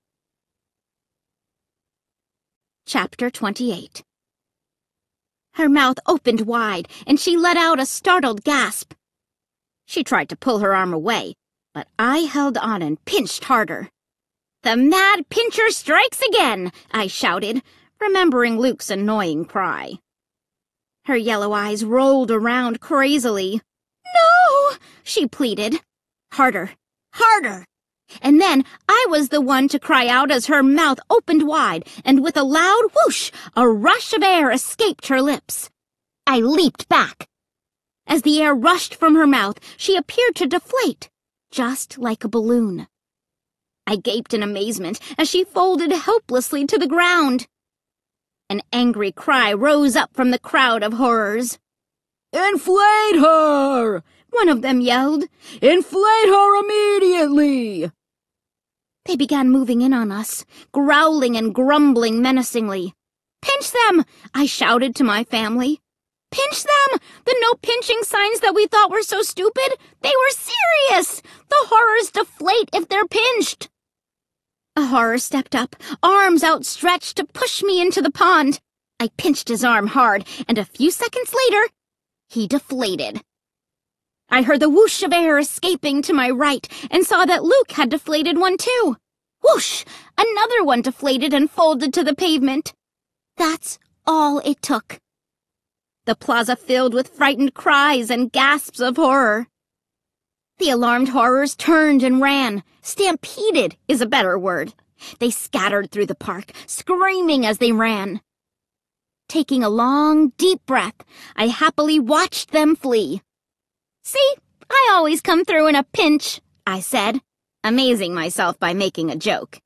Chapter 28. Her mouth opened wide, and she let out a startled gasp. She tried to pull her arm away, but I held on and pinched harder. "The mad pincher strikes again!" I shouted, remembering Luke's annoying cry. Her yellow eyes rolled around crazily. "No!" she pleaded. Harder, harder. And then I was the one to cry out as her mouth opened wide, and with a loud whoosh, a rush of air escaped her lips. I leaped back. As the air rushed from her mouth, she appeared to deflate, just like a balloon. I gaped in amazement as she folded helplessly to the ground. An angry cry rose up from the crowd of horrors. "Inflate her!" one of them yelled. "Inflate her immediately!" They began moving in on us, growling and grumbling menacingly. "Pinch them!" I shouted to my family. "Pinch them! The no pinching signs that we thought were so stupid, they were serious! The horrors deflate if they're pinched!" A horror stepped up, arms outstretched to push me into the pond. I pinched his arm hard, and a few seconds later, he deflated. I heard the whoosh of air escaping to my right and saw that Luke had deflated one too. Whoosh! Another one deflated and folded to the pavement. That's all it took. The plaza filled with frightened cries and gasps of horror. The alarmed horrors turned and ran. Stampeded is a better word. They scattered through the park, screaming as they ran. Taking a long, deep breath, I happily watched them flee. See, I always come through in a pinch, I said, amazing myself by making a joke.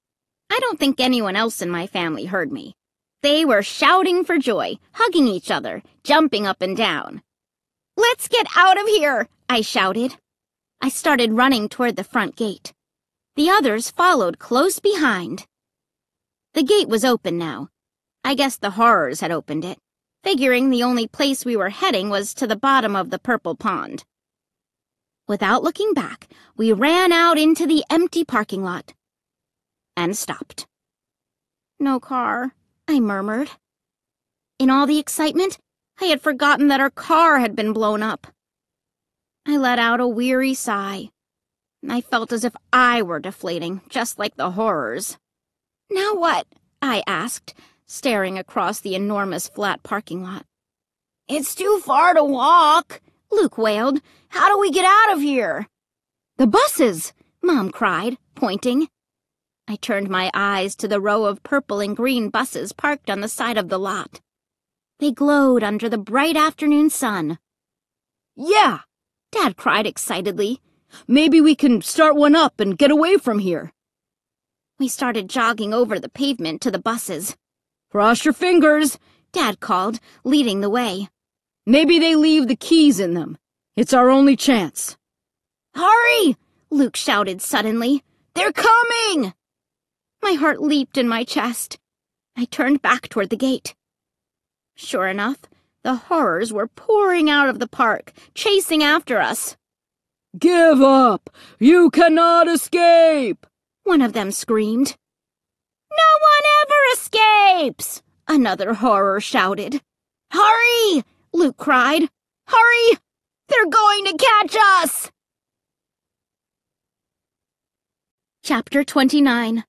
I don't think anyone else in my family heard me. They were shouting for joy, hugging each other, jumping up and down. "Let's get out of here," I shouted. I started running toward the front gate. The others followed close behind. The gate was open now. I guess the horrors had opened it, figuring the only place we were heading was to the bottom of the purple pond. Without looking back, we ran out into the empty parking lot and stopped. "No car," I murmured. In all the excitement, I had forgotten that our car had been blown up. I let out a weary sigh. I felt as if I were deflating, just like the horrors. "Now what?" I asked, staring across the enormous flat parking lot. "It's too far to walk," Luke wailed. "How do we get out of here?" "The buses!" Mom cried, pointing. I turned my eyes to the row of purple and green buses parked on the side of the lot. They glowed under the bright afternoon sun. "Yeah!" Dad cried excitedly. "Maybe we can start one up and get away from here." We started jogging over the pavement to the buses. "Cross your fingers," Dad called, leading the way. "Maybe they leave the keys in them. It's our only chance." "Hurry!" Luke shouted suddenly. "They're coming!" My heart leaped in my chest. I turned back toward the gate. Sure enough, the horrors were pouring out of the park, chasing after us. "Give up! You cannot escape!" one of them screamed. "No one ever escapes!" another horror shouted. "Hurry!" Luke cried. "Hurry! They're going to catch us!" Chapter 29.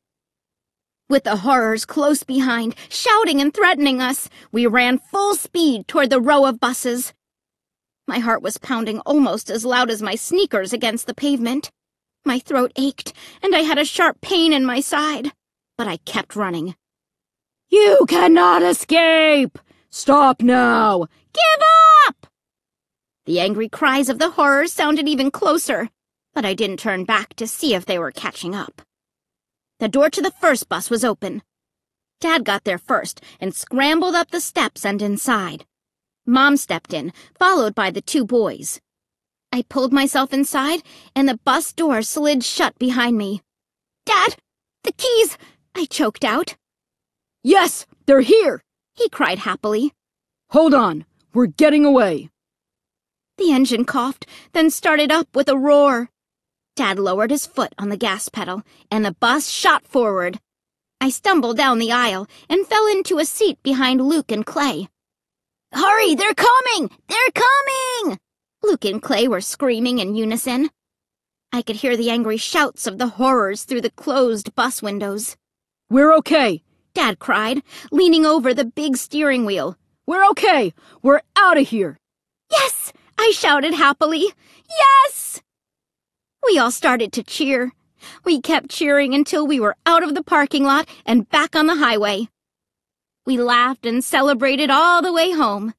With the horrors close behind, shouting and threatening us, we ran full speed toward the row of buses. My heart was pounding almost as loud as my sneakers against the pavement. My throat ached, and I had a sharp pain in my side, but I kept running. "You cannot escape! Stop now! Give up!" The angry cries of the horrors sounded even closer, but I didn't turn back to see if they were catching up. The door to the first bus was open. Dad got there first and scrambled up the steps and inside. Mom stepped in, followed by the two boys. I pulled myself inside, and the bus door slid shut behind me. "Dad, the keys!" I choked out. "Yes, they're here!" he cried happily. "Hold on, we're getting away." The engine coughed, then started up with a roar. Dad lowered his foot on the gas pedal, and the bus shot forward. I stumbled down the aisle and fell into a seat behind Luke and Clay. "Hurry, they're coming! They're coming!" Luke and Clay were screaming in unison. I could hear the angry shouts of the horrors through the closed bus windows. "We're okay," Dad cried, leaning over the big steering wheel. "We're okay! We're out of here!" "Yes!" I shouted happily. "Yes!" We all started to cheer. We kept cheering until we were out of the parking lot and back on the highway. We laughed and celebrated all the way home.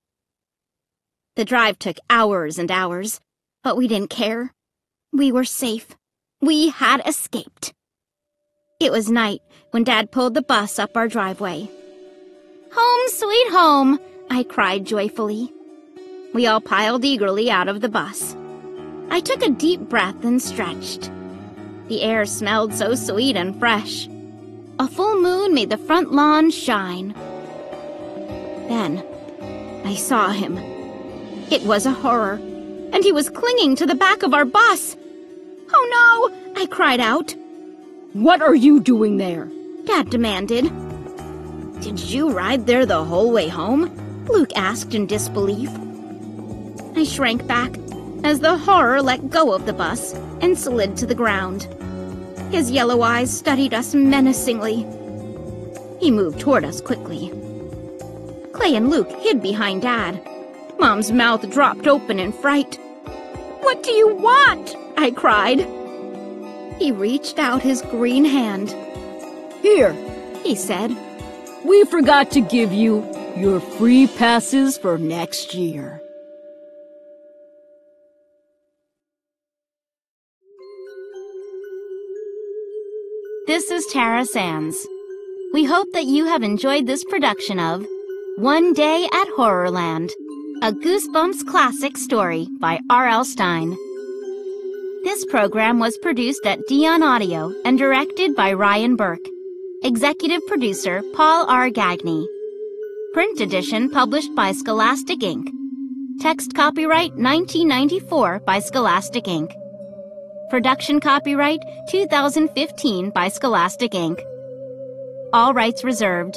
The drive took hours and hours, but we didn't care. We were safe. We had escaped. It was night when Dad pulled the bus up our driveway. "Home, sweet home," I cried joyfully. We all piled eagerly out of the bus. I took a deep breath and stretched. The air smelled so sweet and fresh. A full moon made the front lawn shine. Then I saw him. It was a horror, and he was clinging to the back of our bus. "Oh no!" I cried out. "What are you doing there?" Dad demanded. "Did you ride there the whole way home?" Luke asked in disbelief. I shrank back as the horror let go of the bus and slid to the ground. His yellow eyes studied us menacingly. He moved toward us quickly. Clay and Luke hid behind Dad. Mom's mouth dropped open in fright. "What do you want?" I cried. He reached out his green hand. "Here," he said. "We forgot to give you your free passes for next year." This is Tara Sands. We hope that you have enjoyed this production of One Day at Horrorland, a Goosebumps classic story by R.L. Stine. This program was produced at Dion Audio and directed by Ryan Burke. Executive producer Paul R. Gagney. Print edition published by Scholastic Inc. Text copyright 1994 by Scholastic Inc. Production copyright 2015 by Scholastic Inc. All rights reserved.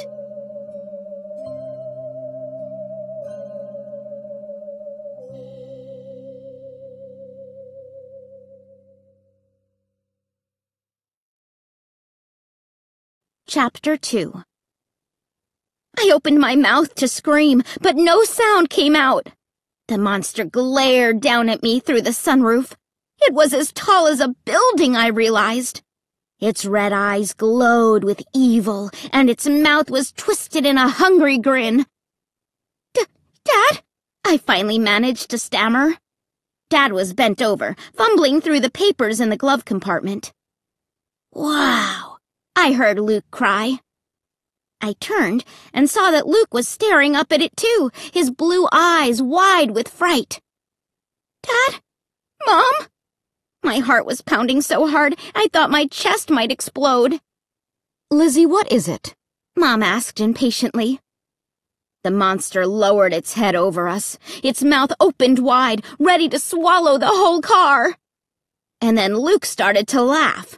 Chapter 2. I opened my mouth to scream, but no sound came out. The monster glared down at me through the sunroof. It was as tall as a building, I realized. Its red eyes glowed with evil, and its mouth was twisted in a hungry grin. Dad? I finally managed to stammer. Dad was bent over, fumbling through the papers in the glove compartment. Wow! I heard Luke cry. I turned and saw that Luke was staring up at it too, his blue eyes wide with fright. Dad? Mom? My heart was pounding so hard I thought my chest might explode. Lizzie, what is it? Mom asked impatiently. The monster lowered its head over us, its mouth opened wide, ready to swallow the whole car. And then Luke started to laugh.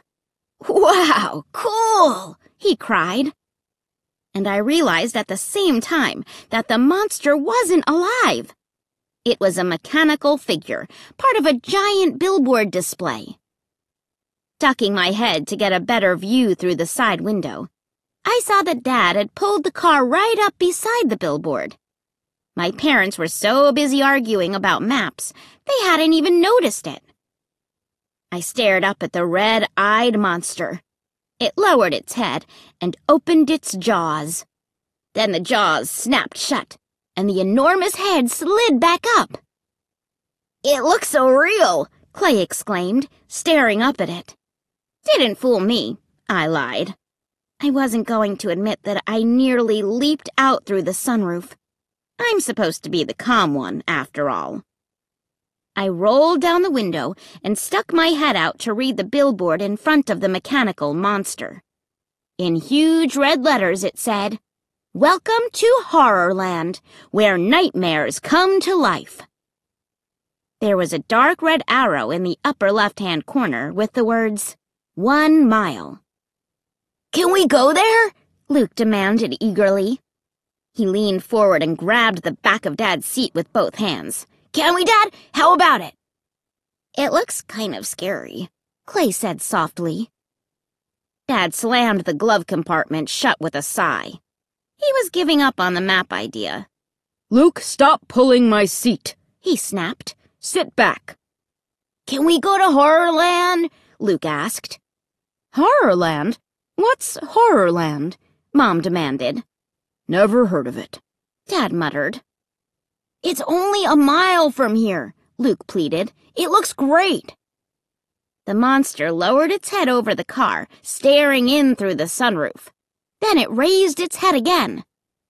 Wow, cool, he cried. And I realized at the same time that the monster wasn't alive. It was a mechanical figure, part of a giant billboard display. Ducking my head to get a better view through the side window, I saw that Dad had pulled the car right up beside the billboard. My parents were so busy arguing about maps, they hadn't even noticed it. I stared up at the red-eyed monster. It lowered its head and opened its jaws. Then the jaws snapped shut, and the enormous head slid back up. It looks so real, Clay exclaimed, staring up at it. Didn't fool me, I lied. I wasn't going to admit that I nearly leaped out through the sunroof. I'm supposed to be the calm one, after all. I rolled down the window and stuck my head out to read the billboard in front of the mechanical monster. In huge red letters it said, "Welcome to Horrorland, where nightmares come to life." There was a dark red arrow in the upper left-hand corner with the words, 1 mile. "Can we go there?" Luke demanded eagerly. He leaned forward and grabbed the back of Dad's seat with both hands. "Can we, Dad? How about it?" "It looks kind of scary," Clay said softly. Dad slammed the glove compartment shut with a sigh. He was giving up on the map idea. Luke, stop pulling my seat, he snapped. Sit back. "Can we go to Horrorland?" Luke asked. Horrorland? What's Horrorland? Mom demanded. Never heard of it, Dad muttered. "It's only a mile from here," Luke pleaded. "It looks great." The monster lowered its head over the car, staring in through the sunroof. Then it raised its head again.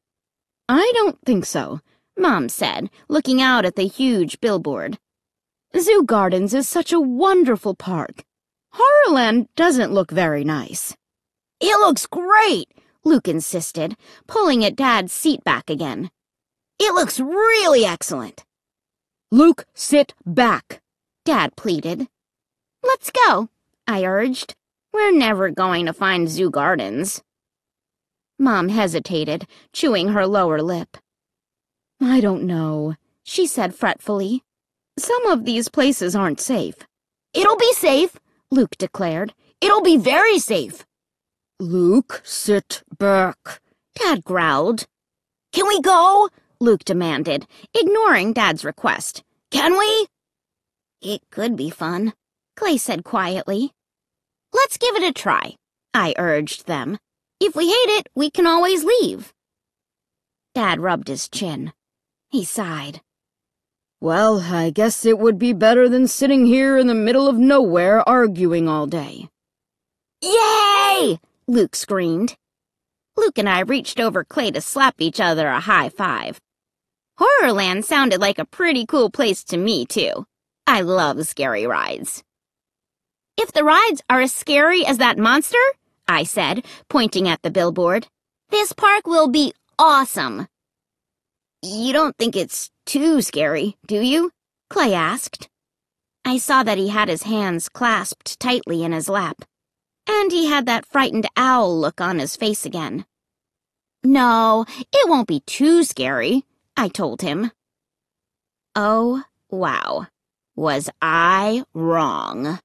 I don't think so, Mom said, looking out at the huge billboard. Zoo Gardens is such a wonderful park. Horrorland doesn't look very nice. "It looks great," Luke insisted, pulling at Dad's seat back again. "It looks really excellent." Luke, sit back, Dad pleaded. "Let's go," I urged. "We're never going to find Zoo Gardens." Mom hesitated, chewing her lower lip. I don't know, she said fretfully. Some of these places aren't safe. "It'll be safe," Luke declared. "It'll be very safe." Luke, sit back, Dad growled. "Can we go?" Luke demanded, ignoring Dad's request. "Can we?" "It could be fun," Clay said quietly. "Let's give it a try," I urged them. "If we hate it, we can always leave." Dad rubbed his chin. He sighed. Well, I guess it would be better than sitting here in the middle of nowhere arguing all day. Yay! Luke screamed. Luke and I reached over Clay to slap each other a high five. Horrorland sounded like a pretty cool place to me, too. I love scary rides. If the rides are as scary as that monster, I said, pointing at the billboard, this park will be awesome. You don't think it's too scary, do you? Clay asked. I saw that he had his hands clasped tightly in his lap, and he had that frightened owl look on his face again. No, it won't be too scary, I told him. Oh, wow. Was I wrong?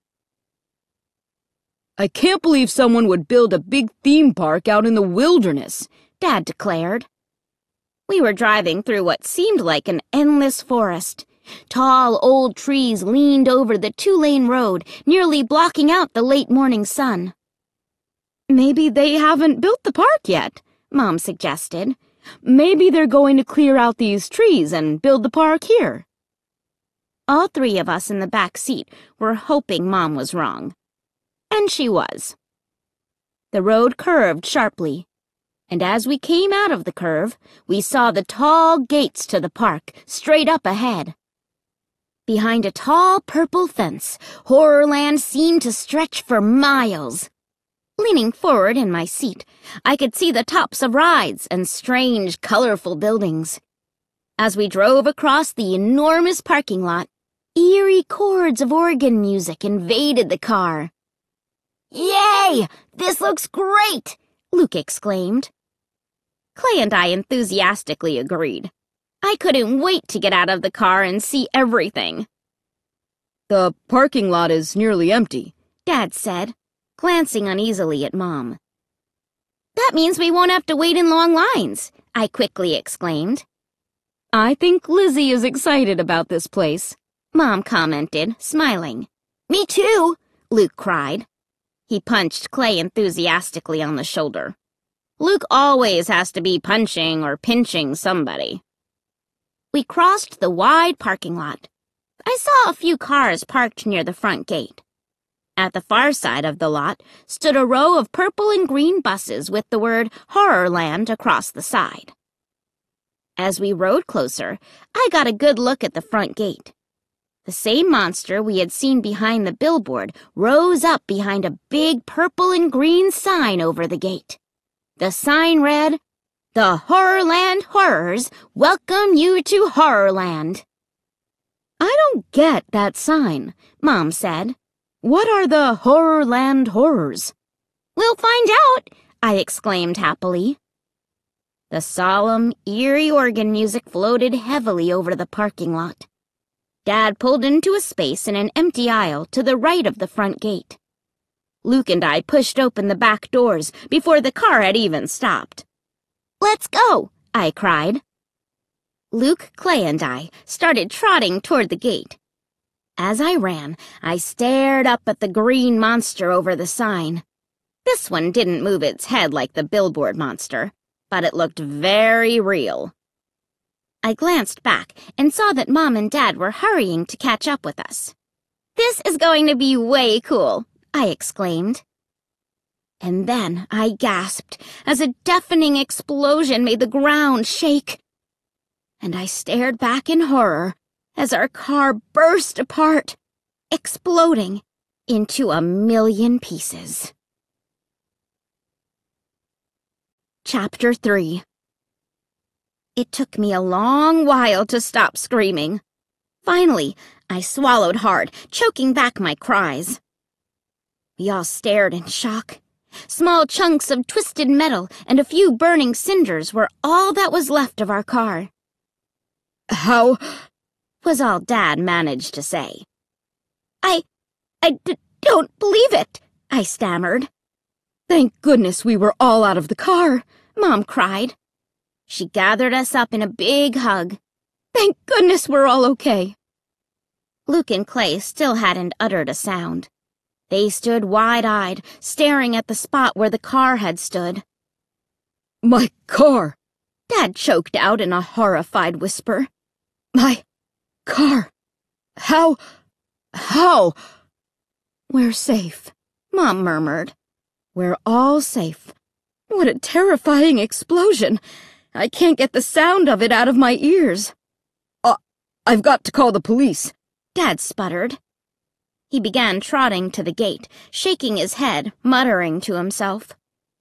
I can't believe someone would build a big theme park out in the wilderness, Dad declared. We were driving through what seemed like an endless forest. Tall, old trees leaned over the two-lane road, nearly blocking out the late morning sun. Maybe they haven't built the park yet, Mom suggested. Maybe they're going to clear out these trees and build the park here. All three of us in the back seat were hoping Mom was wrong. And she was. The road curved sharply, and as we came out of the curve, we saw the tall gates to the park straight up ahead. Behind a tall purple fence, Horrorland seemed to stretch for miles. Leaning forward in my seat, I could see the tops of rides and strange, colorful buildings. As we drove across the enormous parking lot, eerie chords of organ music invaded the car. Yay! This looks great! Luke exclaimed. Clay and I enthusiastically agreed. I couldn't wait to get out of the car and see everything. The parking lot is nearly empty, Dad said, glancing uneasily at Mom. That means we won't have to wait in long lines, I quickly exclaimed. I think Lizzie is excited about this place, Mom commented, smiling. Me too, Luke cried. He punched Clay enthusiastically on the shoulder. Luke always has to be punching or pinching somebody. We crossed the wide parking lot. I saw a few cars parked near the front gate. At the far side of the lot stood a row of purple and green buses with the word Horrorland across the side. As we rode closer, I got a good look at the front gate. The same monster we had seen behind the billboard rose up behind a big purple and green sign over the gate. The sign read, "The Horrorland Horrors welcome you to Horrorland." I don't get that sign, Mom said. What are the Horrorland Horrors? We'll find out, I exclaimed happily. The solemn, eerie organ music floated heavily over the parking lot. Dad pulled into a space in an empty aisle to the right of the front gate. Luke and I pushed open the back doors before the car had even stopped. Let's go, I cried. Luke, Clay, and I started trotting toward the gate. As I ran, I stared up at the green monster over the sign. This one didn't move its head like the billboard monster, but it looked very real. I glanced back and saw that Mom and Dad were hurrying to catch up with us. This is going to be way cool, I exclaimed. And then I gasped as a deafening explosion made the ground shake. And I stared back in horror as our car burst apart, exploding into 1,000,000 pieces. Chapter 3. It took me a long while to stop screaming. Finally, I swallowed hard, choking back my cries. We all stared in shock. Small chunks of twisted metal and a few burning cinders were all that was left of our car. How? Was all Dad managed to say. I don't believe it, I stammered. Thank goodness we were all out of the car, Mom cried. She gathered us up in a big hug. Thank goodness we're all okay. Luke and Clay still hadn't uttered a sound. They stood wide-eyed, staring at the spot where the car had stood. My car, Dad choked out in a horrified whisper. My car. How? We're safe, Mom murmured. We're all safe. What a terrifying explosion! I can't get the sound of it out of my ears. I've got to call the police, Dad sputtered. He began trotting to the gate, shaking his head, muttering to himself.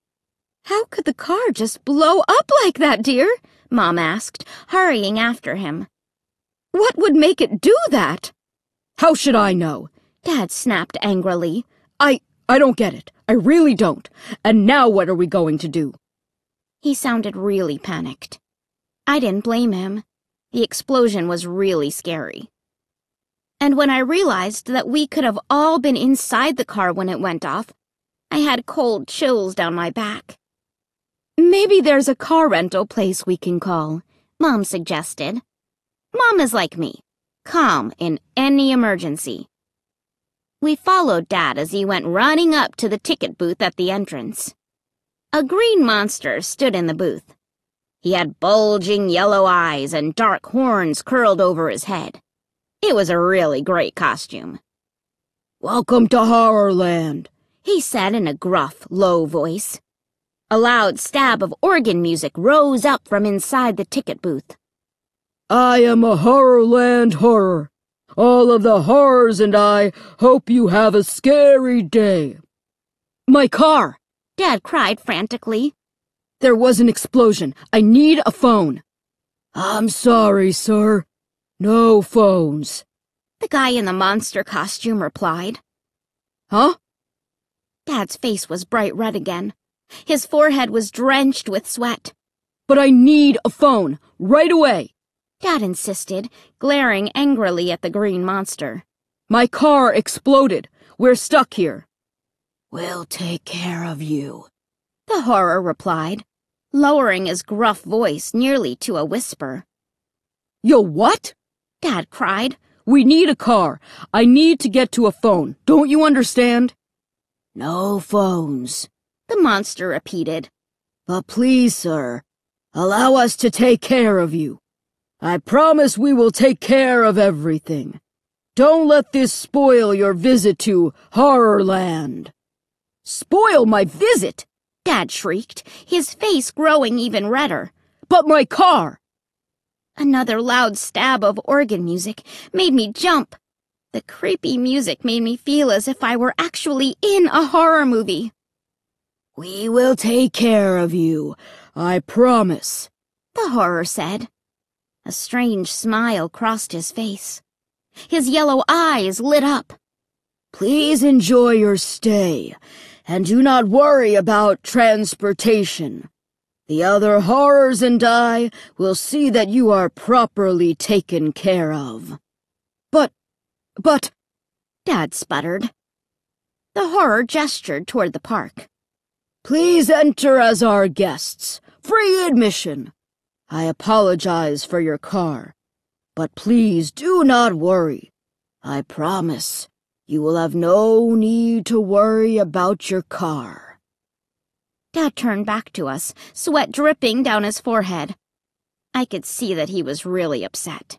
How could the car just blow up like that, dear? Mom asked, hurrying after him. What would make it do that? How should I know? Dad snapped angrily. I don't get it. I really don't. And now what are we going to do? He sounded really panicked. I didn't blame him. The explosion was really scary. And when I realized that we could have all been inside the car when it went off, I had cold chills down my back. Maybe there's a car rental place we can call, Mom suggested. Mom is like me, calm in any emergency. We followed Dad as he went running up to the ticket booth at the entrance. A green monster stood in the booth. He had bulging yellow eyes and dark horns curled over his head. It was a really great costume. Welcome to Horrorland, he said in a gruff, low voice. A loud stab of organ music rose up from inside the ticket booth. I am a Horrorland horror. All of the horrors and I hope you have a scary day. My car! Dad cried frantically. There was an explosion. I need a phone. I'm sorry, sir. No phones. The guy in the monster costume replied. Huh? Dad's face was bright red again. His forehead was drenched with sweat. But I need a phone, right away. Dad insisted, glaring angrily at the green monster. My car exploded. We're stuck here. We'll take care of you, the horror replied, lowering his gruff voice nearly to a whisper. Yo, what? Dad cried. We need a car. I need to get to a phone. Don't you understand? No phones, the monster repeated. But please, sir, allow us to take care of you. I promise we will take care of everything. Don't let this spoil your visit to Horrorland. Spoil my visit? Dad shrieked, his face growing even redder. But my car! Another loud stab of organ music made me jump. The creepy music made me feel as if I were actually in a horror movie. We will take care of you, I promise, the horror said. A strange smile crossed his face. His yellow eyes lit up. Please enjoy your stay, and do not worry about transportation. The other horrors and I will see that you are properly taken care of. But, Dad sputtered. The horror gestured toward the park. Please enter as our guests. Free admission. I apologize for your car, but please do not worry. I promise you will have no need to worry about your car. Dad turned back to us, sweat dripping down his forehead. I could see that he was really upset.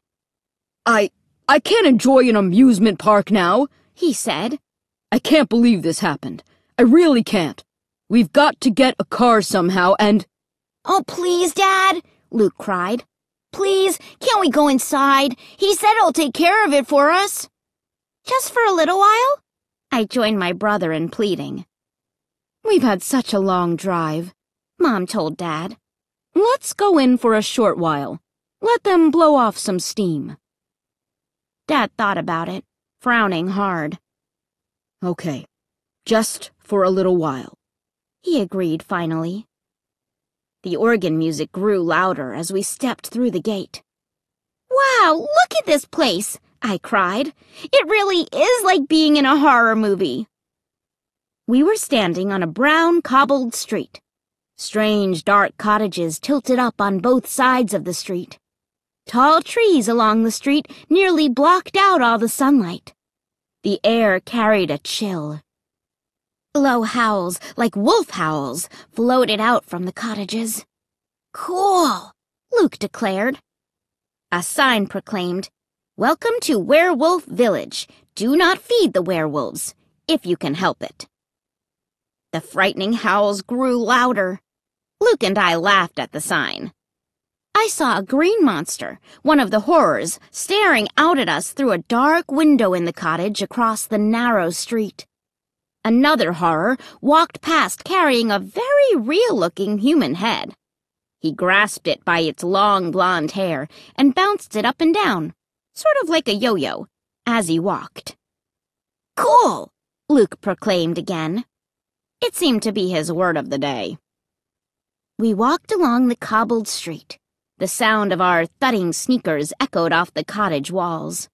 I can't enjoy an amusement park now, he said. I can't believe this happened. I really can't. We've got to get a car somehow and— Oh, please, Dad, Luke cried. Please, can't we go inside? He said he'll take care of it for us. Just for a little while? I joined my brother in pleading. We've had such a long drive, Mom told Dad. Let's go in for a short while. Let them blow off some steam. Dad thought about it, frowning hard. Okay, just for a little while, he agreed finally. The organ music grew louder as we stepped through the gate. Wow, look at this place, I cried. It really is like being in a horror movie. We were standing on a brown cobbled street. Strange dark cottages tilted up on both sides of the street. Tall trees along the street nearly blocked out all the sunlight. The air carried a chill. Low howls, like wolf howls, floated out from the cottages. Cool, Luke declared. A sign proclaimed, Welcome to Werewolf Village. Do not feed the werewolves, if you can help it. The frightening howls grew louder. Luke and I laughed at the sign. I saw a green monster, one of the horrors, staring out at us through a dark window in the cottage across the narrow street. Another horror walked past carrying a very real-looking human head. He grasped it by its long blonde hair and bounced it up and down, sort of like a yo-yo, as he walked. "Cool!" Luke proclaimed again. It seemed to be his word of the day. We walked along the cobbled street. The sound of our thudding sneakers echoed off the cottage walls.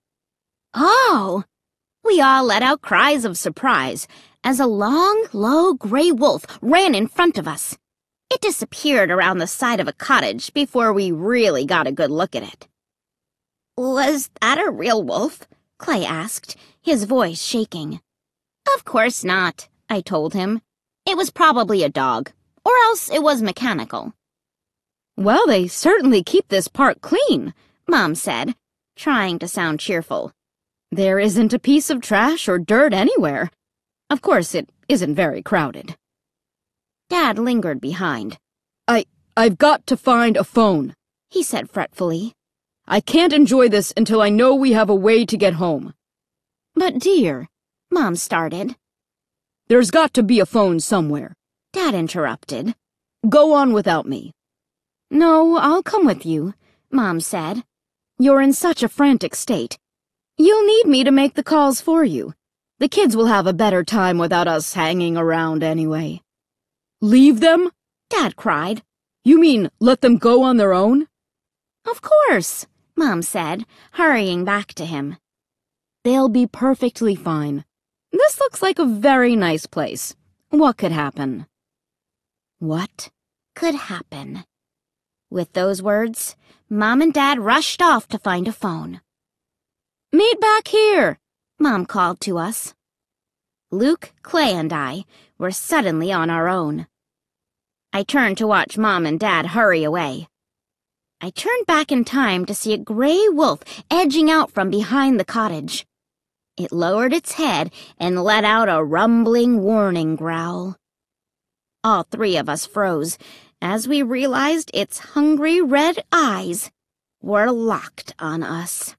"Oh!" We all let out cries of surprise as a long, low gray wolf ran in front of us. It disappeared around the side of a cottage before we really got a good look at it. "Was that a real wolf?" Clay asked, his voice shaking. "Of course not," I told him. "It was probably a dog, or else it was mechanical." "Well, they certainly keep this park clean," Mom said, trying to sound cheerful. "There isn't a piece of trash or dirt anywhere. Of course, it isn't very crowded." Dad lingered behind. I've got to find a phone," he said fretfully. "I can't enjoy this until I know we have a way to get home." "But dear," Mom started. "There's got to be a phone somewhere," Dad interrupted. "Go on without me." "No, I'll come with you," Mom said. "You're in such a frantic state. You'll need me to make the calls for you. The kids will have a better time without us hanging around anyway." "Leave them?" Dad cried. "You mean let them go on their own?" "Of course," Mom said, hurrying back to him. "They'll be perfectly fine. This looks like a very nice place. What could happen?" What could happen? With those words, Mom and Dad rushed off to find a phone. "Meet back here," Mom called to us. Luke, Clay, and I were suddenly on our own. I turned to watch Mom and Dad hurry away. I turned back in time to see a gray wolf edging out from behind the cottage. It lowered its head and let out a rumbling warning growl. All three of us froze as we realized its hungry red eyes were locked on us.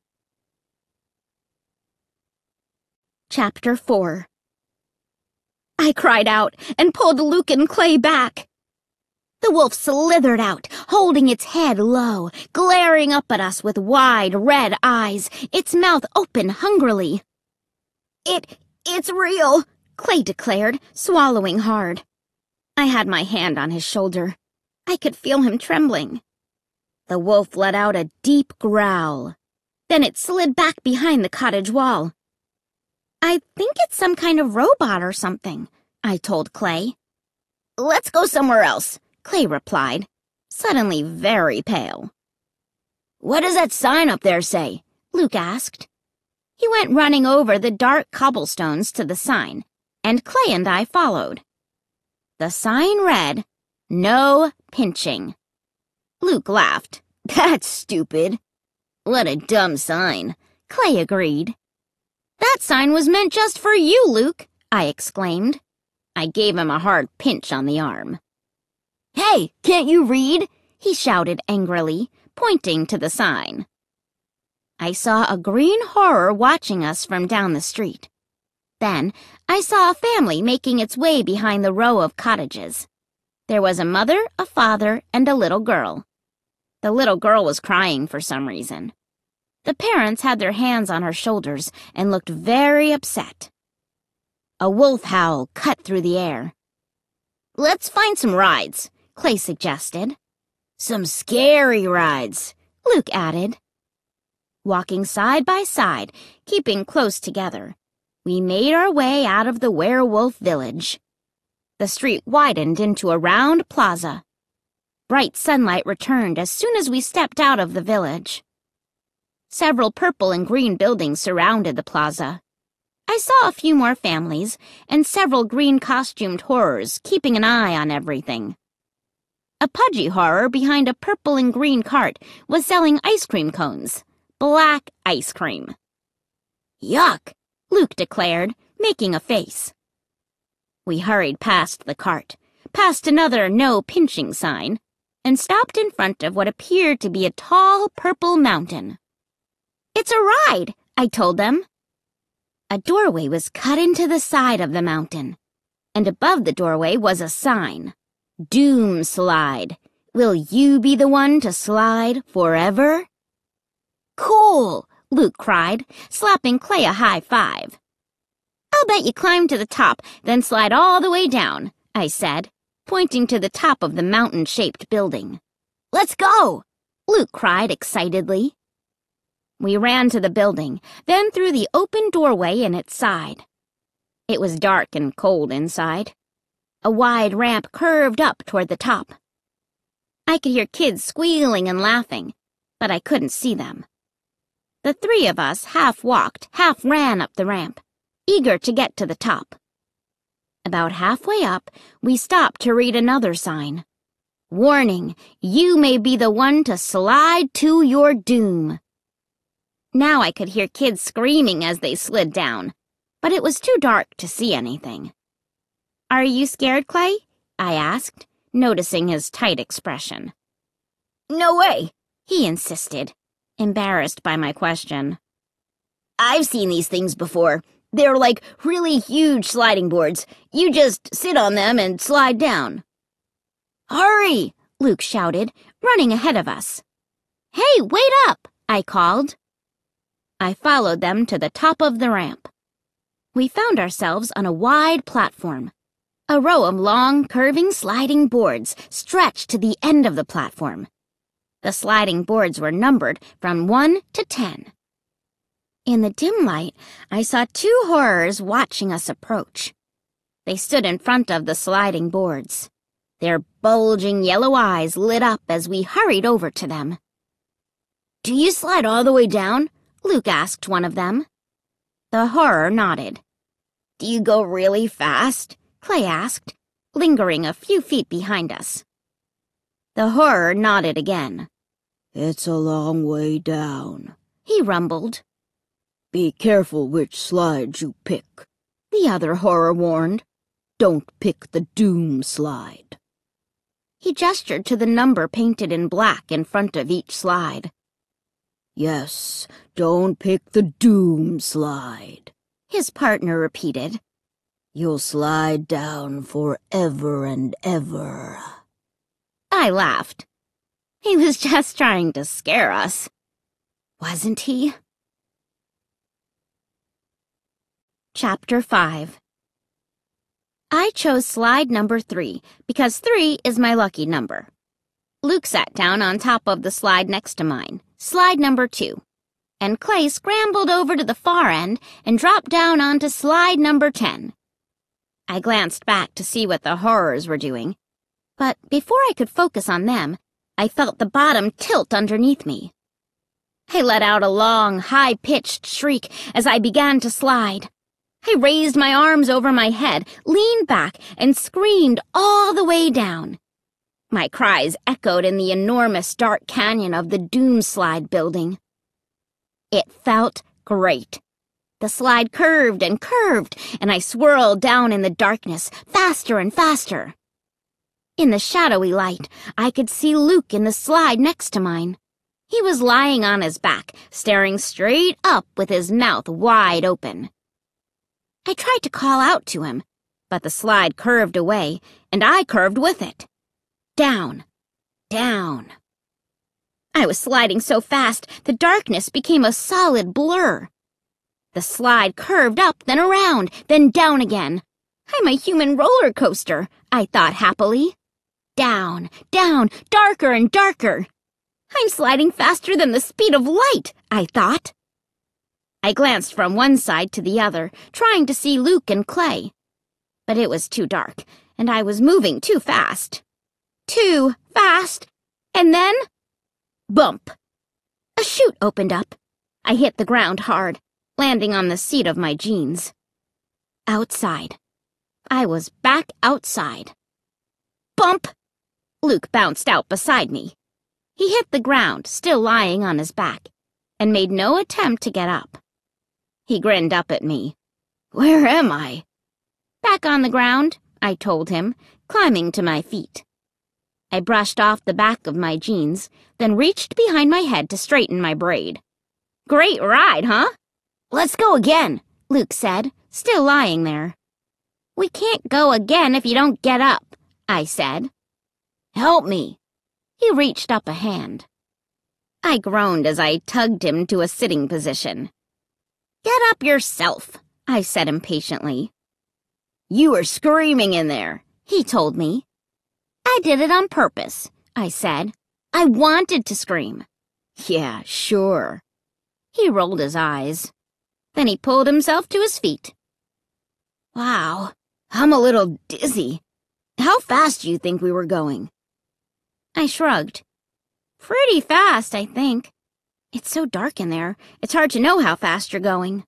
Chapter 4. I cried out and pulled Luke and Clay back. The wolf slithered out, holding its head low, glaring up at us with wide red eyes, its mouth open hungrily. It's real," Clay declared, swallowing hard. I had my hand on his shoulder. I could feel him trembling. The wolf let out a deep growl. Then it slid back behind the cottage wall. "I think it's some kind of robot or something," I told Clay. "Let's go somewhere else," Clay replied, suddenly very pale. "What does that sign up there say?" Luke asked. He went running over the dark cobblestones to the sign, and Clay and I followed. The sign read, "No pinching." Luke laughed. "That's stupid." "What a dumb sign," Clay agreed. "That sign was meant just for you, Luke," I exclaimed. I gave him a hard pinch on the arm. "Hey, can't you read?" he shouted angrily, pointing to the sign. I saw a green horror watching us from down the street. Then I saw a family making its way behind the row of cottages. There was a mother, a father, and a little girl. The little girl was crying for some reason. The parents had their hands on her shoulders and looked very upset. A wolf howl cut through the air. "Let's find some rides," Clay suggested. "Some scary rides," Luke added. Walking side by side, keeping close together, we made our way out of the werewolf village. The street widened into a round plaza. Bright sunlight returned as soon as we stepped out of the village. Several purple and green buildings surrounded the plaza. I saw a few more families and several green-costumed horrors keeping an eye on everything. A pudgy horror behind a purple and green cart was selling ice cream cones. Black ice cream. "Yuck," Luke declared, making a face. We hurried past the cart, past another no pinching sign, and stopped in front of what appeared to be a tall purple mountain. "It's a ride," I told them. A doorway was cut into the side of the mountain, and above the doorway was a sign. "Doom Slide. Will you be the one to slide forever?" "Cool!" Luke cried, slapping Clay a high five. "I'll bet you climb to the top, then slide all the way down," I said, pointing to the top of the mountain-shaped building. "Let's go!" Luke cried excitedly. We ran to the building, then through the open doorway in its side. It was dark and cold inside. A wide ramp curved up toward the top. I could hear kids squealing and laughing, but I couldn't see them. The three of us half walked, half ran up the ramp, eager to get to the top. About halfway up, we stopped to read another sign. "Warning, you may be the one to slide to your doom." Now I could hear kids screaming as they slid down, but it was too dark to see anything. "Are you scared, Clay?" I asked, noticing his tight expression. "No way," he insisted, embarrassed by my question. "I've seen these things before. They're like really huge sliding boards. You just sit on them and slide down." "Hurry!" Luke shouted, running ahead of us. "Hey, wait up!" I called. I followed them to the top of the ramp. We found ourselves on a wide platform. A row of long, curving sliding boards stretched to the end of the platform. The sliding boards were numbered from 1 to 10. In the dim light, I saw two horrors watching us approach. They stood in front of the sliding boards. Their bulging yellow eyes lit up as we hurried over to them. "Do you slide all the way down?" Luke asked one of them. The horror nodded. "Do you go really fast?" Clay asked, lingering a few feet behind us. The horror nodded again. "It's a long way down," he rumbled. "Be careful which slide you pick," the other horror warned. "Don't pick the doom slide." He gestured to the number painted in black in front of each slide. "Yes, don't pick the doom slide," his partner repeated. "You'll slide down forever and ever." I laughed. He was just trying to scare us. Wasn't he? Chapter 5. I chose slide number 3 because 3 is my lucky number. Luke sat down on top of the slide next to mine, slide number 2, and Clay scrambled over to the far end and dropped down onto slide number 10. I glanced back to see what the horrors were doing, but before I could focus on them, I felt the bottom tilt underneath me. I let out a long, high-pitched shriek as I began to slide. I raised my arms over my head, leaned back, and screamed all the way down. My cries echoed in the enormous dark canyon of the Doom Slide building. It felt great. The slide curved, and I swirled down in the darkness, faster and faster. In the shadowy light, I could see Luke in the slide next to mine. He was lying on his back, staring straight up with his mouth wide open. I tried to call out to him, but the slide curved away, and I curved with it. Down, down. I was sliding so fast, the darkness became a solid blur. The slide curved up, then around, then down again. I'm a human roller coaster, I thought happily. Down, down, darker and darker. I'm sliding faster than the speed of light, I thought. I glanced from one side to the other, trying to see Luke and Clay. But it was too dark, and I was moving too fast. Too fast. And then, bump. A chute opened up. I hit the ground hard, landing on the seat of my jeans. Outside. I was back outside. Bump! Luke bounced out beside me. He hit the ground, still lying on his back, and made no attempt to get up. He grinned up at me. "Where am I?" Back on the ground, I told him, climbing to my feet. I brushed off the back of my jeans, then reached behind my head to straighten my braid. Great ride, huh? Let's go again, Luke said, still lying there. We can't go again if you don't get up, I said. Help me. He reached up a hand. I groaned as I tugged him to a sitting position. Get up yourself, I said impatiently. You were screaming in there, he told me. I did it on purpose, I said. I wanted to scream. Yeah, sure. He rolled his eyes. Then he pulled himself to his feet. Wow, I'm a little dizzy. How fast do you think we were going? I shrugged. Pretty fast, I think. It's so dark in there, it's hard to know how fast you're going.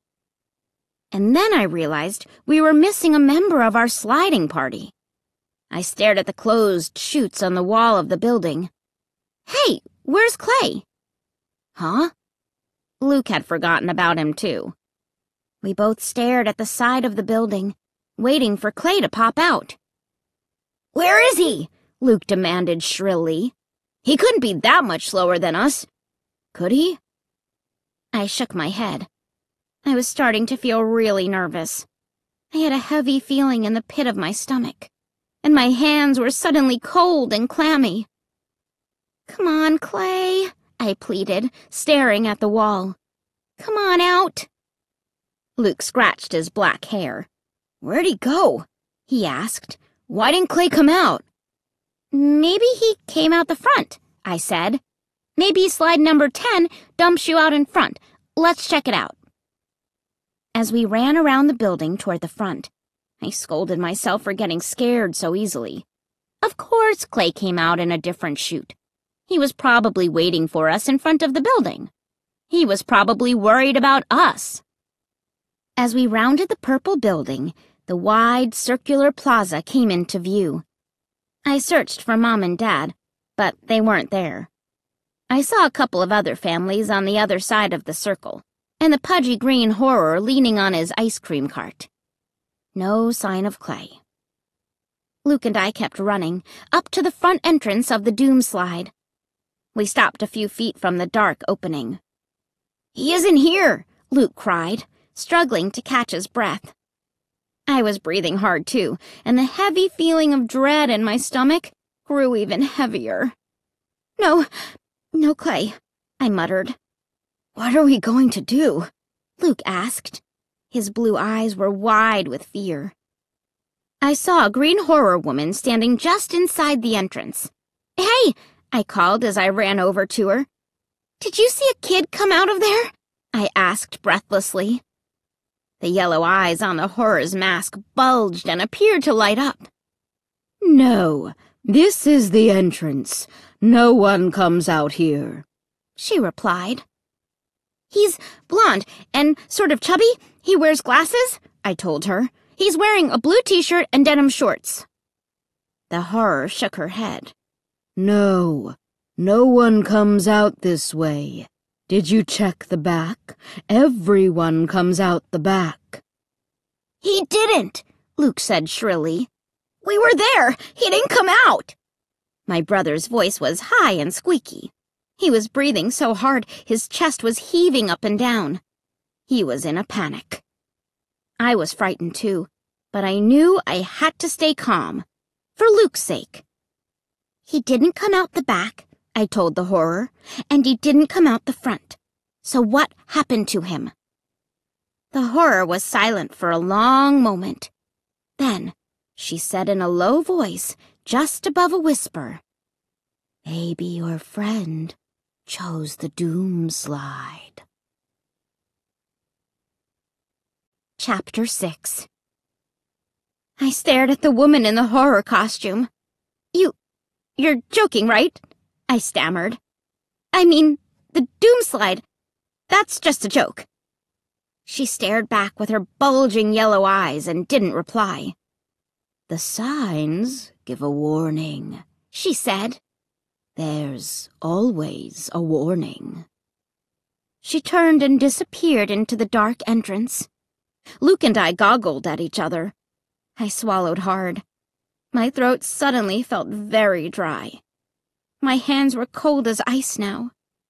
And then I realized we were missing a member of our sliding party. I stared at the closed chutes on the wall of the building. Hey, where's Clay? Huh? Luke had forgotten about him, too. We both stared at the side of the building, waiting for Clay to pop out. Where is he? Luke demanded shrilly. He couldn't be that much slower than us. Could he? I shook my head. I was starting to feel really nervous. I had a heavy feeling in the pit of my stomach, and my hands were suddenly cold and clammy. Come on, Clay, I pleaded, staring at the wall. Come on out. Luke scratched his black hair. Where'd he go? He asked. Why didn't Clay come out? Maybe he came out the front, I said. Maybe slide number 10 dumps you out in front. Let's check it out. As we ran around the building toward the front, I scolded myself for getting scared so easily. Of course Clay came out in a different chute. He was probably waiting for us in front of the building. He was probably worried about us. As we rounded the purple building, the wide, circular plaza came into view. I searched for Mom and Dad, but they weren't there. I saw a couple of other families on the other side of the circle, and the pudgy green horror leaning on his ice cream cart. No sign of Clay. Luke and I kept running, up to the front entrance of the doom slide. We stopped a few feet from the dark opening. He isn't here, Luke cried, struggling to catch his breath. I was breathing hard, too, and the heavy feeling of dread in my stomach grew even heavier. No Clay, I muttered. What are we going to do? Luke asked. His blue eyes were wide with fear. I saw a green horror woman standing just inside the entrance. Hey, I called as I ran over to her. Did you see a kid come out of there? I asked breathlessly. The yellow eyes on the horror's mask bulged and appeared to light up. No, this is the entrance. No one comes out here, she replied. He's blonde and sort of chubby. He wears glasses, I told her. He's wearing a blue t-shirt and denim shorts. The horror shook her head. No one comes out this way. Did you check the back? Everyone comes out the back. He didn't, Luke said shrilly. We were there. He didn't come out. My brother's voice was high and squeaky. He was breathing so hard his chest was heaving up and down. He was in a panic. I was frightened too, but I knew I had to stay calm, for Luke's sake. He didn't come out the back, I told the horror, and he didn't come out the front. So what happened to him? The horror was silent for a long moment. Then she said in a low voice, just above a whisper, Maybe your friend chose the doom slide. Chapter 6. I stared at the woman in the horror costume. You're joking, right? I stammered. I mean, the doom slide. That's just a joke. She stared back with her bulging yellow eyes and didn't reply. The signs give a warning, she said. There's always a warning. She turned and disappeared into the dark entrance. Luke and I goggled at each other. I swallowed hard. My throat suddenly felt very dry. My hands were cold as ice now.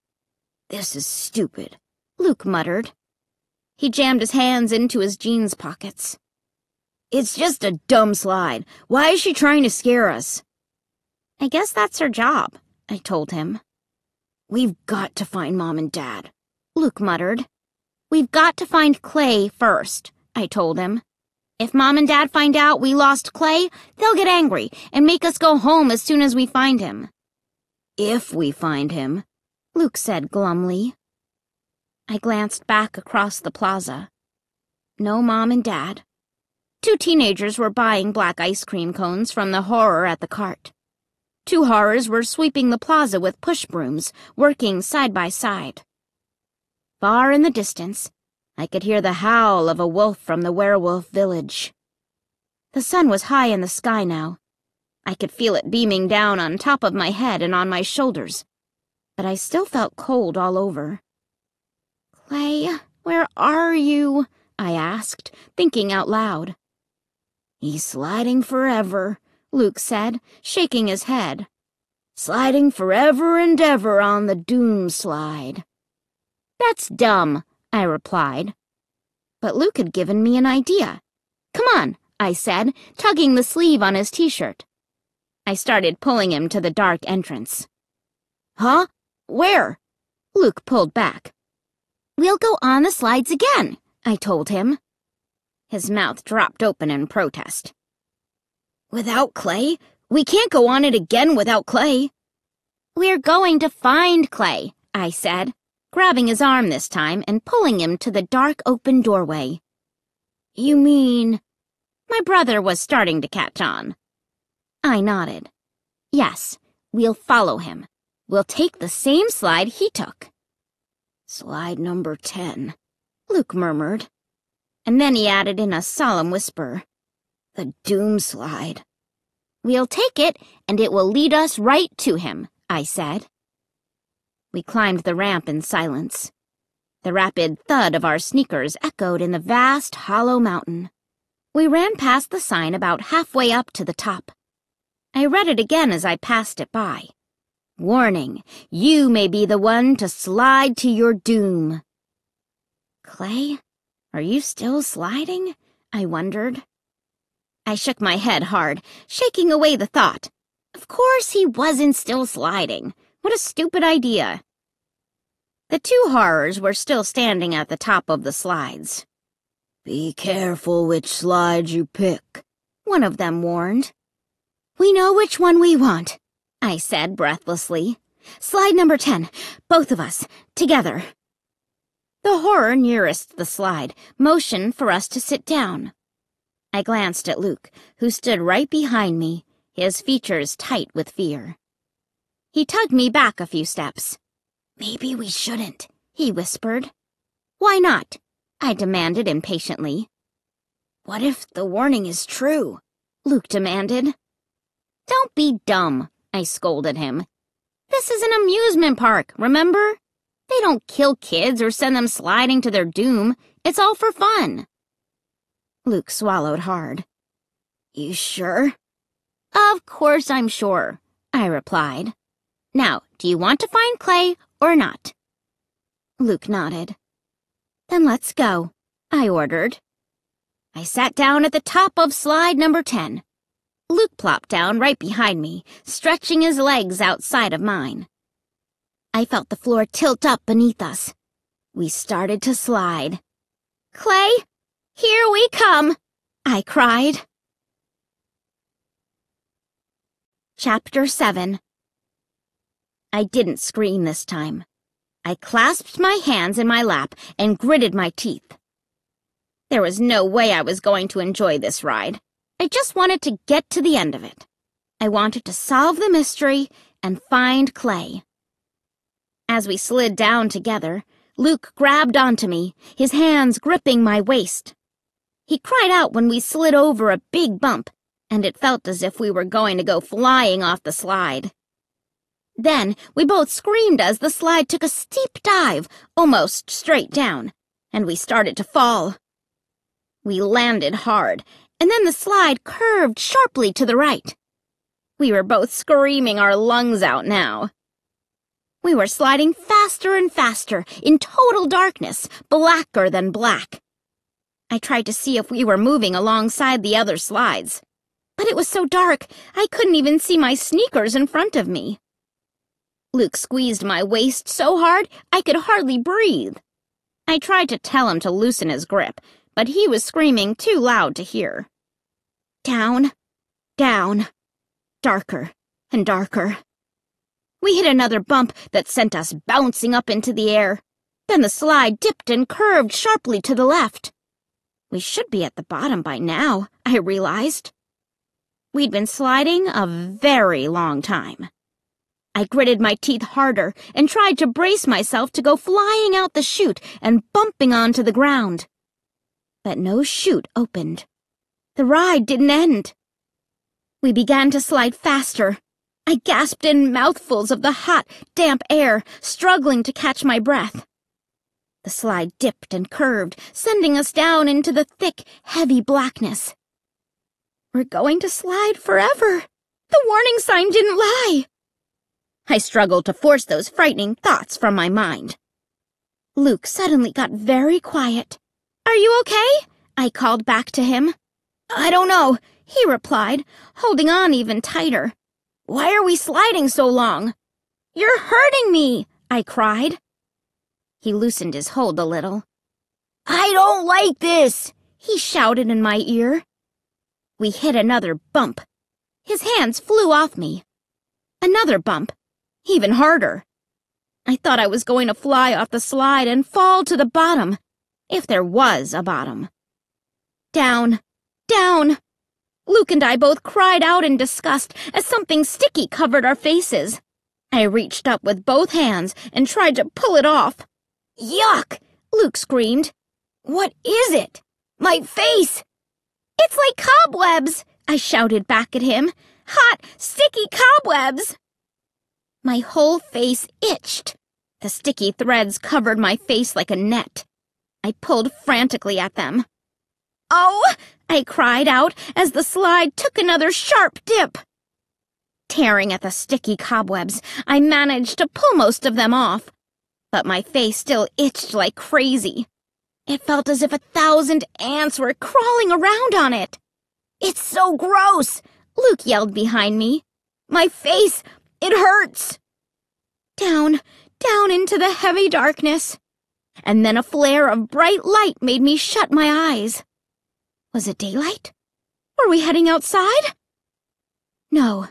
"This is stupid," Luke muttered. He jammed his hands into his jeans pockets. "It's just a dumb slide. Why is she trying to scare us?" "I guess that's her job," I told him. "We've got to find Mom and Dad," Luke muttered. "We've got to find Clay first," I told him. "If Mom and Dad find out we lost Clay, they'll get angry and make us go home as soon as we find him." "If we find him," Luke said glumly. I glanced back across the plaza. No Mom and Dad. 2 teenagers were buying black ice cream cones from the horror at the cart. 2 horrors were sweeping the plaza with push brooms, working side by side. Far in the distance, I could hear the howl of a wolf from the werewolf village. The sun was high in the sky now. I could feel it beaming down on top of my head and on my shoulders, but I still felt cold all over. "Clay, where are you?" I asked, thinking out loud. "He's sliding forever," Luke said, shaking his head. "Sliding forever and ever on the doom slide." "That's dumb," I replied. But Luke had given me an idea. "Come on," I said, tugging the sleeve on his t-shirt. I started pulling him to the dark entrance. "Huh? Where?" Luke pulled back. "We'll go on the slides again," I told him. His mouth dropped open in protest. "Without Clay? We can't go on it again without Clay." "We're going to find Clay," I said, grabbing his arm this time and pulling him to the dark open doorway. "You mean—" My brother was starting to catch on. I nodded. "Yes, we'll follow him. We'll take the same slide he took." "Slide number 10, Luke murmured. And then he added in a solemn whisper, "The doom slide." "We'll take it, and it will lead us right to him," I said. We climbed the ramp in silence. The rapid thud of our sneakers echoed in the vast, hollow mountain. We ran past the sign about halfway up to the top. I read it again as I passed it by. "Warning, you may be the one to slide to your doom." Clay, are you still sliding? I wondered. I shook my head hard, shaking away the thought. Of course he wasn't still sliding. What a stupid idea. The 2 horrors were still standing at the top of the slides. "Be careful which slide you pick," one of them warned. "We know which one we want," I said breathlessly. "Slide number 10, both of us, together." The horror nearest the slide motioned for us to sit down. I glanced at Luke, who stood right behind me, his features tight with fear. He tugged me back a few steps. "Maybe we shouldn't," he whispered. "Why not?" I demanded impatiently. "What if the warning is true?" Luke demanded. "Don't be dumb," I scolded him. "This is an amusement park, remember? They don't kill kids or send them sliding to their doom. It's all for fun." Luke swallowed hard. "You sure?" "Of course I'm sure," I replied. "Now, do you want to find Clay or not?" Luke nodded. "Then let's go," I ordered. I sat down at the top of slide number 10. Luke plopped down right behind me, stretching his legs outside of mine. I felt the floor tilt up beneath us. We started to slide. "Clay, here we come!" I cried. Chapter 7. I didn't scream this time. I clasped my hands in my lap and gritted my teeth. There was no way I was going to enjoy this ride. I just wanted to get to the end of it. I wanted to solve the mystery and find Clay. As we slid down together, Luke grabbed onto me, his hands gripping my waist. He cried out when we slid over a big bump, and it felt as if we were going to go flying off the slide. Then we both screamed as the slide took a steep dive, almost straight down, and we started to fall. We landed hard, and then the slide curved sharply to the right. We were both screaming our lungs out now. We were sliding faster and faster, in total darkness, blacker than black. I tried to see if we were moving alongside the other slides, but it was so dark I couldn't even see my sneakers in front of me. Luke squeezed my waist so hard I could hardly breathe. I tried to tell him to loosen his grip, but he was screaming too loud to hear. Down, down, darker and darker. We hit another bump that sent us bouncing up into the air. Then the slide dipped and curved sharply to the left. We should be at the bottom by now, I realized. We'd been sliding a very long time. I gritted my teeth harder and tried to brace myself to go flying out the chute and bumping onto the ground. But no chute opened. The ride didn't end. We began to slide faster. I gasped in mouthfuls of the hot, damp air, struggling to catch my breath. The slide dipped and curved, sending us down into the thick, heavy blackness. We're going to slide forever. The warning sign didn't lie. I struggled to force those frightening thoughts from my mind. Luke suddenly got very quiet. "Are you okay?" I called back to him. "I don't know," he replied, holding on even tighter. "Why are we sliding so long?" "You're hurting me," I cried. He loosened his hold a little. "I don't like this," he shouted in my ear. We hit another bump. His hands flew off me. Another bump, even harder. I thought I was going to fly off the slide and fall to the bottom, if there was a bottom. Down, down. Luke and I both cried out in disgust as something sticky covered our faces. I reached up with both hands and tried to pull it off. "Yuck!" Luke screamed. "What is it? My face!" "It's like cobwebs!" I shouted back at him. "Hot, sticky cobwebs!" My whole face itched. The sticky threads covered my face like a net. I pulled frantically at them. "Oh!" I cried out as the slide took another sharp dip. Tearing at the sticky cobwebs, I managed to pull most of them off, but my face still itched like crazy. It felt as if 1,000 ants were crawling around on it. "It's so gross!" Luke yelled behind me. "My face, it hurts!" Down, down into the heavy darkness. And then a flare of bright light made me shut my eyes. Was it daylight? Were we heading outside? No.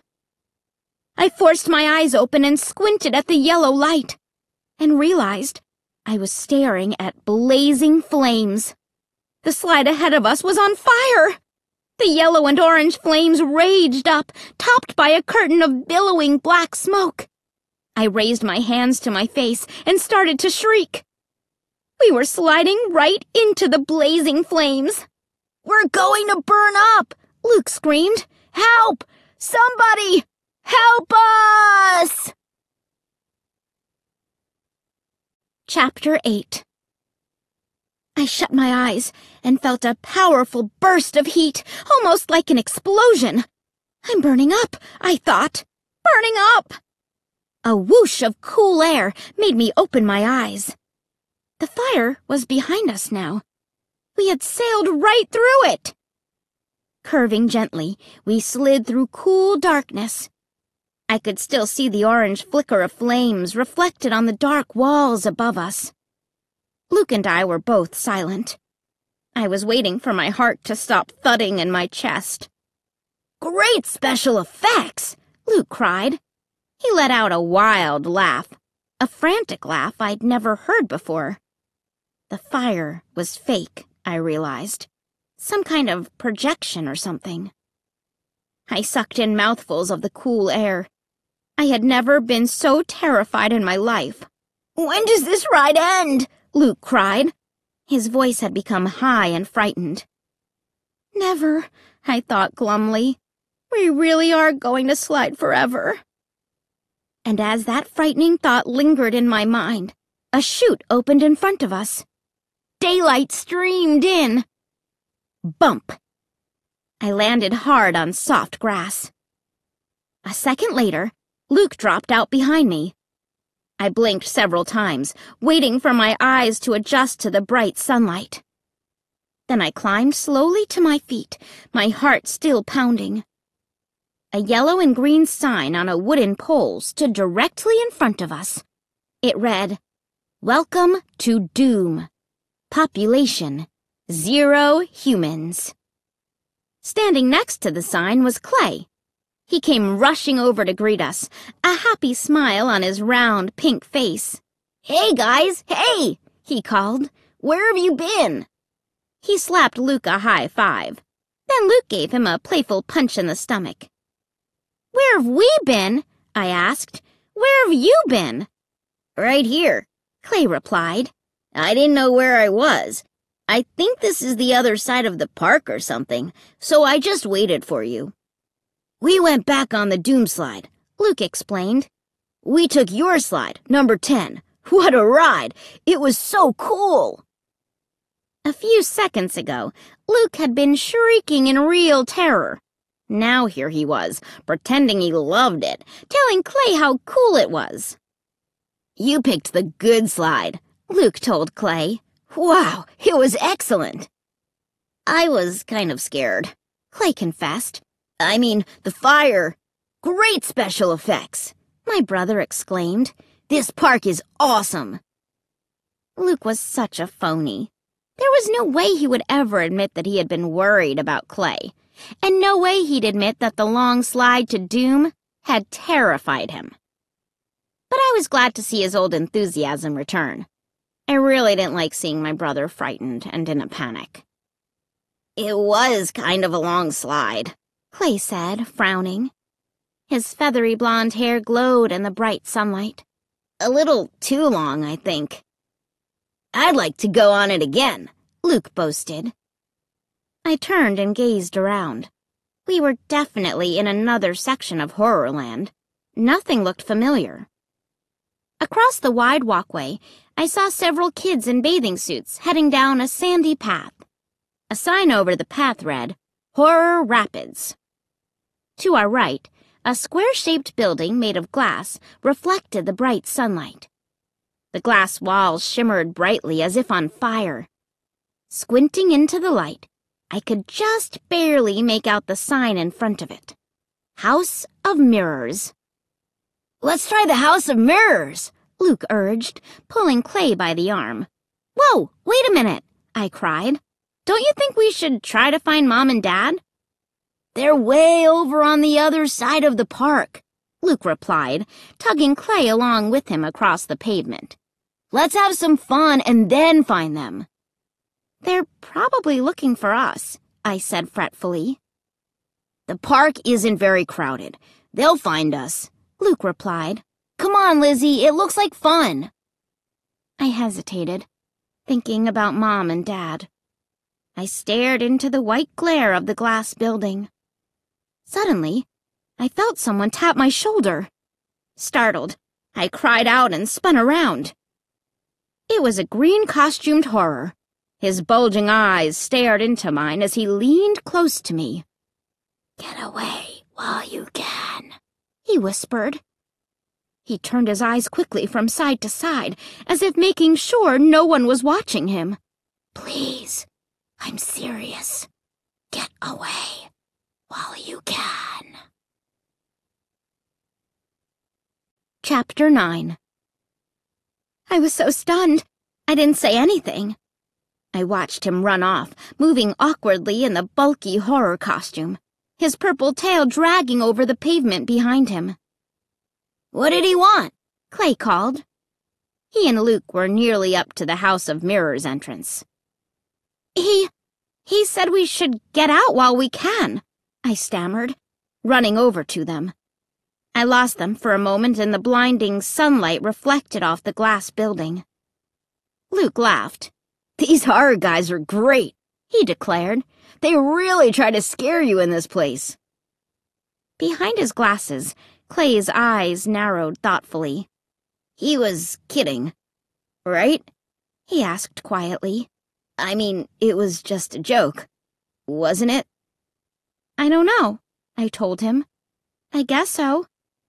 I forced my eyes open and squinted at the yellow light, and realized I was staring at blazing flames. The slide ahead of us was on fire. The yellow and orange flames raged up, topped by a curtain of billowing black smoke. I raised my hands to my face and started to shriek. We were sliding right into the blazing flames. "We're going to burn up!" Luke screamed. "Help! Somebody! Help us!" Chapter 8. I shut my eyes and felt a powerful burst of heat, almost like an explosion. "I'm burning up," I thought. "Burning up!" A whoosh of cool air made me open my eyes. The fire was behind us now. We had sailed right through it. Curving gently, we slid through cool darkness. I could still see the orange flicker of flames reflected on the dark walls above us. Luke and I were both silent. I was waiting for my heart to stop thudding in my chest. "Great special effects!" Luke cried. He let out a wild laugh, a frantic laugh I'd never heard before. The fire was fake, I realized. Some kind of projection or something. I sucked in mouthfuls of the cool air. I had never been so terrified in my life. "When does this ride end?" Luke cried. His voice had become high and frightened. "Never," I thought glumly. "We really are going to slide forever." And as that frightening thought lingered in my mind, a chute opened in front of us. Daylight streamed in. Bump! I landed hard on soft grass. A second later, Luke dropped out behind me. I blinked several times, waiting for my eyes to adjust to the bright sunlight. Then I climbed slowly to my feet, my heart still pounding. A yellow and green sign on a wooden pole stood directly in front of us. It read, "Welcome to Doom. Population, 0 humans." Standing next to the sign was Clay. He came rushing over to greet us, a happy smile on his round, pink face. "Hey, guys, hey!" he called. "Where have you been?" He slapped Luke a high five. Then Luke gave him a playful punch in the stomach. "Where have we been?" I asked. "Where have you been?" "Right here," Clay replied. "I didn't know where I was. I think this is the other side of the park or something, so I just waited for you." "We went back on the Doom slide," Luke explained. "We took your slide, number 10. What a ride! It was so cool!" A few seconds ago, Luke had been shrieking in real terror. Now here he was, pretending he loved it, telling Clay how cool it was. "You picked the good slide," Luke told Clay. "Wow, it was excellent." "I was kind of scared," Clay confessed. "I mean, the fire. Great special effects," my brother exclaimed. "This park is awesome." Luke was such a phony. There was no way he would ever admit that he had been worried about Clay, and no way he'd admit that the long slide to Doom had terrified him. But I was glad to see his old enthusiasm return. I really didn't like seeing my brother frightened and in a panic. "It was kind of a long slide," Clay said, frowning. His feathery blonde hair glowed in the bright sunlight. "A little too long, I think." "I'd like to go on it again," Luke boasted. I turned and gazed around. We were definitely in another section of Horrorland. Nothing looked familiar. Across the wide walkway, I saw several kids in bathing suits heading down a sandy path. A sign over the path read, "Horror Rapids." To our right, a square-shaped building made of glass reflected the bright sunlight. The glass walls shimmered brightly as if on fire. Squinting into the light, I could just barely make out the sign in front of it. House of Mirrors. "Let's try the House of Mirrors," Luke urged, pulling Clay by the arm. "Whoa, wait a minute," I cried. "Don't you think we should try to find Mom and Dad?" "They're way over on the other side of the park," Luke replied, tugging Clay along with him across the pavement. "Let's have some fun and then find them." "They're probably looking for us," I said fretfully. "The park isn't very crowded. They'll find us," Luke replied. "Come on, Lizzie, it looks like fun." I hesitated, thinking about Mom and Dad. I stared into the white glare of the glass building. Suddenly, I felt someone tap my shoulder. Startled, I cried out and spun around. It was a green-costumed horror. His bulging eyes stared into mine as he leaned close to me. "Get away while you can," he whispered. He turned his eyes quickly from side to side, as if making sure no one was watching him. "Please, I'm serious. Get away while you can." Chapter 9. I was so stunned, I didn't say anything. I watched him run off, moving awkwardly in the bulky horror costume, his purple tail dragging over the pavement behind him. "What did he want?" Clay called. He and Luke were nearly up to the House of Mirrors entrance. He said we should get out while we can," I stammered, running over to them. I lost them for a moment in the blinding sunlight reflected off the glass building. Luke laughed. "These horror guys are great," he declared. "They really try to scare you in this place." Behind his glasses, Clay's eyes narrowed thoughtfully. "He was kidding, right?" he asked quietly. "I mean, it was just a joke, wasn't it?" I don't know, I told him. I guess so.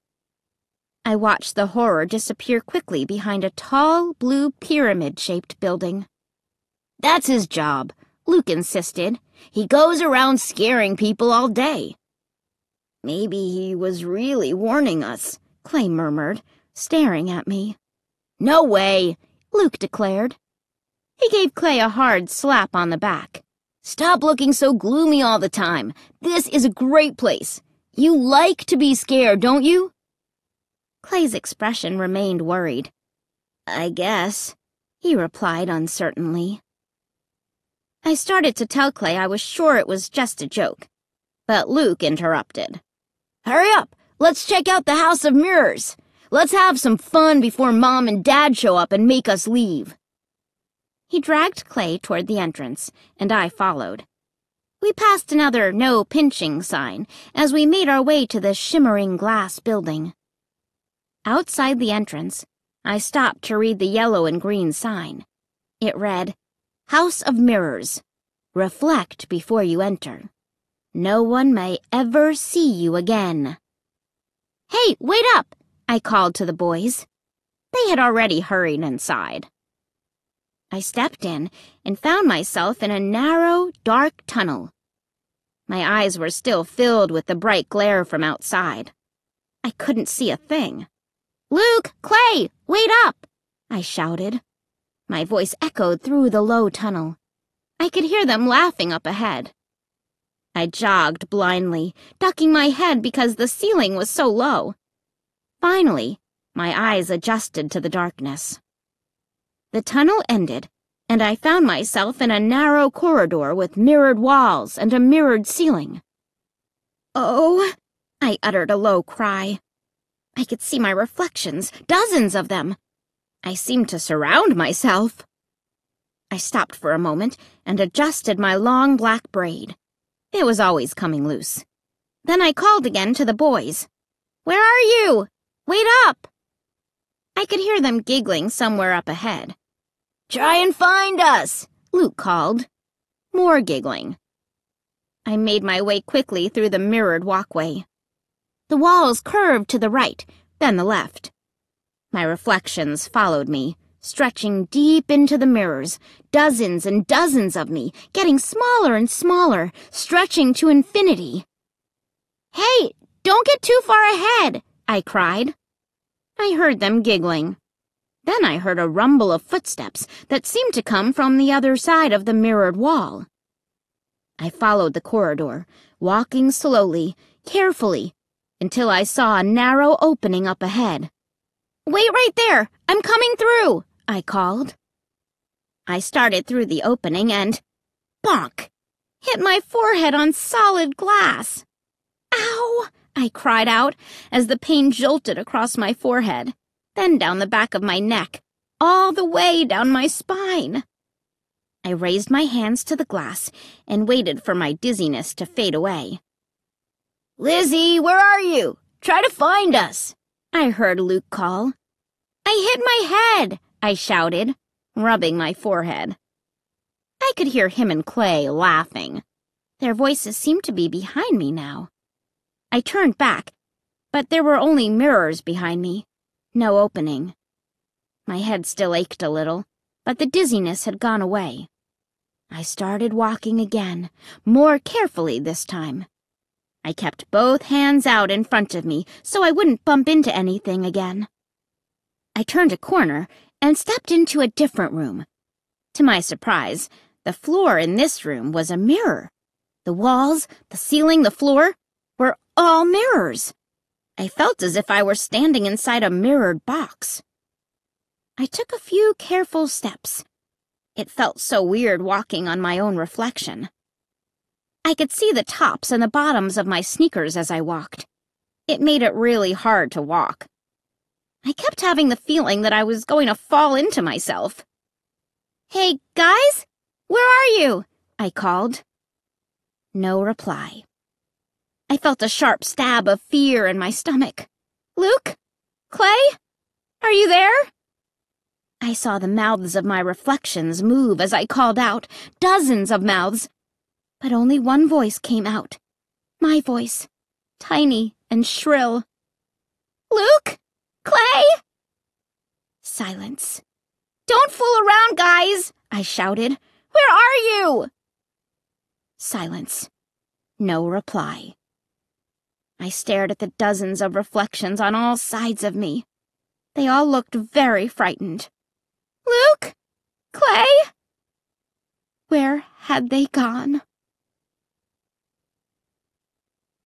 I watched the horror disappear quickly behind a tall, blue pyramid-shaped building. That's his job, Luke insisted. He goes around scaring people all day. Maybe he was really warning us, Clay murmured, staring at me. No way, Luke declared. He gave Clay a hard slap on the back. Stop looking so gloomy all the time. This is a great place. You like to be scared, don't you? Clay's expression remained worried. I guess, he replied uncertainly. I started to tell Clay I was sure it was just a joke, but Luke interrupted. Hurry up! Let's check out the House of Mirrors. Let's have some fun before Mom and Dad show up and make us leave. He dragged Clay toward the entrance, and I followed. We passed another no pinching sign as we made our way to the shimmering glass building. Outside the entrance, I stopped to read the yellow and green sign. It read, House of Mirrors. Reflect before you enter. No one may ever see you again. Hey, wait up! I called to the boys. They had already hurried inside. I stepped in and found myself in a narrow, dark tunnel. My eyes were still filled with the bright glare from outside. I couldn't see a thing. Luke, Clay, wait up! I shouted. My voice echoed through the low tunnel. I could hear them laughing up ahead. I jogged blindly, ducking my head because the ceiling was so low. Finally, my eyes adjusted to the darkness. The tunnel ended, and I found myself in a narrow corridor with mirrored walls and a mirrored ceiling. Oh, I uttered a low cry. I could see my reflections, dozens of them. I seemed to surround myself. I stopped for a moment and adjusted my long black braid. It was always coming loose. Then I called again to the boys. Where are you? Wait up! I could hear them giggling somewhere up ahead. Try and find us, Luke called. More giggling. I made my way quickly through the mirrored walkway. The walls curved to the right, then the left. My reflections followed me, stretching deep into the mirrors, dozens and dozens of me, getting smaller and smaller, stretching to infinity. Hey, don't get too far ahead, I cried. I heard them giggling. Then I heard a rumble of footsteps that seemed to come from the other side of the mirrored wall. I followed the corridor, walking slowly, carefully, until I saw a narrow opening up ahead. Wait right there! I'm coming through! I called. I started through the opening and, bonk, hit my forehead on solid glass. Ow! I cried out as the pain jolted across my forehead, then down the back of my neck, all the way down my spine. I raised my hands to the glass and waited for my dizziness to fade away. Lizzie, where are you? Try to find us, I heard Luke call. I hit my head, I shouted, rubbing my forehead. I could hear him and Clay laughing. Their voices seemed to be behind me now. I turned back, but there were only mirrors behind me, no opening. My head still ached a little, but the dizziness had gone away. I started walking again, more carefully this time. I kept both hands out in front of me so I wouldn't bump into anything again. I turned a corner and stepped into a different room. To my surprise, the floor in this room was a mirror. The walls, the ceiling, the floor were all mirrors. I felt as if I were standing inside a mirrored box. I took a few careful steps. It felt so weird walking on my own reflection. I could see the tops and the bottoms of my sneakers as I walked. It made it really hard to walk. I kept having the feeling that I was going to fall into myself. Hey, guys? Where are you? I called. No reply. I felt a sharp stab of fear in my stomach. Luke? Clay? Are you there? I saw the mouths of my reflections move as I called out, dozens of mouths, but only one voice came out. My voice, tiny and shrill. Luke? Clay? Silence. Don't fool around, guys, I shouted. Where are you? Silence. No reply. I stared at the dozens of reflections on all sides of me. They all looked very frightened. Luke? Clay? Where had they gone?